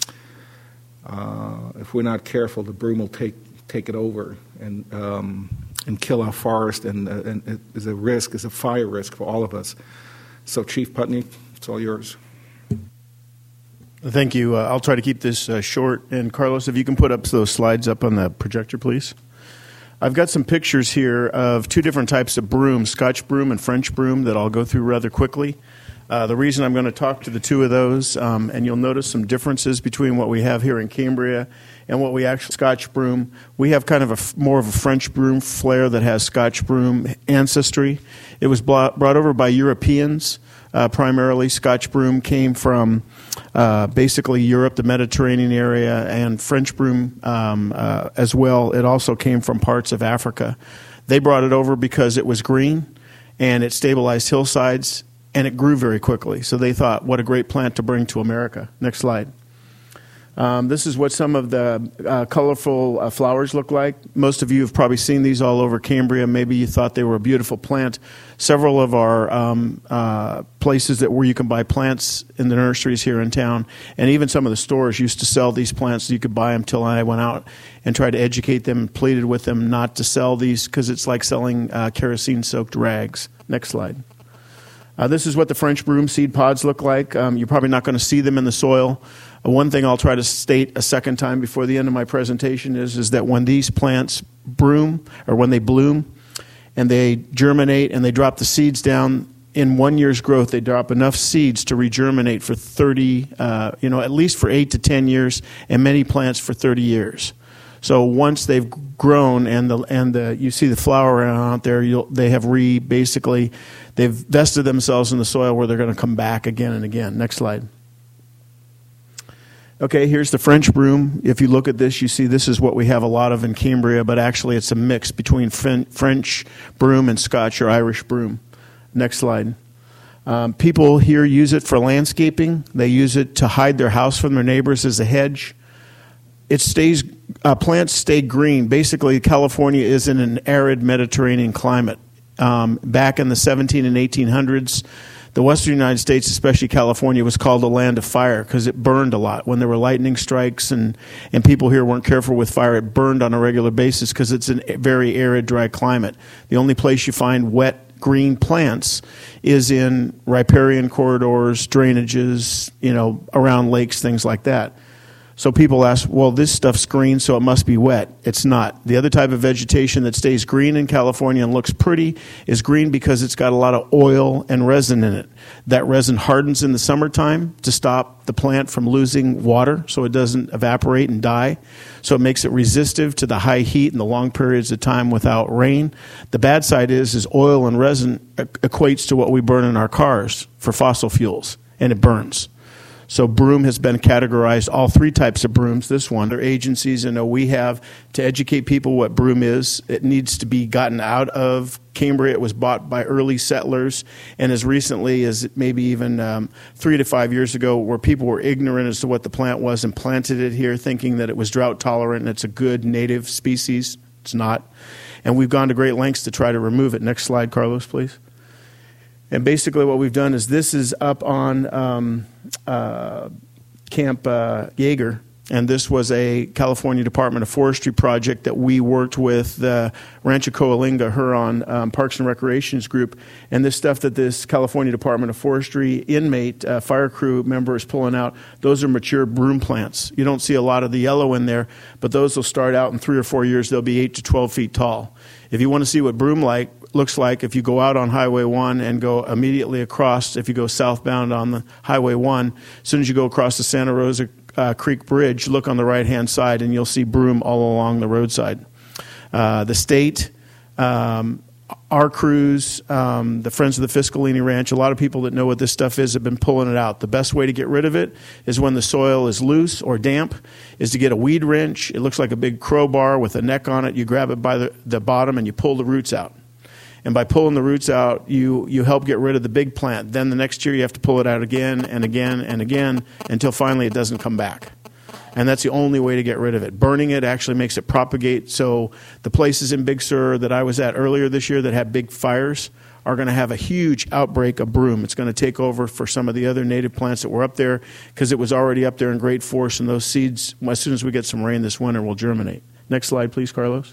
uh, if we're not careful, the broom will take take it over and um, and kill our forest, and, uh, and it is a risk, it's a fire risk for all of us. So, Chief Putney, it's all yours. Thank you. Uh, I'll try to keep this uh, short. And Carlos, if you can put up those slides up on the projector, please. I've got some pictures here of two different types of broom, Scotch broom and French broom, that I'll go through rather quickly. Uh, the reason I'm going to talk to the two of those, um, and you'll notice some differences between what we have here in Cambria and what we actually Scotch broom. We have kind of a more of a French broom flair that has Scotch broom ancestry. It was brought over by Europeans. Uh, primarily, Scotch broom came from uh, basically Europe, the Mediterranean area, and French broom um, uh, as well. It also came from parts of Africa. They brought it over because it was green, and it stabilized hillsides, and it grew very quickly. So they thought, what a great plant to bring to America. Next slide. Um, this is what some of the uh, colorful uh, flowers look like. Most of you have probably seen these all over Cambria. Maybe you thought they were a beautiful plant. Several of our um, uh, places that where you can buy plants in the nurseries here in town, and even some of the stores used to sell these plants. So you could buy them till I went out and tried to educate them and pleaded with them not to sell these because it's like selling uh, kerosene-soaked rags. Next slide. Uh, this is what the French broom seed pods look like. Um, you're probably not going to see them in the soil. Uh, one thing I'll try to state a second time before the end of my presentation is, is that when these plants broom, or when they bloom, and they germinate and they drop the seeds down, in one year's growth, they drop enough seeds to regerminate for thirty, uh, you know, at least for eight to ten years, and many plants for thirty years. So once they've grown and the and the you see the flower out there, you'll, they have re basically they've vested themselves in the soil where they're going to come back again and again. Next slide. Okay, here's the French broom. If you look at this, you see this is what we have a lot of in Cambria, but actually it's a mix between French broom and Scotch or Irish broom. Next slide. Um, people here use it for landscaping. They use it to hide their house from their neighbors as a hedge. It stays, uh, plants stay green. Basically, California is in an arid Mediterranean climate. Um, back in the seventeen and eighteen hundreds, the western United States, especially California, was called a land of fire because it burned a lot. When there were lightning strikes and, and people here weren't careful with fire, it burned on a regular basis because it's a very arid, dry climate. The only place you find wet, green plants is in riparian corridors, drainages, you know, around lakes, things like that. So people ask, well, this stuff's green, so it must be wet. It's not. The other type of vegetation that stays green in California and looks pretty is green because it's got a lot of oil and resin in it. That resin hardens in the summertime to stop the plant from losing water so it doesn't evaporate and die. So it makes it resistive to the high heat and the long periods of time without rain. The bad side is, is oil and resin equates to what we burn in our cars for fossil fuels, and it burns. So broom has been categorized, all three types of brooms. This one, there are agencies, and we have to educate people what broom is. It needs to be gotten out of Cambria. It was bought by early settlers, and as recently as maybe even um, three to five years ago, where people were ignorant as to what the plant was and planted it here thinking that it was drought tolerant and it's a good native species. It's not. And we've gone to great lengths to try to remove it. Next slide, Carlos, please. And basically what we've done is this is up on um, uh, Camp uh, Yeager, and this was a California Department of Forestry project that we worked with the Rancho Coalinga Huron um, Parks and Recreations group, and this stuff that this California Department of Forestry inmate uh, fire crew member is pulling out, those are mature broom plants. You don't see a lot of the yellow in there, but those will start out in three or four years, they'll be eight to twelve feet tall. If you want to see what broom like looks like, if you go out on Highway one and go immediately across, if you go southbound on the Highway one, as soon as you go across the Santa Rosa uh, Creek Bridge, look on the right-hand side and you'll see broom all along the roadside. Uh, the state, um, our crews, um, the Friends of the Fiscalini Ranch, a lot of people that know what this stuff is have been pulling it out. The best way to get rid of it is when the soil is loose or damp, is to get a weed wrench. It looks like a big crowbar with a neck on it. You grab it by the, the bottom and you pull the roots out. And by pulling the roots out, you, you help get rid of the big plant. Then the next year you have to pull it out again and again and again until finally it doesn't come back. And that's the only way to get rid of it. Burning it actually makes it propagate. So the places in Big Sur that I was at earlier this year that had big fires are going to have a huge outbreak of broom. It's going to take over for some of the other native plants that were up there because it was already up there in great force, and those seeds, as soon as we get some rain this winter, will germinate. Next slide, please, Carlos.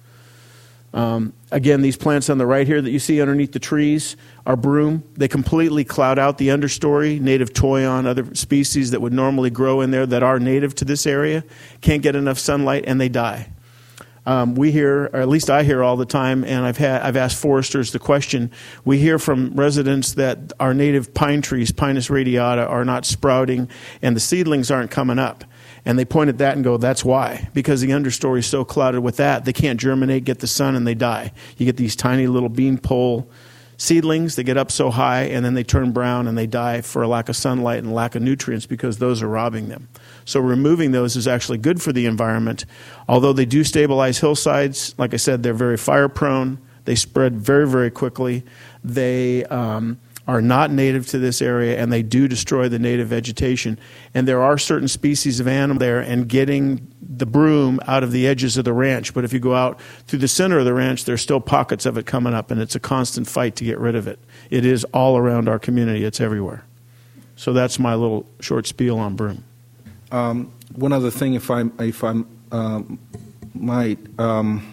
Um, again, these plants on the right here that you see underneath the trees are broom. They completely cloud out the understory. Native toyon, other species that would normally grow in there that are native to this area, can't get enough sunlight and they die. Um, we hear, or at least I hear all the time, and I've had I've asked foresters the question. We hear from residents that our native pine trees, Pinus radiata, are not sprouting and the seedlings aren't coming up. And they point at that and go, that's why. Because the understory is so clouded with that, they can't germinate, get the sun, and they die. You get these tiny little beanpole seedlings that get up so high, and then they turn brown and they die for a lack of sunlight and lack of nutrients because those are robbing them. So removing those is actually good for the environment. Although they do stabilize hillsides, like I said, they're very fire prone. They spread very, very quickly. They um, are not native to this area, and they do destroy the native vegetation. And there are certain species of animal there, and getting the broom out of the edges of the ranch. But if you go out through the center of the ranch, there's still pockets of it coming up, and it's a constant fight to get rid of it. It is all around our community. It's everywhere. So that's my little short spiel on broom. Um, one other thing, if I if I um, might. Um,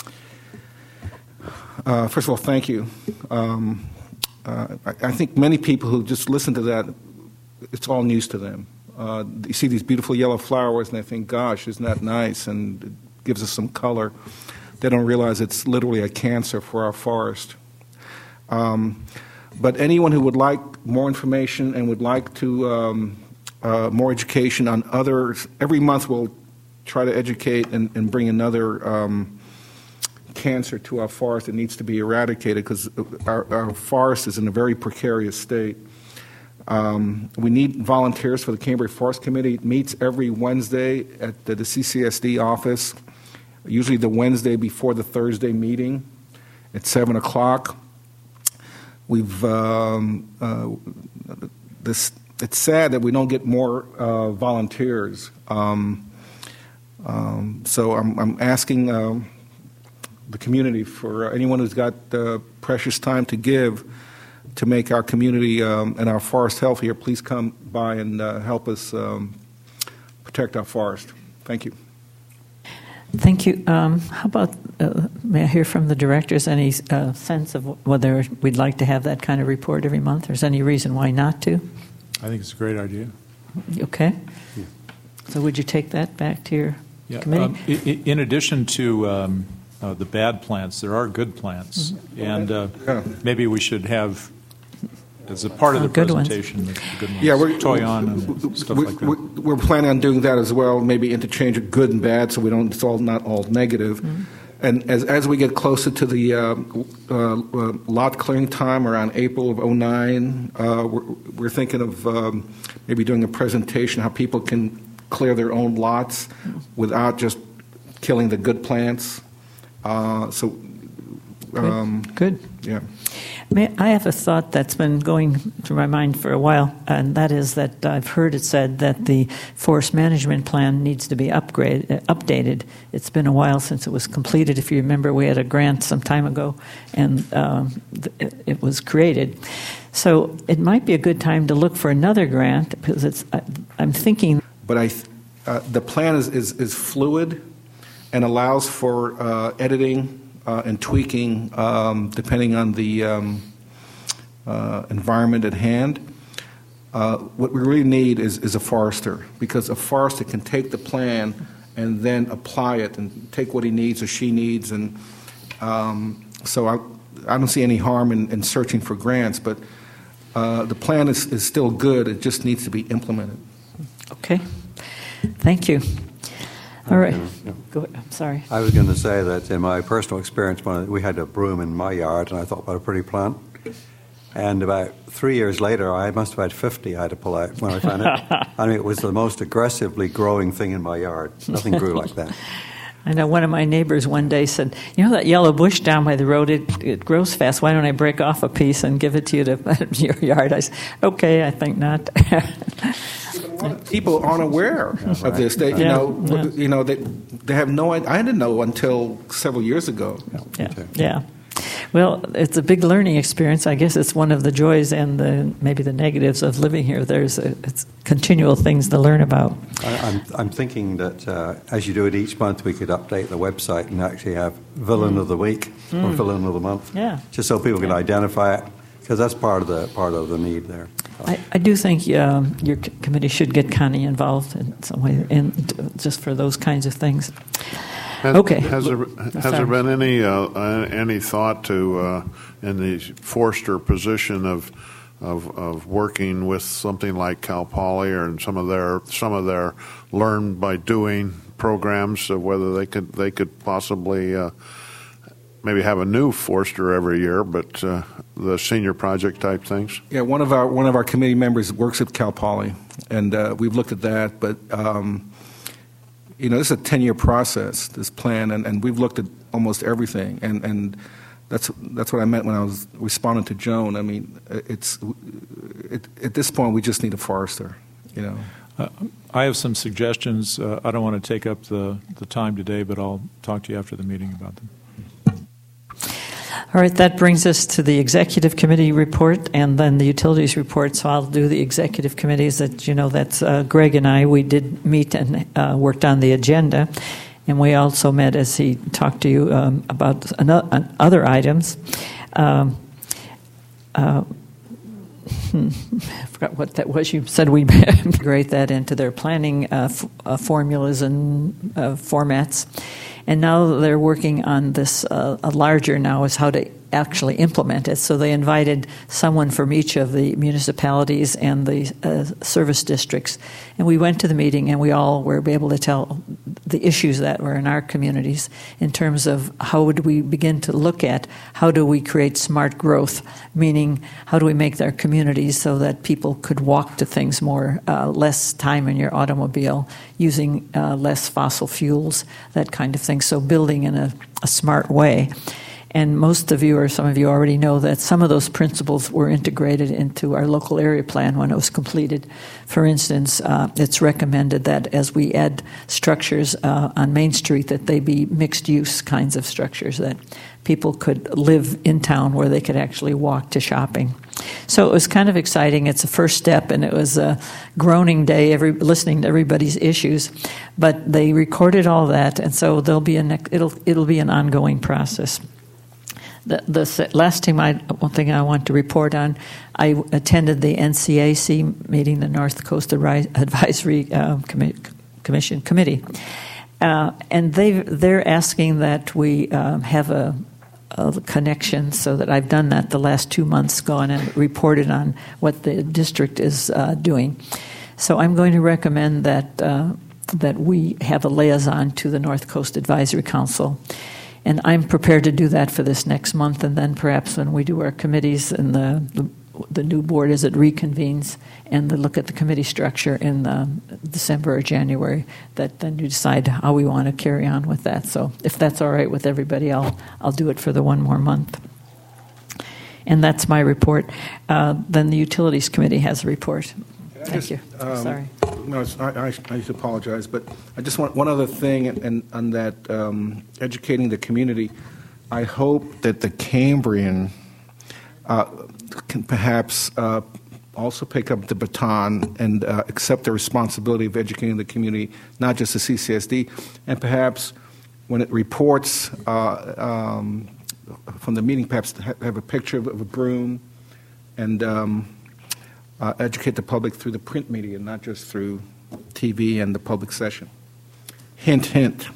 uh, first of all, thank you. Um, uh, I, I think many people who just listen to that, it's all news to them. Uh, you see these beautiful yellow flowers, and they think, "Gosh, isn't that nice?" And it gives us some color. They don't realize it's literally a cancer for our forest. Um, but anyone who would like more information and would like to um, uh, more education on others, every month we'll try to educate and, and bring another um, cancer to our forest that needs to be eradicated, because our, our forest is in a very precarious state. Um, we need volunteers for the Cambria Forest Committee. It meets every Wednesday at the, the C C S D office, usually the Wednesday before the Thursday meeting at seven o'clock. We've um, uh, this. It's sad that we don't get more uh, volunteers. Um, um, so I'm, I'm asking um, the community for anyone who's got uh, precious time to give to make our community um, and our forest healthier. Please come by and uh, help us um, protect our forest. Thank you. Thank you. Um, how about, uh, may I hear from the directors any uh, sense of whether we'd like to have that kind of report every month? Or is there any reason why not to? I think it's a great idea. Okay. Yeah. So would you take that back to your yeah, committee? Um, in, in addition to um, uh, the bad plants, there are good plants. Mm-hmm. And uh, yeah. maybe we should have, as a part of the good presentation, ones. the good ones, yeah, we're, Toyon and stuff we're, like that. We're planning on doing that as well, maybe interchange of good and bad, so we don't, it's all not all negative. Mm-hmm. And as as we get closer to the uh, uh, uh, lot clearing time around April of oh nine, uh, we're, we're thinking of um, maybe doing a presentation how people can clear their own lots without just killing the good plants. Uh, so, um, good. good. Yeah. May, I have a thought that's been going through my mind for a while, and that is that I've heard it said that the forest management plan needs to be upgrade, uh, updated. It's been a while since it was completed. If you remember, we had a grant some time ago, and um, th- it was created. So it might be a good time to look for another grant, because it's. I, I'm thinking. But I, uh, the plan is, is, is fluid and allows for uh, editing. Uh, and tweaking um, depending on the um, uh, environment at hand. Uh, what we really need is, is a forester, because a forester can take the plan and then apply it and take what he needs or she needs. And um, so I, I don't see any harm in, in searching for grants, but uh, the plan is, is still good. It just needs to be implemented. Okay. Thank you. All right. Go ahead. I'm sorry. I was going to say that in my personal experience, when we had a broom in my yard, and I thought, what a pretty plant. And about three years later, I must have had fifty I had to pull out when I found it. I mean, it was the most aggressively growing thing in my yard. Nothing grew like that. I know one of my neighbors one day said, you know that yellow bush down by the road, it, it grows fast. Why don't I break off a piece and give it to you to your yard? I said, okay, I think not. People aren't aware of right. this. They, you yeah, know, yeah. you know, they they have no. I didn't know until several years ago. Yeah, yeah. Well, it's a big learning experience. I guess it's one of the joys and the maybe the negatives of living here. There's a, it's continual things to learn about. I, I'm I'm thinking that uh, as you do it each month, we could update the website and actually have villain mm. of the week mm. or villain of the month. Yeah, just so people can yeah. identify it, because that's part of the part of the need there. I, I do think um, your c- committee should get Connie involved in some way, and just for those kinds of things. Has, okay. Has there has Sorry. there been any uh, any thought to uh, in the forester position of, of of working with something like Cal Poly or some of their some of their learn by doing programs of whether they could they could possibly uh, maybe have a new forester every year, but uh, the senior project type things? Yeah, one of our one of our committee members works at Cal Poly, and uh, we've looked at that. But um, you know, this is a ten-year process, this plan, and, and we've looked at almost everything. And, and that's that's what I meant when I was responding to Joan. I mean, it's it, at this point we just need a forester, you know. Uh, I have some suggestions. Uh, I don't want to take up the, the time today, but I'll talk to you after the meeting about them. All right, that brings us to the Executive Committee report and then the Utilities report. So I'll do the Executive Committees. That, you know, that's uh, Greg and I. We did meet and uh, worked on the agenda. And we also met as he talked to you um, about another, other items. Um, uh, hmm, I forgot what that was. You said we integrate that into their planning uh, f- uh, formulas and uh, formats. And now they're working on this, uh, a larger now is how to actually implement it. So they invited someone from each of the municipalities and the uh, service districts. And we went to the meeting and we all were able to tell the issues that were in our communities in terms of how would we begin to look at how do we create smart growth, meaning how do we make our communities so that people could walk to things more, uh, less time in your automobile, using uh, less fossil fuels, that kind of thing. So building in a, a smart way. And most of you, or some of you already know that some of those principles were integrated into our local area plan when it was completed. For instance, uh, it's recommended that as we add structures uh, on Main Street, that they be mixed-use kinds of structures, that people could live in town where they could actually walk to shopping. So it was kind of exciting. It's a first step, and it was a groaning day, every, listening to everybody's issues. But they recorded all that, and so there'll be a it'll it'll be an ongoing process. The, the last thing I, one thing I want to report on, I attended the N C A C meeting, the North Coast Advisory uh, Commi- Commission Committee, uh, and they they're asking that we um, have a, a connection. So that I've done that the last two months, gone and reported on what the district is uh, doing. So I'm going to recommend that uh, that we have a liaison to the North Coast Advisory Council. And I'm prepared to do that for this next month, and then perhaps when we do our committees and the the, the new board as it reconvenes and the look at the committee structure in the December or January, that then you decide how we want to carry on with that. So if that's all right with everybody, I'll I'll do it for the one more month. And that's my report. Uh, then the Utilities Committee has a report. Thank just, you. Um, Sorry. No, it's, I, I, I just apologize, but I just want one other thing, and on that um, educating the community. I hope that the Cambrian uh, can perhaps uh, also pick up the baton and uh, accept the responsibility of educating the community, not just the C C S D, and perhaps when it reports uh, um, from the meeting, perhaps have a picture of, of a broom and. Um, Uh, educate the public through the print media, not just through T V and the public session. Hint, hint.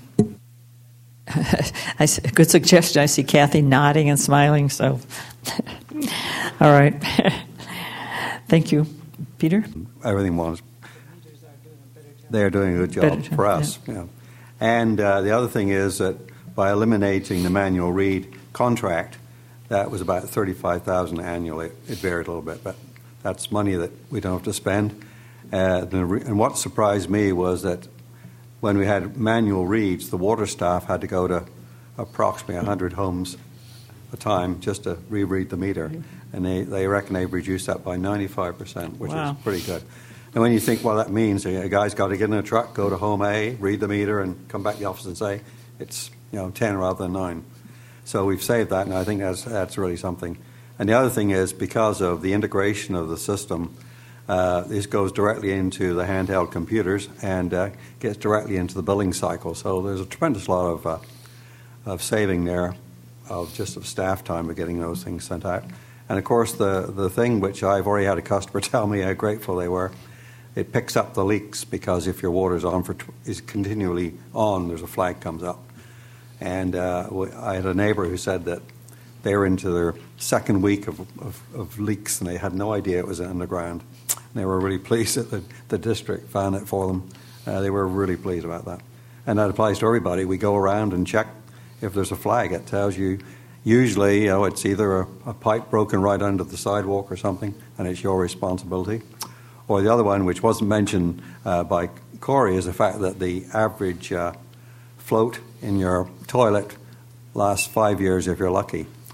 I, good suggestion. I see Kathy nodding and smiling, so all right. Thank you. Peter? Everything was. They're doing a good job job, for us. yeah. Yeah. And uh, the other thing is that by eliminating the manual read contract, that was about thirty-five thousand dollars annually. It varied a little bit, but that's money that we don't have to spend. Uh, the re- and what surprised me was that when we had manual reads, the water staff had to go to approximately one hundred homes a time just to reread the meter. Mm-hmm. And they, they reckon they've reduced that by ninety-five percent, which wow. is pretty good. And when you think what that means, a guy's got to get in a truck, go to home A, read the meter, and come back to the office and say it's you know ten rather than nine. So we've saved that, and I think that's that's really something. And the other thing is, because of the integration of the system, uh, this goes directly into the handheld computers and uh, gets directly into the billing cycle. So there's a tremendous lot of uh, of saving there, of just of staff time of getting those things sent out. And of course, the the thing which I've already had a customer tell me how grateful they were, it picks up the leaks, because if your water's on for tw- is continually on, there's a flag comes up. And uh, I had a neighbor who said that they were into their second week of, of, of leaks, and they had no idea it was underground. And they were really pleased that the, the district found it for them. Uh, they were really pleased about that. And that applies to everybody. We go around and check if there's a flag. It tells you, usually, you know, it's either a, a pipe broken right under the sidewalk or something, and it's your responsibility. Or the other one, which wasn't mentioned uh, by Corey, is the fact that the average uh, float in your toilet lasts five years if you're lucky.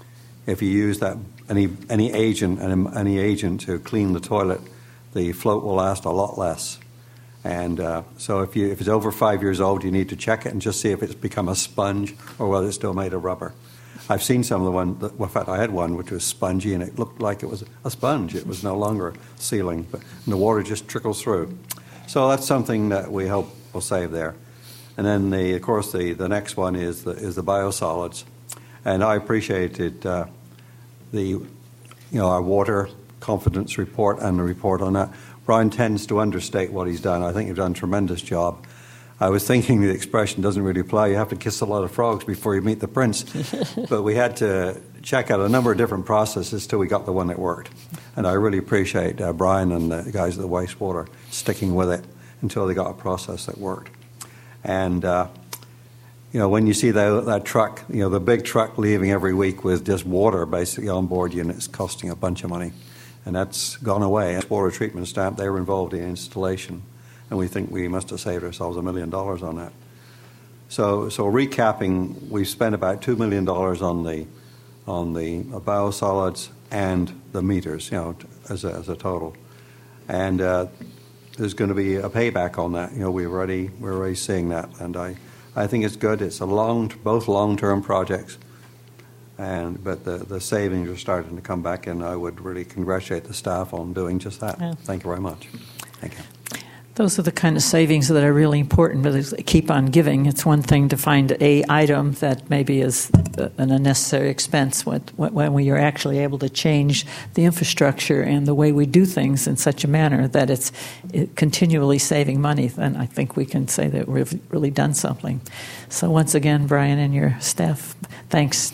if you use that any any agent and any agent to clean the toilet, the float will last a lot less. And uh, so if you if it's over five years old, you need to check it and just see if it's become a sponge or whether it's still made of rubber. I've seen some of the one. That, well, in fact, I had one which was spongy and it looked like it was a sponge. It was no longer sealing, but and the water just trickles through. So that's something that we hope will save there. And then the of course the, the next one is the is the biosolids, and I appreciated uh, the you know our water confidence report and the report on that. Brian tends to understate what he's done. I think you've done a tremendous job. I was thinking the expression doesn't really apply. You have to kiss a lot of frogs before you meet the prince. But we had to check out a number of different processes till we got the one that worked. And I really appreciate uh, Brian and the guys at the wastewater sticking with it until they got a process that worked. And, uh, you know, when you see that, that truck, you know, the big truck leaving every week with just water basically on board units costing a bunch of money. And that's gone away. Water treatment stamp, they were involved in installation. And we think we must have saved ourselves a million dollars on that. So, so recapping, we spent about two million dollars on the on the biosolids and the meters, you know, as a, as a total. And uh, there's going to be a payback on that. You know, we're already we're already seeing that, and I, I think it's good. It's a long, both long-term projects, and but the the savings are starting to come back, and I would really congratulate the staff on doing just that. Yeah. Thank you very much. Thank you. Those are the kind of savings that are really important, but they keep on giving. It's one thing to find a item that maybe is an unnecessary expense when we are actually able to change the infrastructure and the way we do things in such a manner that it's continually saving money. Then I think we can say that we've really done something. So once again, Brian and your staff, thanks.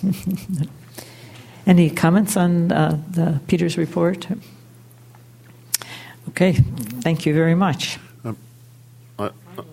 Any comments on uh, the Peters report? Okay, thank you very much. Um, uh,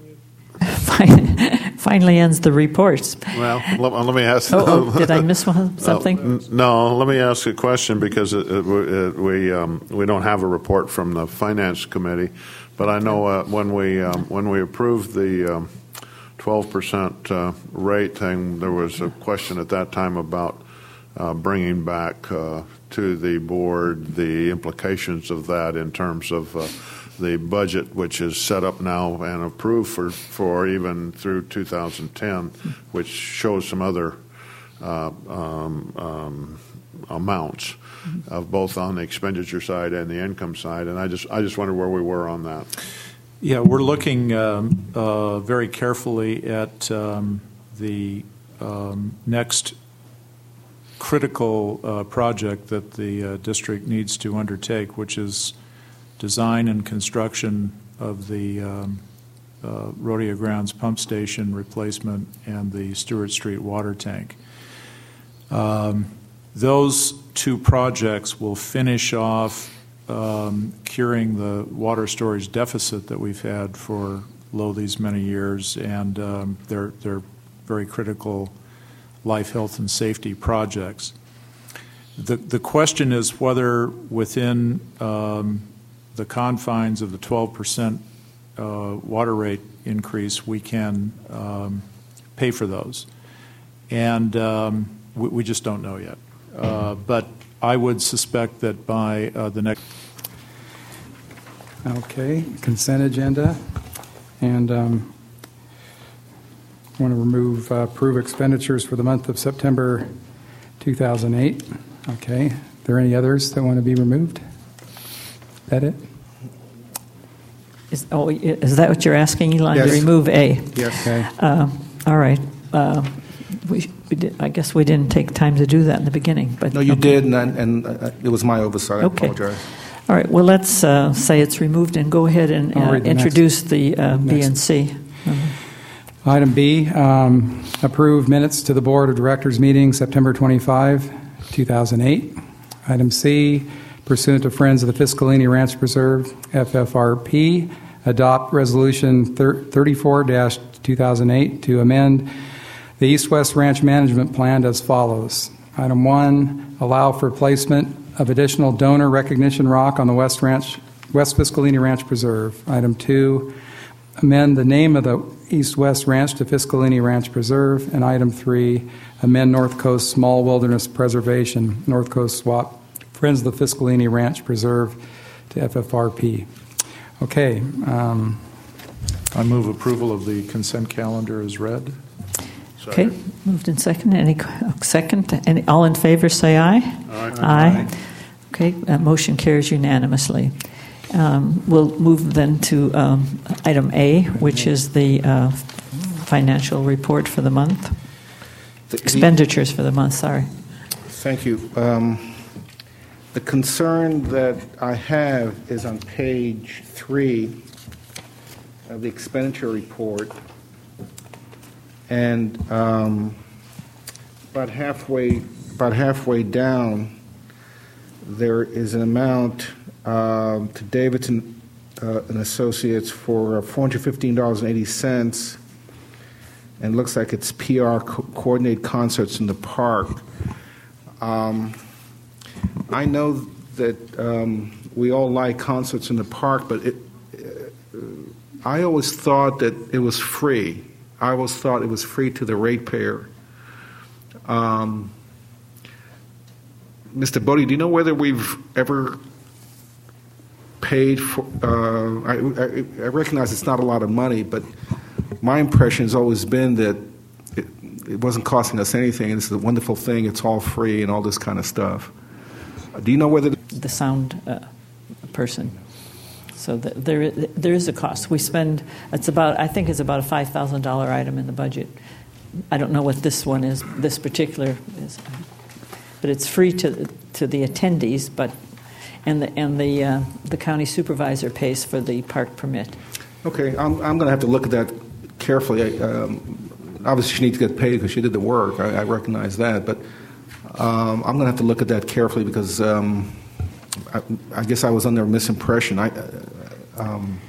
Finally ends the reports. Well, let, let me ask. Oh, oh, did I miss one, something? No, let me ask a question because it, it, it, we um, we don't have a report from the Finance Committee, but I know uh, when we um, when we approved the um, twelve percent uh, rate thing, there was a question at that time about uh, bringing back uh, to the board the implications of that in terms of uh, the budget, which is set up now and approved for, for even through two thousand ten, which shows some other uh, um, um, amounts of both on the expenditure side and the income side. And I just I just wonder where we were on that. Yeah, we're looking um, uh, very carefully at um, the um, next critical uh, project that the uh, district needs to undertake, which is design and construction of the um, uh, Rodeo Grounds pump station replacement and the Stewart Street water tank. Um, those two projects will finish off um, curing the water storage deficit that we've had for lo these many years, and um, they're they're very critical life, health, and safety projects. The the question is whether within um, the confines of the twelve percent uh, water rate increase we can um, pay for those. And um, we, we just don't know yet. Uh, but I would suspect that by uh, the next... Okay, consent agenda. And um, I want to remove, uh, approve expenditures for the month of September two thousand eight. Okay. Are there any others that want to be removed? Is that it? Is, oh, is that what you're asking, Eli? Yes. To remove A? Yes. Okay. Uh, all right. Uh, we, we did, I guess we didn't take time to do that in the beginning. But no, you okay. did, and, and uh, it was my oversight. I okay. apologize. All right. Well, let's uh, say it's removed and go ahead and uh, the introduce next. the uh, B Next. and C. Uh-huh. Item B, um, approve minutes to the Board of Directors meeting September twenty-fifth, two thousand eight. Item C, pursuant to Friends of the Fiscalini Ranch Preserve, F F R P, adopt Resolution thirty-four dash two thousand eight to amend the East-West Ranch Management Plan as follows. Item one, allow for placement of additional donor recognition rock on the West Ranch, West Fiscalini Ranch Preserve. Item two, amend the name of the East-West Ranch to Fiscalini Ranch Preserve. And item three, amend North Coast Small Wilderness Preservation, North Coast Swap, Friends of the Fiscalini Ranch Preserve to F F R P. Okay. Um, I move approval of the consent calendar as read. Okay, moved in second. Any second? Any, all in favor, say aye. Aye. Aye. Okay, uh, motion carries unanimously. Um, we'll move then to um, item A, which is the uh, financial report for the month. The- the- Expenditures for the month, sorry. Thank you. Um, the concern that I have is on page three of the expenditure report, and um, about halfway, about halfway down, there is an amount uh, to Davidson uh, and Associates for four hundred fifteen dollars and eighty cents, and it looks like it's P R co- coordinated concerts in the park. Um, I know that um, we all like concerts in the park, but it, uh, I always thought that it was free. I always thought it was free to the ratepayer. Um, Mister Bodie, do you know whether we've ever paid for? Uh, I, I, I recognize it's not a lot of money, but my impression has always been that it, it wasn't costing us anything, and it's a wonderful thing. It's all free and all this kind of stuff. Do you know whether The sound uh, person. So the, there, there is a cost. We spend, it's about, I think it's about a five thousand dollars item in the budget. I don't know what this one is, this particular is. But it's free to to the attendees, but and the and the uh, the county supervisor pays for the park permit. Okay, I'm, I'm going to have to look at that carefully. I, um, obviously, she needs to get paid because she did the work. I, I recognize that, but um, I'm going to have to look at that carefully because um, I, I guess I was under a misimpression. I, uh, um,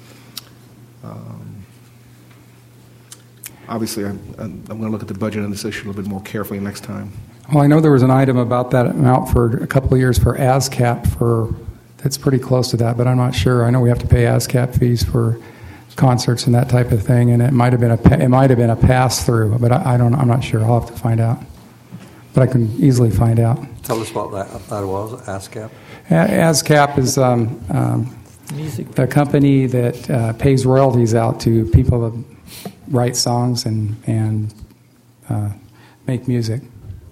um, obviously, I'm, I'm going to look at the budget on this issue a little bit more carefully next time. Well, I know there was an item about that amount for a couple of years for ASCAP for that's pretty close to that, but I'm not sure. I know we have to pay ASCAP fees for concerts and that type of thing, and it might have been a it might have been a pass through, but I, I don't. I'm not sure. I'll have to find out, but I can easily find out. Tell us what that, that was, ASCAP. ASCAP is um, um, the company that uh, pays royalties out to people that write songs and and uh, make music.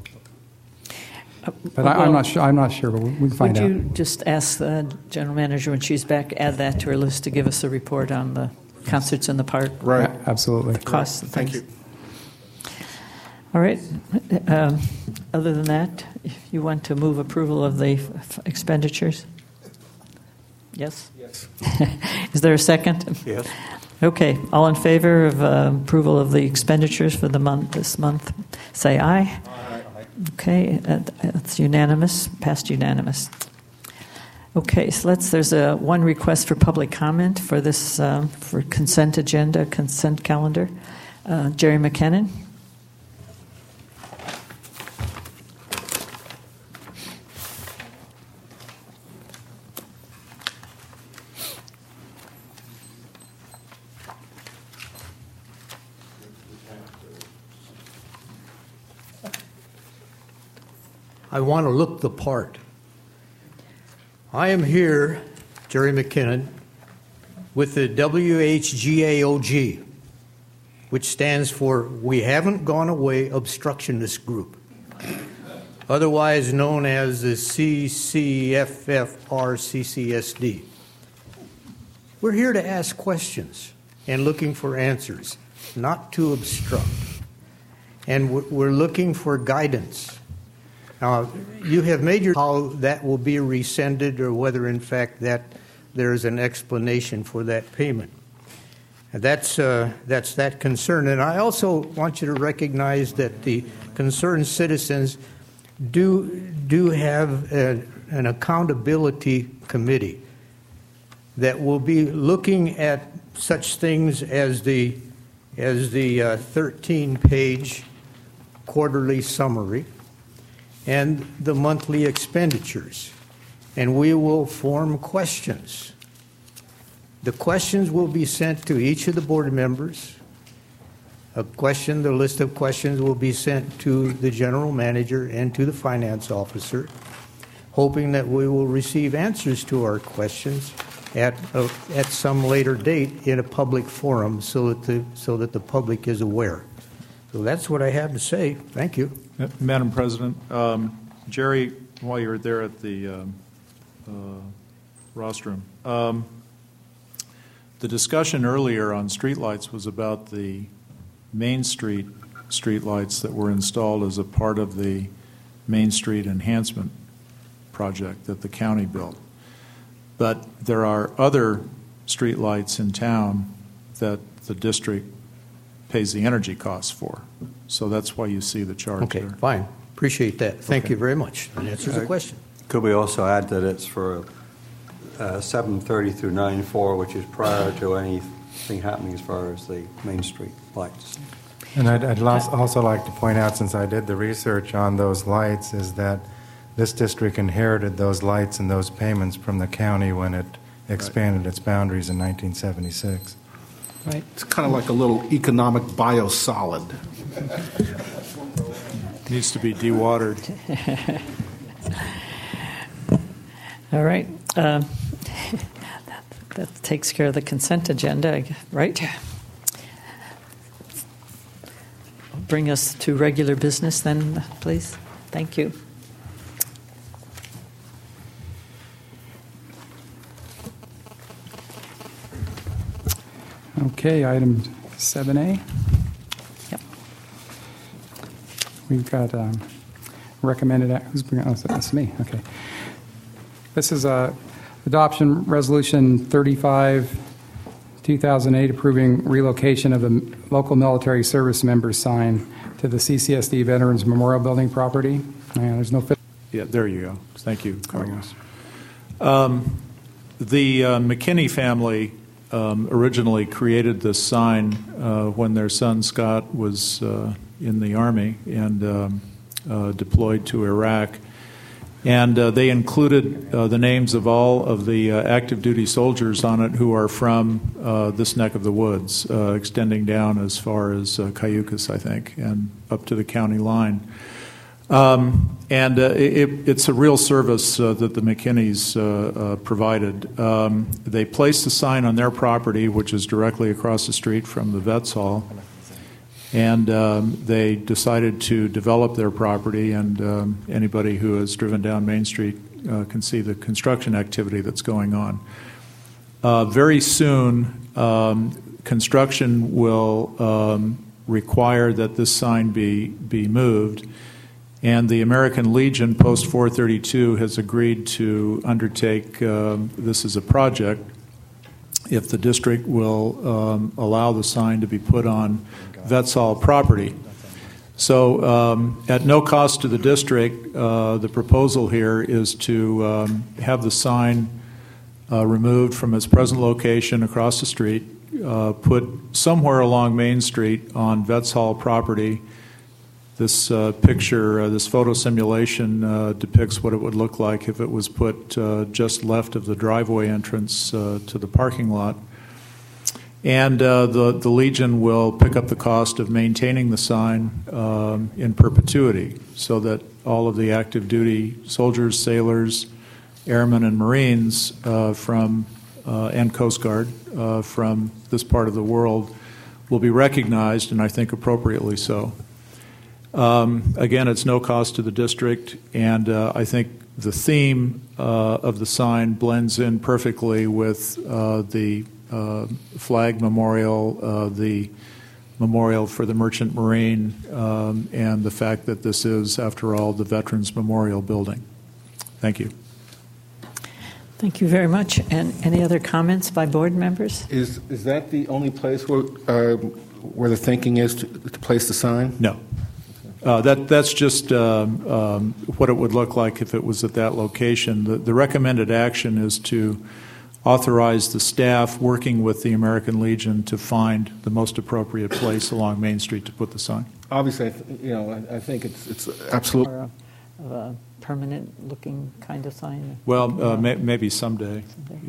But I, I'm not sure. I'm not sure, but we can find Would out. you just ask the general manager when she's back, add that to her list to give us a report on the concerts in the park? Right. Yeah, absolutely. The costs. And Thank things. you. All right. Um, other than that, if you want to move approval of the f- expenditures? Yes? Yes. Is there a second? Yes. Okay. All in favor of uh, approval of the expenditures for the month this month, say aye. Aye. Okay, that's unanimous, passed unanimous. Okay, so let's, there's a one request for public comment for this, uh, for consent agenda, consent calendar. Uh, Jerry McKinnon. I want to look the part. I am here, Jerry McKinnon, with the W H G A O G, which stands for We Haven't Gone Away Obstructionist Group, otherwise known as the C C F F R C C S D. We're here to ask questions and looking for answers, not to obstruct. And we're looking for guidance. Now, you have made your how that will be rescinded or whether, in fact, that there is an explanation for that payment. And that's, uh, that's that concern. And I also want you to recognize that the concerned citizens do, do have a, an accountability committee that will be looking at such things as the, as the uh, thirteen-page quarterly summary and the monthly expenditures. And we will form questions The questions will be sent to each of the board members. A question, the list of questions will be sent to the general manager and to the finance officer, hoping that we will receive answers to our questions at a, at some later date in a public forum, so that the so that the public is aware. So that's what I have to say. Thank you, uh, Madam President. Um, Jerry, while you were there at the um, uh, rostrum, um, the discussion earlier on streetlights was about the Main Street streetlights that were installed as a part of the Main Street enhancement project that the county built. But there are other streetlights in town that the district pays the energy costs for. So that's why you see the charge Okay, there. fine. Appreciate that. Thank Okay. you very much. That answers the Uh, question. Could we also add that it's for uh, seven thirty through nine four, which is prior to anything happening as far as the Main Street lights? And I'd, I'd los- also like to point out, since I did the research on those lights, is that this district inherited those lights and those payments from the county when it expanded its boundaries in nineteen seventy-six. Right. It's kind of like a little economic biosolid. Needs to be dewatered. All right. Um, that, that takes care of the consent agenda, right? Bring us to regular business then, please. Thank you. Okay, item seven A. Yep. We've got um, recommended, ac- who's bringing, oh, that's me, okay. This is a adoption resolution thirty-five, two thousand eight, approving relocation of the local military service member sign to the C C S D Veterans Memorial Building property. And there's no. Yeah, there you go. Thank you, Carlos. Um, the uh, McKinney family um, originally created this sign uh, when their son Scott was uh, in the Army and um, uh, deployed to Iraq. And uh, they included uh, the names of all of the uh, active duty soldiers on it who are from uh, this neck of the woods, uh, extending down as far as uh, Cayucas, I think, and up to the county line. Um, and uh, it, it's a real service uh, that the McKinneys uh, uh, provided. Um, they placed the sign on their property, which is directly across the street from the Vets Hall. And um, they decided to develop their property, and um, anybody who has driven down Main Street uh, can see the construction activity that's going on. Uh, very soon, um, construction will um, require that this sign be, be moved, and the American Legion Post four thirty-two has agreed to undertake um, this as a project if the district will um, allow the sign to be put on Vets Hall property. So um, at no cost to the district, uh, the proposal here is to um, have the sign uh, removed from its present location across the street, uh, put somewhere along Main Street on Vets Hall property. This uh, picture, uh, this photo simulation uh, depicts what it would look like if it was put uh, just left of the driveway entrance uh, to the parking lot. And uh, the, the Legion will pick up the cost of maintaining the sign um, in perpetuity so that all of the active duty soldiers, sailors, airmen, and Marines uh, from uh, and Coast Guard uh, from this part of the world will be recognized, and I think appropriately so. Um, again, it's no cost to the district, and uh, I think the theme uh, of the sign blends in perfectly with uh, the uh, flag memorial, uh, the memorial for the Merchant Marine, um, and the fact that this is, after all, the Veterans Memorial Building. Thank you. Thank you very much. And any other comments by board members? Is is that the only place where uh, where the thinking is to, to place the sign? No. Uh, that that's just um, um, what it would look like if it was at that location. The, the recommended action is to authorize the staff working with the American Legion to find the most appropriate place along Main Street to put the sign. Obviously, I th- you know, I, I think it's it's absolutely. Or a, a permanent looking kind of sign? Well, uh, may, maybe someday. Someday. Yeah.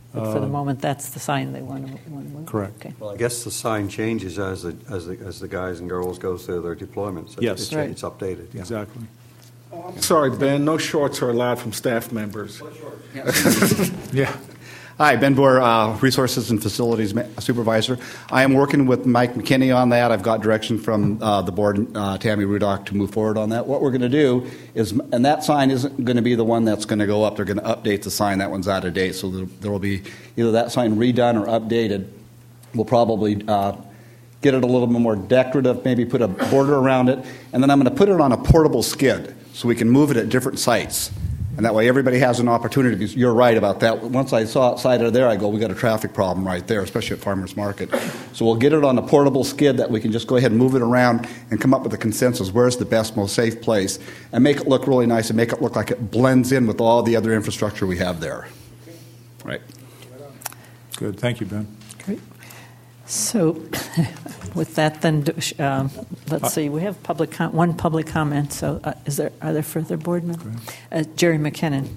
But for the Uh, moment, that's the sign they want to, want to move? Correct. Okay. Well, I guess the sign changes as the, as the, as the guys and girls go through their deployments. It's- Yes. It's, Right. it's updated. Yeah. Exactly. Sorry, Ben, no shorts are allowed from staff members. Yeah. Hi, Ben Boer, uh, Resources and Facilities Ma- Supervisor. I am working with Mike McKinney on that. I've got direction from uh, the board, uh, Tammy Rudock, to move forward on that. What we're going to do is, and that sign isn't going to be the one that's going to go up. They're going to update the sign. That one's out of date, so there, there will be either that sign redone or updated. We'll probably uh, get it a little bit more decorative, maybe put a border around it, and then I'm going to put it on a portable skid so we can move it at different sites. And that way everybody has an opportunity. Because you're right about that. Once I saw it sighted there, I go, we got a traffic problem right there, especially at Farmers Market. So we'll get it on a portable skid that we can just go ahead and move it around and come up with a consensus. Where's the best, most safe place? And make it look really nice and make it look like it blends in with all the other infrastructure we have there. Right. Good. Thank you, Ben. Great. So with that, then, um, let's see, we have public com- one public comment. So uh, is there, are there further board members? Uh, Jerry McKinnon.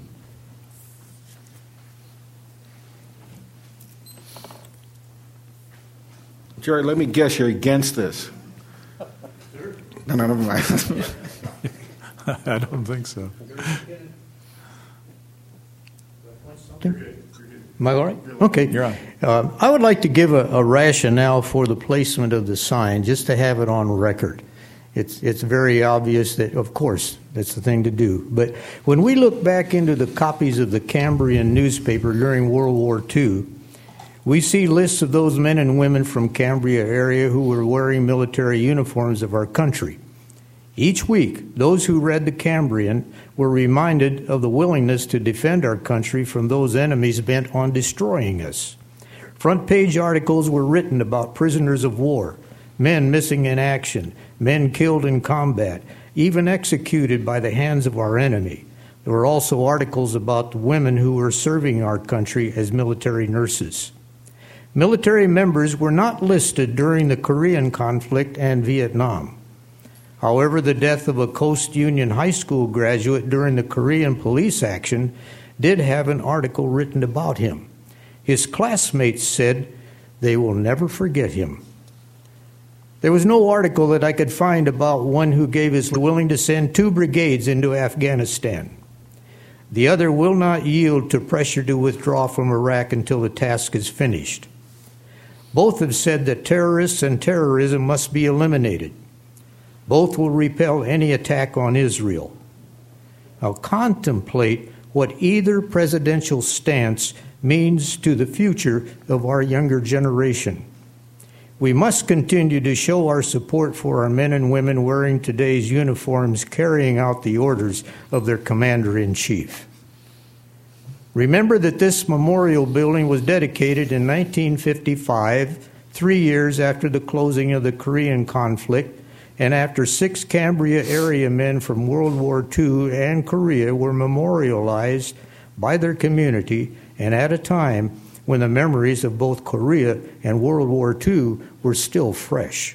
Jerry, let me guess, you're against this. No, no, never mind. I don't think so. Am I all right? Okay. You're on. Uh, I would like to give a, a rationale for the placement of the sign, just to have it on record. It's it's very obvious that, of course, that's the thing to do. But when we look back into the copies of the Cambrian newspaper during World War Two, we see lists of those men and women from Cambria area who were wearing military uniforms of our country. Each week, those who read the Cambrian were reminded of the willingness to defend our country from those enemies bent on destroying us. Front page articles were written about prisoners of war, men missing in action, men killed in combat, even executed by the hands of our enemy. There were also articles about the women who were serving our country as military nurses. Military members were not listed during the Korean conflict and Vietnam. However, the death of a Coast Union High School graduate during the Korean police action did have an article written about him. His classmates said they will never forget him. There was no article that I could find about one who gave his willing to send two brigades into Afghanistan. The other will not yield to pressure to withdraw from Iraq until the task is finished. Both have said that terrorists and terrorism must be eliminated. Both will repel any attack on Israel. Now contemplate what either presidential stance means to the future of our younger generation. We must continue to show our support for our men and women wearing today's uniforms, carrying out the orders of their commander-in-chief. Remember that this memorial building was dedicated in nineteen fifty-five, three years after the closing of the Korean conflict, and after six Cambria area men from World War Two and Korea were memorialized by their community, and at a time when the memories of both Korea and World War Two were still fresh.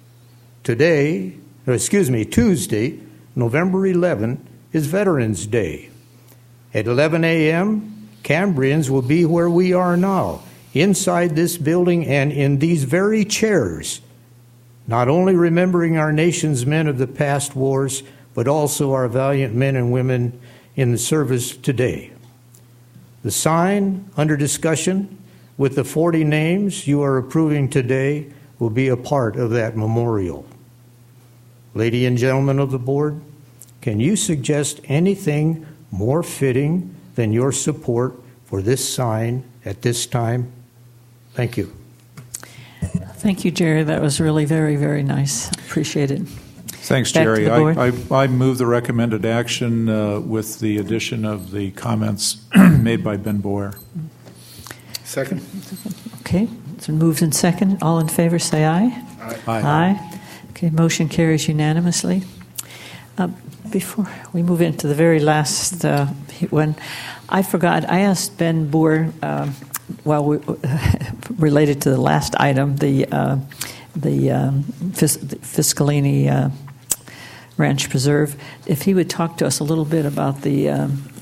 Today, or excuse me, Tuesday, November eleventh, is Veterans Day. At eleven a.m., Cambrians will be where we are now, inside this building and in these very chairs, not only remembering our nation's men of the past wars, but also our valiant men and women in the service today. The sign under discussion with the forty names you are approving today will be a part of that memorial. Lady and gentlemen of the board, can you suggest anything more fitting than your support for this sign at this time? Thank you. Thank you, Jerry. That was really very, very nice. Appreciate it. Thanks, Back to Jerry. the board. I, I, I move the recommended action uh, with the addition of the comments made by Ben Boer. Second. Okay, it's been moved in second. All in favor, say aye. Aye. Aye. Aye. Okay, motion carries unanimously. Uh, before we move into the very last uh, one, I forgot, I asked Ben Boer, uh, well, we, uh, related to the last item, the uh, the, um, Fis- the Fiscalini uh, Ranch Preserve, if he would talk to us a little bit about the um,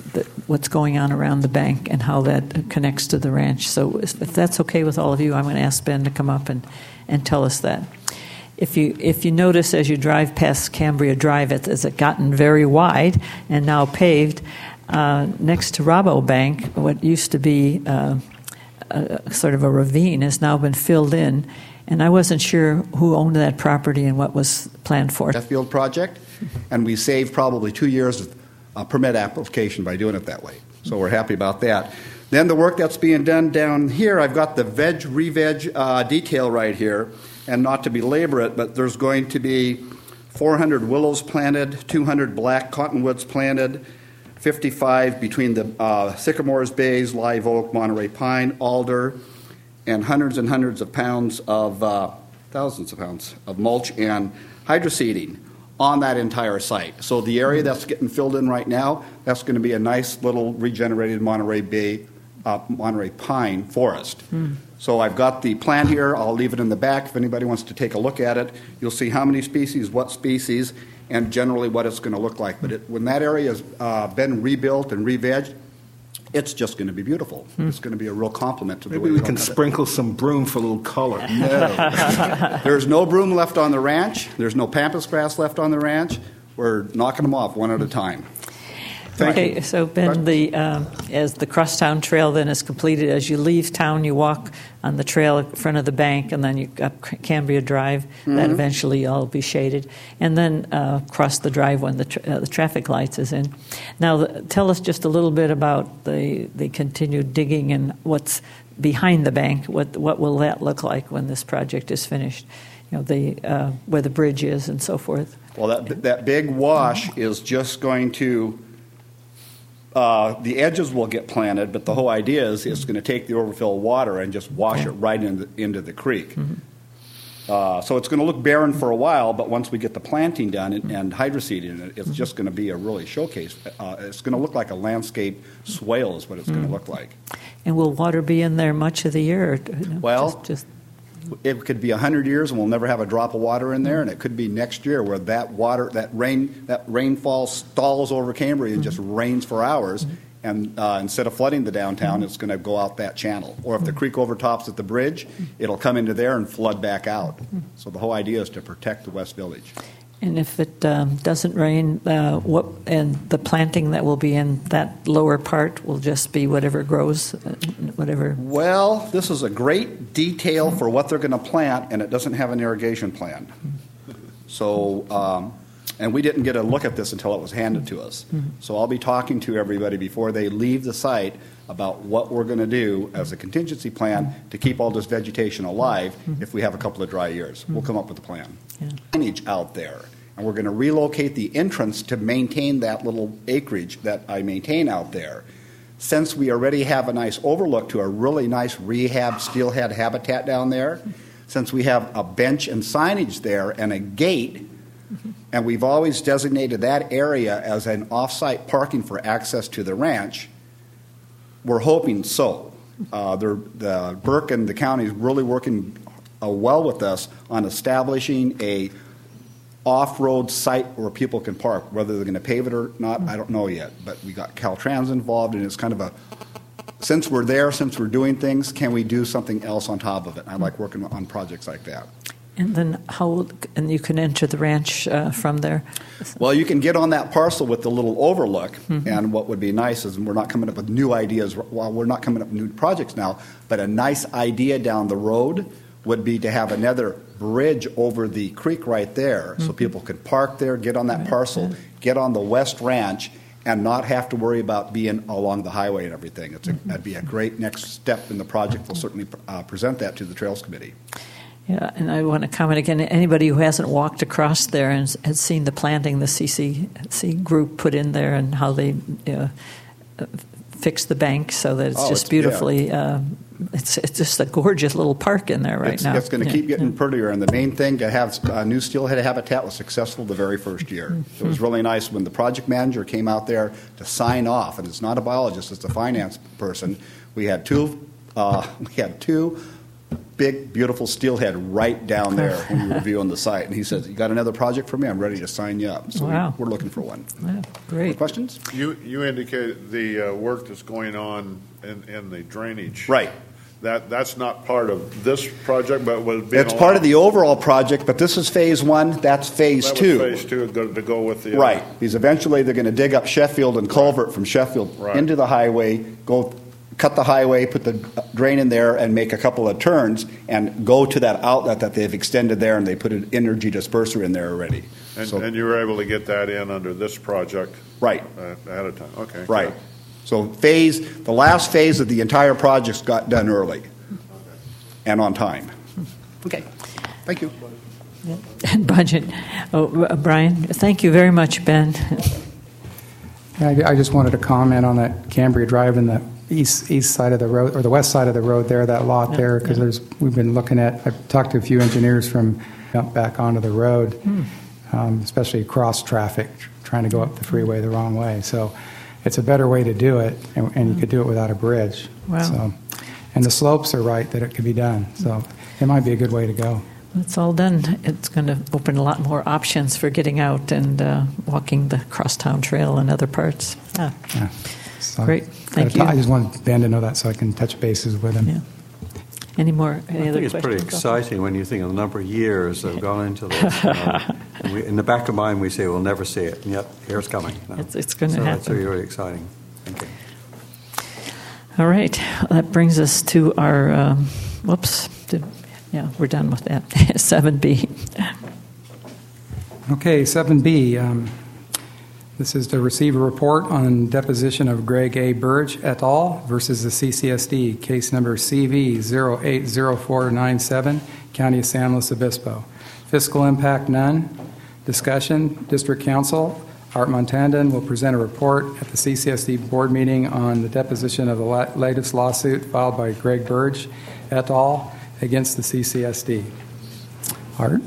the, what's going on around the bank and how that connects to the ranch. So if that's okay with all of you, I'm going to ask Ben to come up and, and tell us that. If you if you notice as you drive past Cambria Drive, it has gotten very wide and now paved. Uh, next to Rabobank, what used to be uh, a, sort of a ravine has now been filled in, and I wasn't sure who owned that property and what was planned for. Field project, and we saved probably two years of uh, permit application by doing it that way. So we're happy about that. Then the work that's being done down here, I've got the veg re-veg uh, detail right here, and not to belabor it, but there's going to be four hundred willows planted, two hundred black cottonwoods planted, fifty-five between the uh, sycamores, bays, live oak, Monterey pine, alder, and hundreds and hundreds of pounds of, uh, thousands of pounds of mulch and hydroseeding on that entire site. So the area that's getting filled in right now, that's going to be a nice little regenerated Monterey Bay, uh, Monterey pine forest. Mm. So I've got the plan here. I'll leave it in the back. If anybody wants to take a look at it, you'll see how many species, what species, and generally what it's going to look like. But it, when that area has uh, been rebuilt and re-vegged, it's just going to be beautiful. Hmm. It's going to be a real compliment to the Maybe way we can sprinkle it. some broom for a little color. No. There's no broom left on the ranch. There's no pampas grass left on the ranch. We're knocking them off one at a time. Thank okay, you. so Ben, the um, as the Crosstown Trail then is completed, as you leave town, you walk on the trail in front of the bank, and then you up Cambria Drive. Mm-hmm. That eventually all will be shaded, and then uh, cross the drive when the tra- uh, the traffic lights is in. Now, the, tell us just a little bit about the the continued digging and what's behind the bank. What what will that look like when this project is finished? You know, the uh, where the bridge is and so forth. Well, that that big wash is just going to. Uh, the edges will get planted, but the whole idea is it's going to take the overfilled water and just wash it right into, into the creek. Mm-hmm. Uh, so it's going to look barren for a while, but once we get the planting done and, and hydroseeding it, it's mm-hmm. just going to be a really showcase. Uh, it's going to look like a landscape swale is what it's mm-hmm. going to look like. And will water be in there much of the year? Or, you know, well, just, just it could be one hundred years and we'll never have a drop of water in there, and it could be next year where that water, that rain, that rainfall stalls over Cambria and mm-hmm. just rains for hours, mm-hmm. and uh, instead of flooding the downtown, mm-hmm. it's going to go out that channel. Or if the creek overtops at the bridge, it'll come into there and flood back out. Mm-hmm. So the whole idea is to protect the West Village. And if it um, doesn't rain, uh, what and the planting that will be in that lower part will just be whatever grows, uh, whatever. Well, this is a great detail for what they're going to plant, and it doesn't have an irrigation plan. So, um, and we didn't get a look at this until it was handed to us. So I'll be talking to everybody before they leave the site about what we're going to do as a contingency plan to keep all this vegetation alive if we have a couple of dry years. We'll come up with a plan. Yeah. Signage out there, and we're going to relocate the entrance to maintain that little acreage that I maintain out there. Since we already have a nice overlook to a really nice rehab steelhead habitat down there, since we have a bench and signage there and a gate, and we've always designated that area as an off-site parking for access to the ranch, we're hoping so. Uh, the Burke and the county is really working uh, well with us on establishing a off-road site where people can park. Whether they're going to pave it or not, I don't know yet. But we got Caltrans involved, and it's kind of a, since we're there, since we're doing things, can we do something else on top of it? I like working on projects like that. And then how, and you can enter the ranch uh, from there? Well, you can get on that parcel with the little overlook, mm-hmm. and what would be nice is we're not coming up with new ideas, well, we're not coming up with new projects now, but a nice idea down the road would be to have another bridge over the creek right there, mm-hmm. so people could park there, get on that right. parcel, get on the West Ranch, and not have to worry about being along the highway and everything. It's a, mm-hmm. That'd be a great next step in the project. We'll certainly uh, present that to the Trails Committee. Yeah, and I want to comment again, anybody who hasn't walked across there and has seen the planting the C C C group put in there and how they uh, fixed the bank so that it's oh, just it's, beautifully, yeah. uh, it's, it's just a gorgeous little park in there right it's, now. It's going to yeah. keep getting yeah. prettier, and the main thing to have uh, new steelhead habitat was successful the very first year. Mm-hmm. It was really nice when the project manager came out there to sign off, and it's not a biologist, it's a finance person. We had two, uh, we had two big, beautiful steelhead right down there when we were reviewing the site. And he says, "You got another project for me? I'm ready to sign you up." So Wow. we, we're looking for one. Yeah, great. More questions? You you indicated the uh, work that's going on in, in the drainage. Right. That that's not part of this project, but will be. It's part of the overall project, but this is phase one. That's phase that was two. Phase two go- to go with the Right. Other. Because eventually they're going to dig up Sheffield and culvert from Sheffield Right. into the highway, go cut the highway, put the drain in there, and make a couple of turns, and go to that outlet that they've extended there, and they put an energy disperser in there already. And, So- and you were able to get that in under this project. Right. Uh, ahead of time. Okay. Right. So phase, the last phase of the entire project got done early and on time. Okay. Thank you. And budget. Oh, uh, Brian, thank you very much, Ben. Yeah, I I just wanted to comment on that Cambria Drive in the east east side of the road, or the west side of the road there, that lot there, because there's we've been looking at. I've talked to a few engineers from up back onto the road, Hmm. um, especially cross traffic, trying to go up the freeway the wrong way. So it's a better way to do it, and, and you could do it without a bridge. Wow. So, and the slopes are right that it could be done. So it might be a good way to go. It's all done. It's going to open a lot more options for getting out and uh, walking the crosstown trail and other parts. Ah, Yeah. So Great. Thank I, you. I just wanted Ben to know that so I can touch bases with him. Yeah. Any more? Any I other think it's pretty questions? exciting when you think of the number of years that have gone into this. You know, and we, in the back of mind, we say we'll never see it, and yet here it's coming. You know. It's- it's gonna so It's happen. really, really exciting. Thank you. All right. That brings us to our, um, whoops. Did, yeah, we're done with that. seven B. Okay, seven B. Um, this is to receive a report on deposition of Greg A. Burge et al. Versus the C C S D, case number C V zero eight zero four nine seven, County of San Luis Obispo. Fiscal impact, none. Discussion, District Council. Art Montandan will present a report at the C C S D board meeting on the deposition of the la- latest lawsuit filed by Greg Burge et al. Against the C C S D. Art?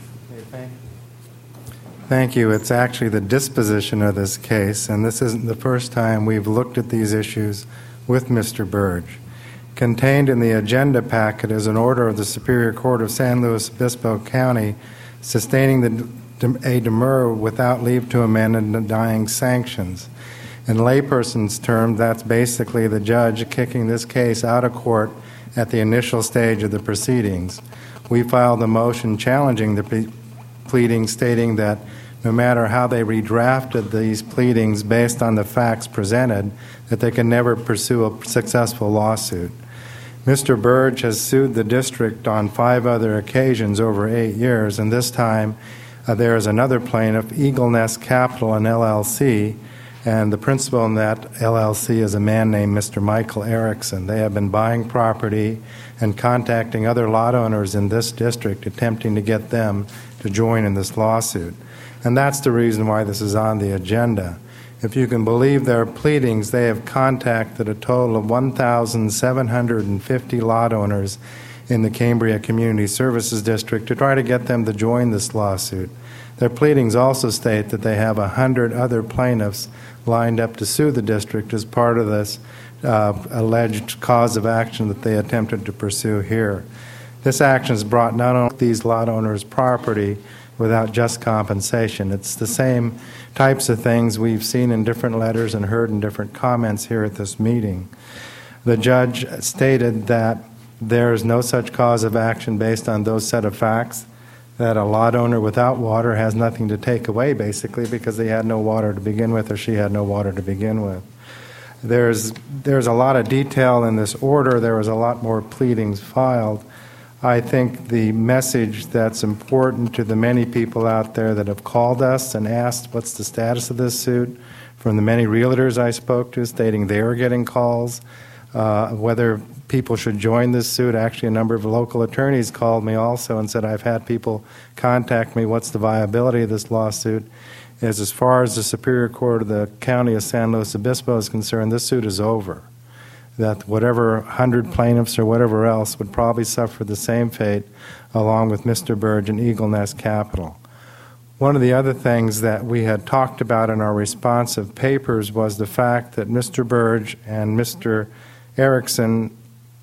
Thank you. It's actually the disposition of this case, and this isn't the first time we've looked at these issues with Mister Burge. Contained in the agenda packet is an order of the Superior Court of San Luis Obispo County sustaining the, a demurrer without leave to amend and denying sanctions. In layperson's terms, that's basically the judge kicking this case out of court at the initial stage of the proceedings. We filed a motion challenging the ple- pleadings, stating that no matter how they redrafted these pleadings based on the facts presented, that they can never pursue a successful lawsuit. Mister Burge has sued the district on five other occasions over eight years, and this time uh, there is another plaintiff, Eagle Nest Capital and L L C, and the principal in that L L C is a man named Mister Michael Erickson. They have been buying property and contacting other lot owners in this district, attempting to get them to join in this lawsuit. And that's the reason why this is on the agenda. If you can believe their pleadings, they have contacted a total of one thousand seven hundred fifty lot owners in the Cambria Community Services District to try to get them to join this lawsuit. Their pleadings also state that they have one hundred other plaintiffs lined up to sue the district as part of this uh, alleged cause of action that they attempted to pursue here. This action has brought not only these lot owners property without just compensation. It's the same types of things we've seen in different letters and heard in different comments here at this meeting. The judge stated that there is no such cause of action based on those set of facts, that a lot owner without water has nothing to take away, basically, because they had no water to begin with, or she had no water to begin with. There's, there's a lot of detail in this order. There was a lot more pleadings filed. I think the message that's important to the many people out there that have called us and asked what's the status of this suit, from the many realtors I spoke to stating they were getting calls, uh, whether people should join this suit. Actually, a number of local attorneys called me also and said, I've had people contact me, what's the viability of this lawsuit? Is as far as the Superior Court of the County of San Luis Obispo is concerned, this suit is over. That whatever one hundred plaintiffs or whatever else would probably suffer the same fate along with Mister Burge and Eagle Nest Capital. One of the other things that we had talked about in our responsive papers was the fact that Mister Burge and Mister Erickson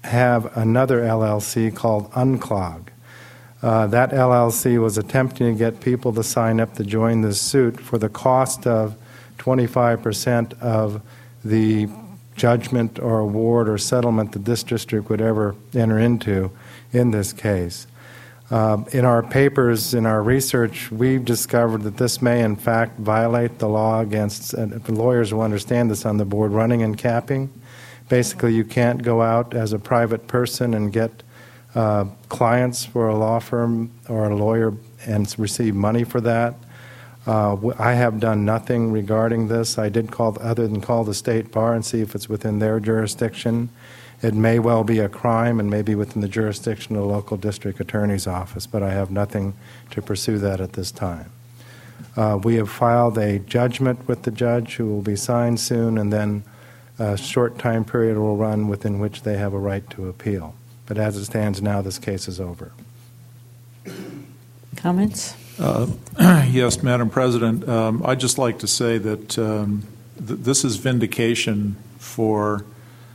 have another L L C called Unclog. Uh, that L L C was attempting to get people to sign up to join this suit for the cost of twenty-five percent of the judgment or award or settlement that this district would ever enter into in this case. Uh, in our papers, in our research, we've discovered that this may in fact violate the law against, and the lawyers will understand this on the board, running and capping. Basically, you can't go out as a private person and get uh, clients for a law firm or a lawyer and receive money for that. Uh, I have done nothing regarding this. I did call, other than call the state bar and see if it's within their jurisdiction. It may well be a crime and may be within the jurisdiction of the local district attorney's office, but I have nothing to pursue that at this time. Uh, we have filed a judgment with the judge who will be signed soon, and then a short time period will run within which they have a right to appeal. But as it stands now, this case is over. Comments? Uh, yes, Madam President. Um, I'd just like to say that um, th- this is vindication for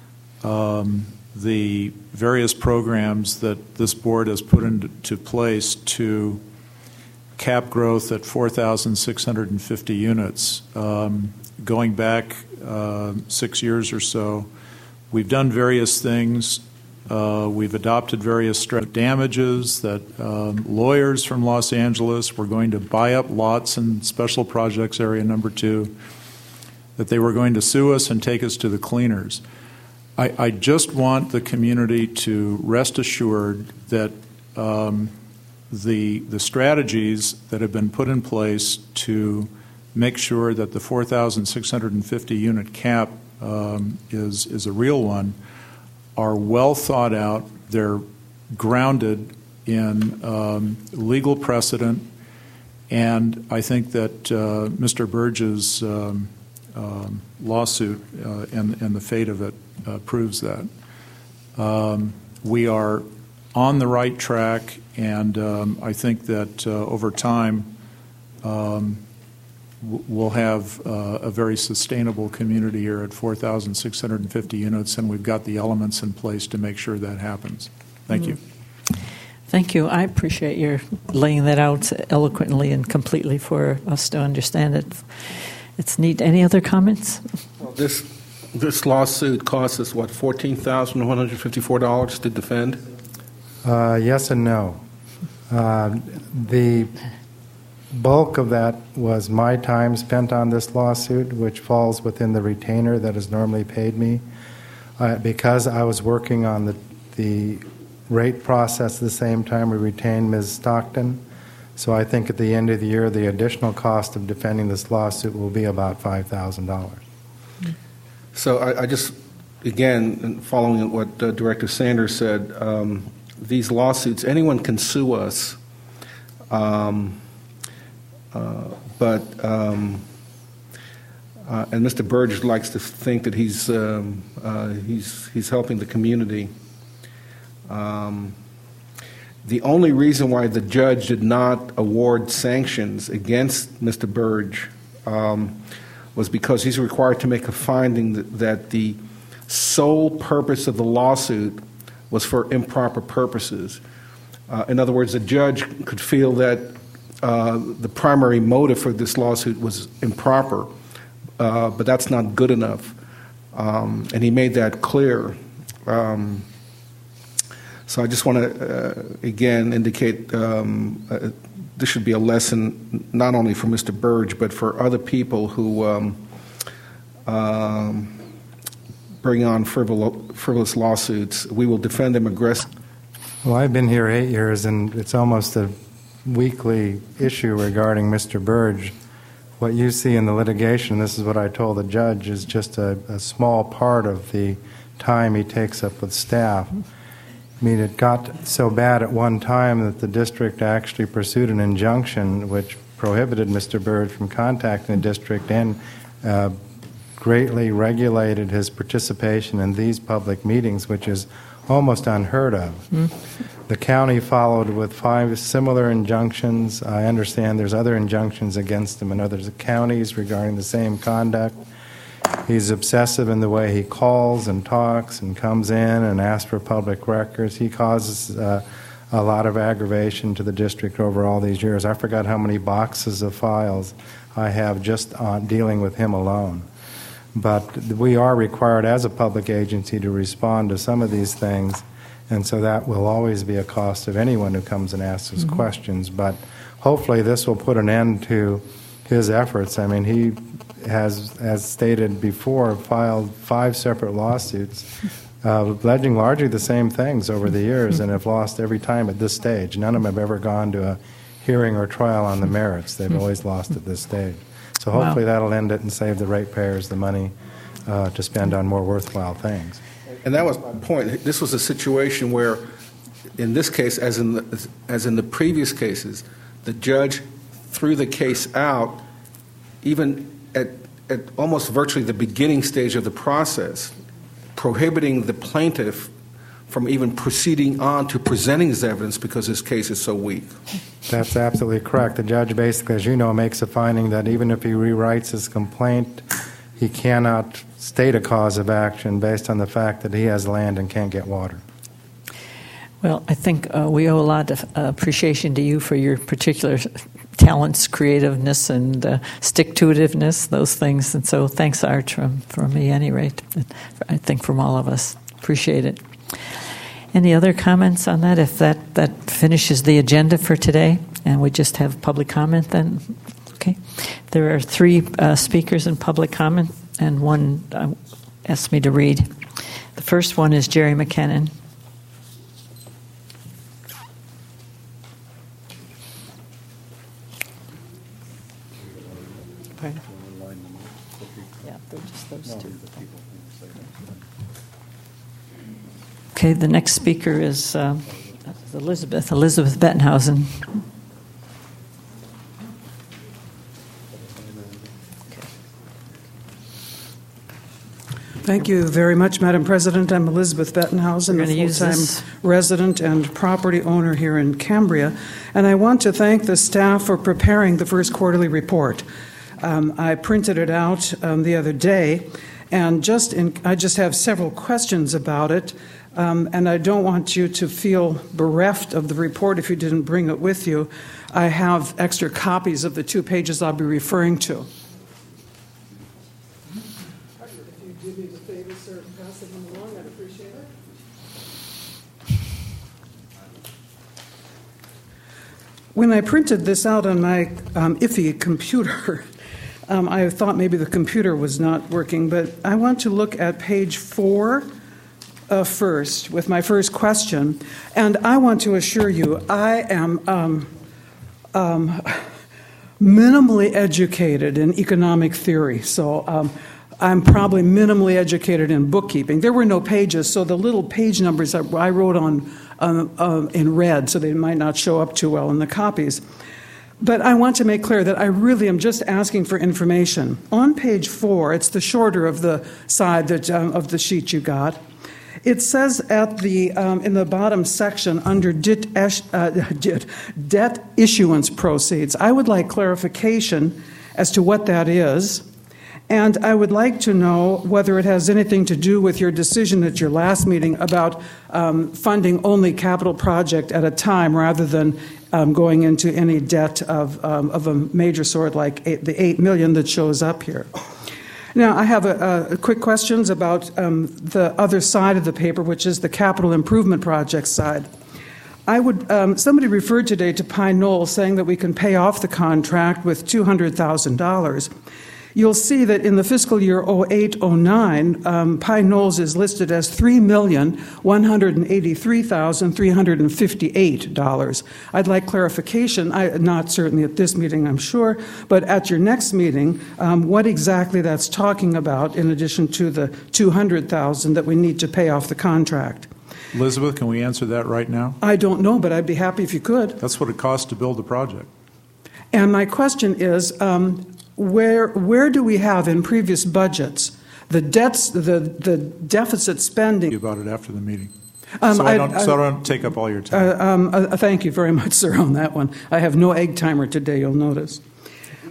um, the various programs that this board has put into place to cap growth at four thousand six hundred fifty units. Um, going back uh, six years or so, we've done various things. Uh, we've adopted various strat- damages that um, lawyers from Los Angeles were going to buy up lots in Special Projects Area Number Two, that they were going to sue us and take us to the cleaners. I, I just want the community to rest assured that um, the the strategies that have been put in place to make sure that the four thousand six hundred fifty unit cap um, is is a real one are well thought out. They're grounded in um, legal precedent, and I think that uh, Mister Burge's um, um, lawsuit uh, and, and the fate of it uh, proves that. Um, we are on the right track, and um, I think that uh, over time um, we'll have uh, a very sustainable community here at four thousand six hundred fifty units, and we've got the elements in place to make sure that happens. Thank you. Thank you. I appreciate your laying that out eloquently and completely for us to understand it. It's neat. Any other comments? Well, this this lawsuit costs us, what, fourteen thousand one hundred fifty-four dollars to defend? Uh, yes and no. Uh, the bulk of that was my time spent on this lawsuit, which falls within the retainer that is normally paid me. Uh, because I was working on the, the rate process at the same time, we retained Miz Stockton. So I think at the end of the year, the additional cost of defending this lawsuit will be about five thousand dollars. So I, I just, again, following what uh, Director Sanders said, um, these lawsuits, anyone can sue us. Um, Uh, but um, uh, and Mister Burge likes to think that he's um, uh, he's he's helping the community. Um, the only reason why the judge did not award sanctions against Mister Burge um, was because he's required to make a finding that, that the sole purpose of the lawsuit was for improper purposes. Uh, in other words, the judge could feel that Uh, the primary motive for this lawsuit was improper, uh, but that's not good enough. Um, and he made that clear. Um, so I just want to, uh, again, indicate um, uh, this should be a lesson not only for Mister Burge, but for other people who um, um, bring on frivol- frivolous lawsuits. We will defend them aggressively. Well, I've been here eight years, and it's almost a weekly issue regarding Mister Burge. What you see in the litigation, this is what I told the judge, is just a, a small part of the time he takes up with staff. I mean, it got so bad at one time that the district actually pursued an injunction which prohibited Mister Burge from contacting the district and uh, greatly regulated his participation in these public meetings, which is almost unheard of. Mm. The county followed with five similar injunctions. I understand there's other injunctions against him in other counties regarding the same conduct. He's obsessive in the way he calls and talks and comes in and asks for public records. He causes uh, a lot of aggravation to the district over all these years. I forgot how many boxes of files I have just on dealing with him alone. But we are required as a public agency to respond to some of these things, and so that will always be a cost of anyone who comes and asks us mm-hmm. questions. But hopefully this will put an end to his efforts. I mean, he has, as stated before, filed five separate lawsuits uh, alleging largely the same things over the years and have lost every time at this stage. None of them have ever gone to a hearing or trial on the merits. They've always lost at this stage. So hopefully wow. that'll end it and save the ratepayers the money uh, to spend on more worthwhile things. And that was my point. This was a situation where, in this case, as in the, as in the previous cases, the judge threw the case out even at, at almost virtually the beginning stage of the process, prohibiting the plaintiff from even proceeding on to presenting his evidence because his case is so weak. That's absolutely correct. The judge basically, as you know, makes a finding that even if he rewrites his complaint, he cannot state a cause of action based on the fact that he has land and can't get water. Well, I think uh, we owe a lot of uh, appreciation to you for your particular talents, creativeness, and uh, stick-to-itiveness, those things. And so thanks, Art, from, from me, at any rate. I think from all of us. Appreciate it. Any other comments on that? If that, that finishes the agenda for today, and we just have public comment then? Okay. There are three uh, speakers in public comment, and one uh, asked me to read. The first one is Jerry McKinnon. Pardon? Yeah, they're just those two. Okay, the next speaker is uh, Elizabeth, Elizabeth Bettenhausen. Thank you very much, Madam President. I'm Elizabeth Bettenhausen, a full-time resident and property owner here in Cambria, and I want to thank the staff for preparing the first quarterly report. Um, I printed it out um, the other day, and just in, I just have several questions about it. Um, and I don't want you to feel bereft of the report if you didn't bring it with you. I have extra copies of the two pages I'll be referring to. If you do me the favor, sir, passing them along, I'd appreciate it. When I printed this out on my um, iffy computer, um, I thought maybe the computer was not working, but I want to look at page four. Uh, first, with my first question, and I want to assure you I am um, um, minimally educated in economic theory, so um, I'm probably minimally educated in bookkeeping. There were no pages, so the little page numbers I, I wrote on um, uh, in red, so they might not show up too well in the copies. But I want to make clear that I really am just asking for information. On page four, it's the shorter of the side that, uh, of the sheet you got. It says at the um, in the bottom section under debt, uh, debt issuance proceeds. I would like clarification as to what that is, and I would like to know whether it has anything to do with your decision at your last meeting about um, funding only capital project at a time rather than um, going into any debt of um, of a major sort like eight, the eight million that shows up here. Now, I have a, a quick questions about um, the other side of the paper, which is the capital improvement project side. I would um, somebody referred today to Pine Knoll, saying that we can pay off the contract with two hundred thousand dollars. You'll see that in the fiscal year oh eight oh nine, um, Pine Knolls is listed as three million one hundred eighty-three thousand three hundred fifty-eight dollars. I'd like clarification, I, not certainly at this meeting, I'm sure, but at your next meeting, um, what exactly that's talking about in addition to the two hundred thousand dollars that we need to pay off the contract. Elizabeth, can we answer that right now? I don't know, but I'd be happy if you could. That's what it costs to build the project. And my question is, um, Where where do we have in previous budgets the debts, the the deficit spending? About it after the meeting, um, so I, I don't I, so I don't take up all your time. Uh, um, uh, thank you very much, sir, on that one. I have no egg timer today. You'll notice.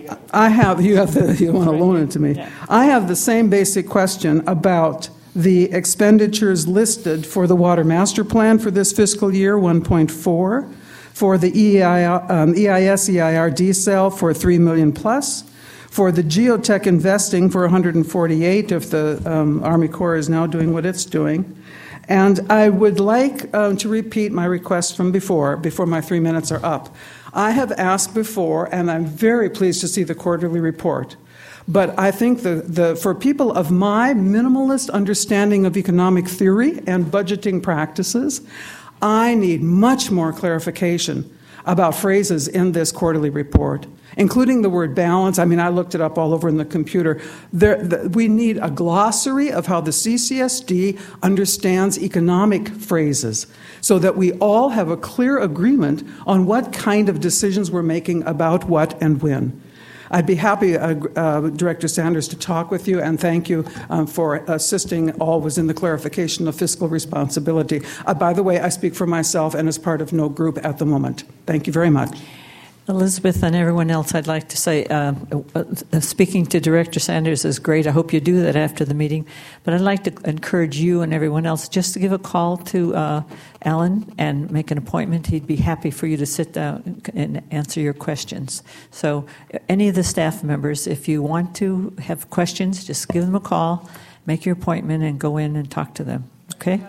I have, you have the, you want to loan it to me. I have the same basic question about the expenditures listed for the Water Master Plan for this fiscal year, one point four, for the E I, um, E I S E I R D cell for three million plus, for the geotech investing for one hundred forty-eight if the um, Army Corps is now doing what it's doing. And I would like um, to repeat my request from before, before my three minutes are up. I have asked before, and I'm very pleased to see the quarterly report. But I think the, the, for people of my minimalist understanding of economic theory and budgeting practices, I need much more clarification about phrases in this quarterly report, including the word balance. I mean, I looked it up all over in the computer. There, the, we need a glossary of how the C C S D understands economic phrases so that we all have a clear agreement on what kind of decisions we're making about what and when. I'd be happy, uh, uh, Director Sanders, to talk with you, and thank you um, for assisting always in the clarification of fiscal responsibility. Uh, by the way, I speak for myself and as part of no group at the moment. Thank you very much. Elizabeth and everyone else, I'd like to say, uh, uh, speaking to Director Sanders is great. I hope you do that after the meeting. But I'd like to encourage you and everyone else just to give a call to uh, Alan and make an appointment. He'd be happy for you to sit down and answer your questions. So any of the staff members, if you want to have questions, just give them a call, make your appointment, and go in and talk to them. Okay?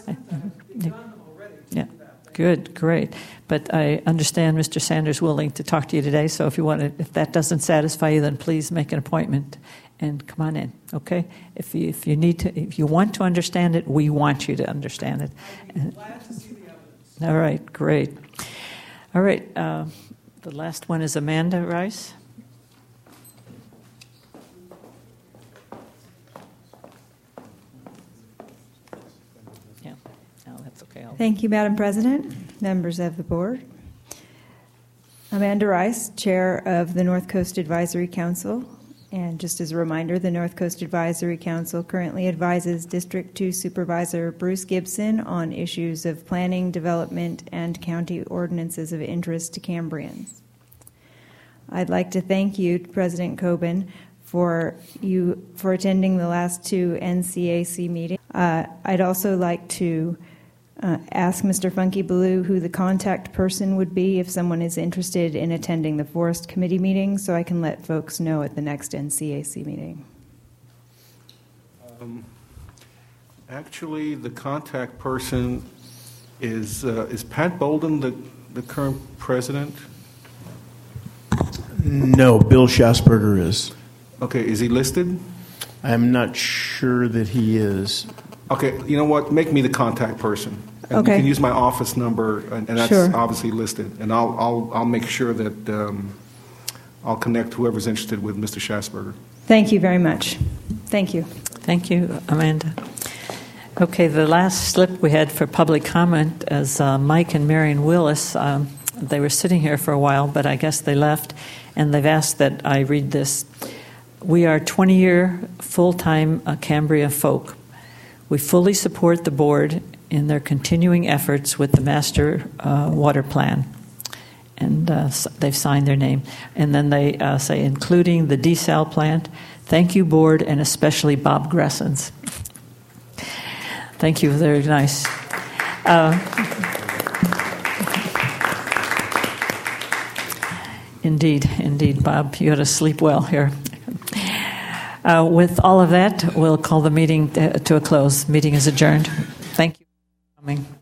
Yeah. Good, great. But I understand Mister Sanders willing to talk to you today, so if you want to, if that doesn't satisfy you, then please make an appointment and come on in, okay? If you, if you need to, if you want to understand it, we want you to understand it. I'd be glad to see the evidence. All right, great. All right, uh, the last one is Amanda Rice. Thank you, Madam President, members of the board. Amanda Rice, Chair of the North Coast Advisory Council. And just as a reminder, the North Coast Advisory Council currently advises District two Supervisor Bruce Gibson on issues of planning, development, and county ordinances of interest to Cambrians. I'd like to thank you, President Coben, for you for attending the last two N C A C meetings. Uh, I'd also like to Uh, ask Mister Funky Blue who the contact person would be if someone is interested in attending the Forest Committee meeting, so I can let folks know at the next N C A C meeting. Um, actually, the contact person is uh, is Pat Bolden the, the current president? No, Bill Schassberger is. Okay, is he listed? I'm not sure that he is. Okay, you know what? Make me the contact person. And okay. You can use my office number, and, and that's sure. obviously listed. And I'll I'll I'll make sure that um, I'll connect whoever's interested with Mister Schassberger. Thank you very much. Thank you. Thank you, Amanda. Okay, the last slip we had for public comment is uh, Mike and Marion Willis. Um, they were sitting here for a while, but I guess they left, and they've asked that I read this. We are twenty-year full-time uh, Cambria folk. We fully support the board in their continuing efforts with the master uh, water plan. And uh, they've signed their name. And then they uh, say, including the desal plant, thank you, board, and especially Bob Gressens. Thank you, very nice. Uh, indeed, indeed, Bob, you had to sleep well here. Uh, with all of that, we'll call the meeting to a close. Meeting is adjourned. Thank you for coming.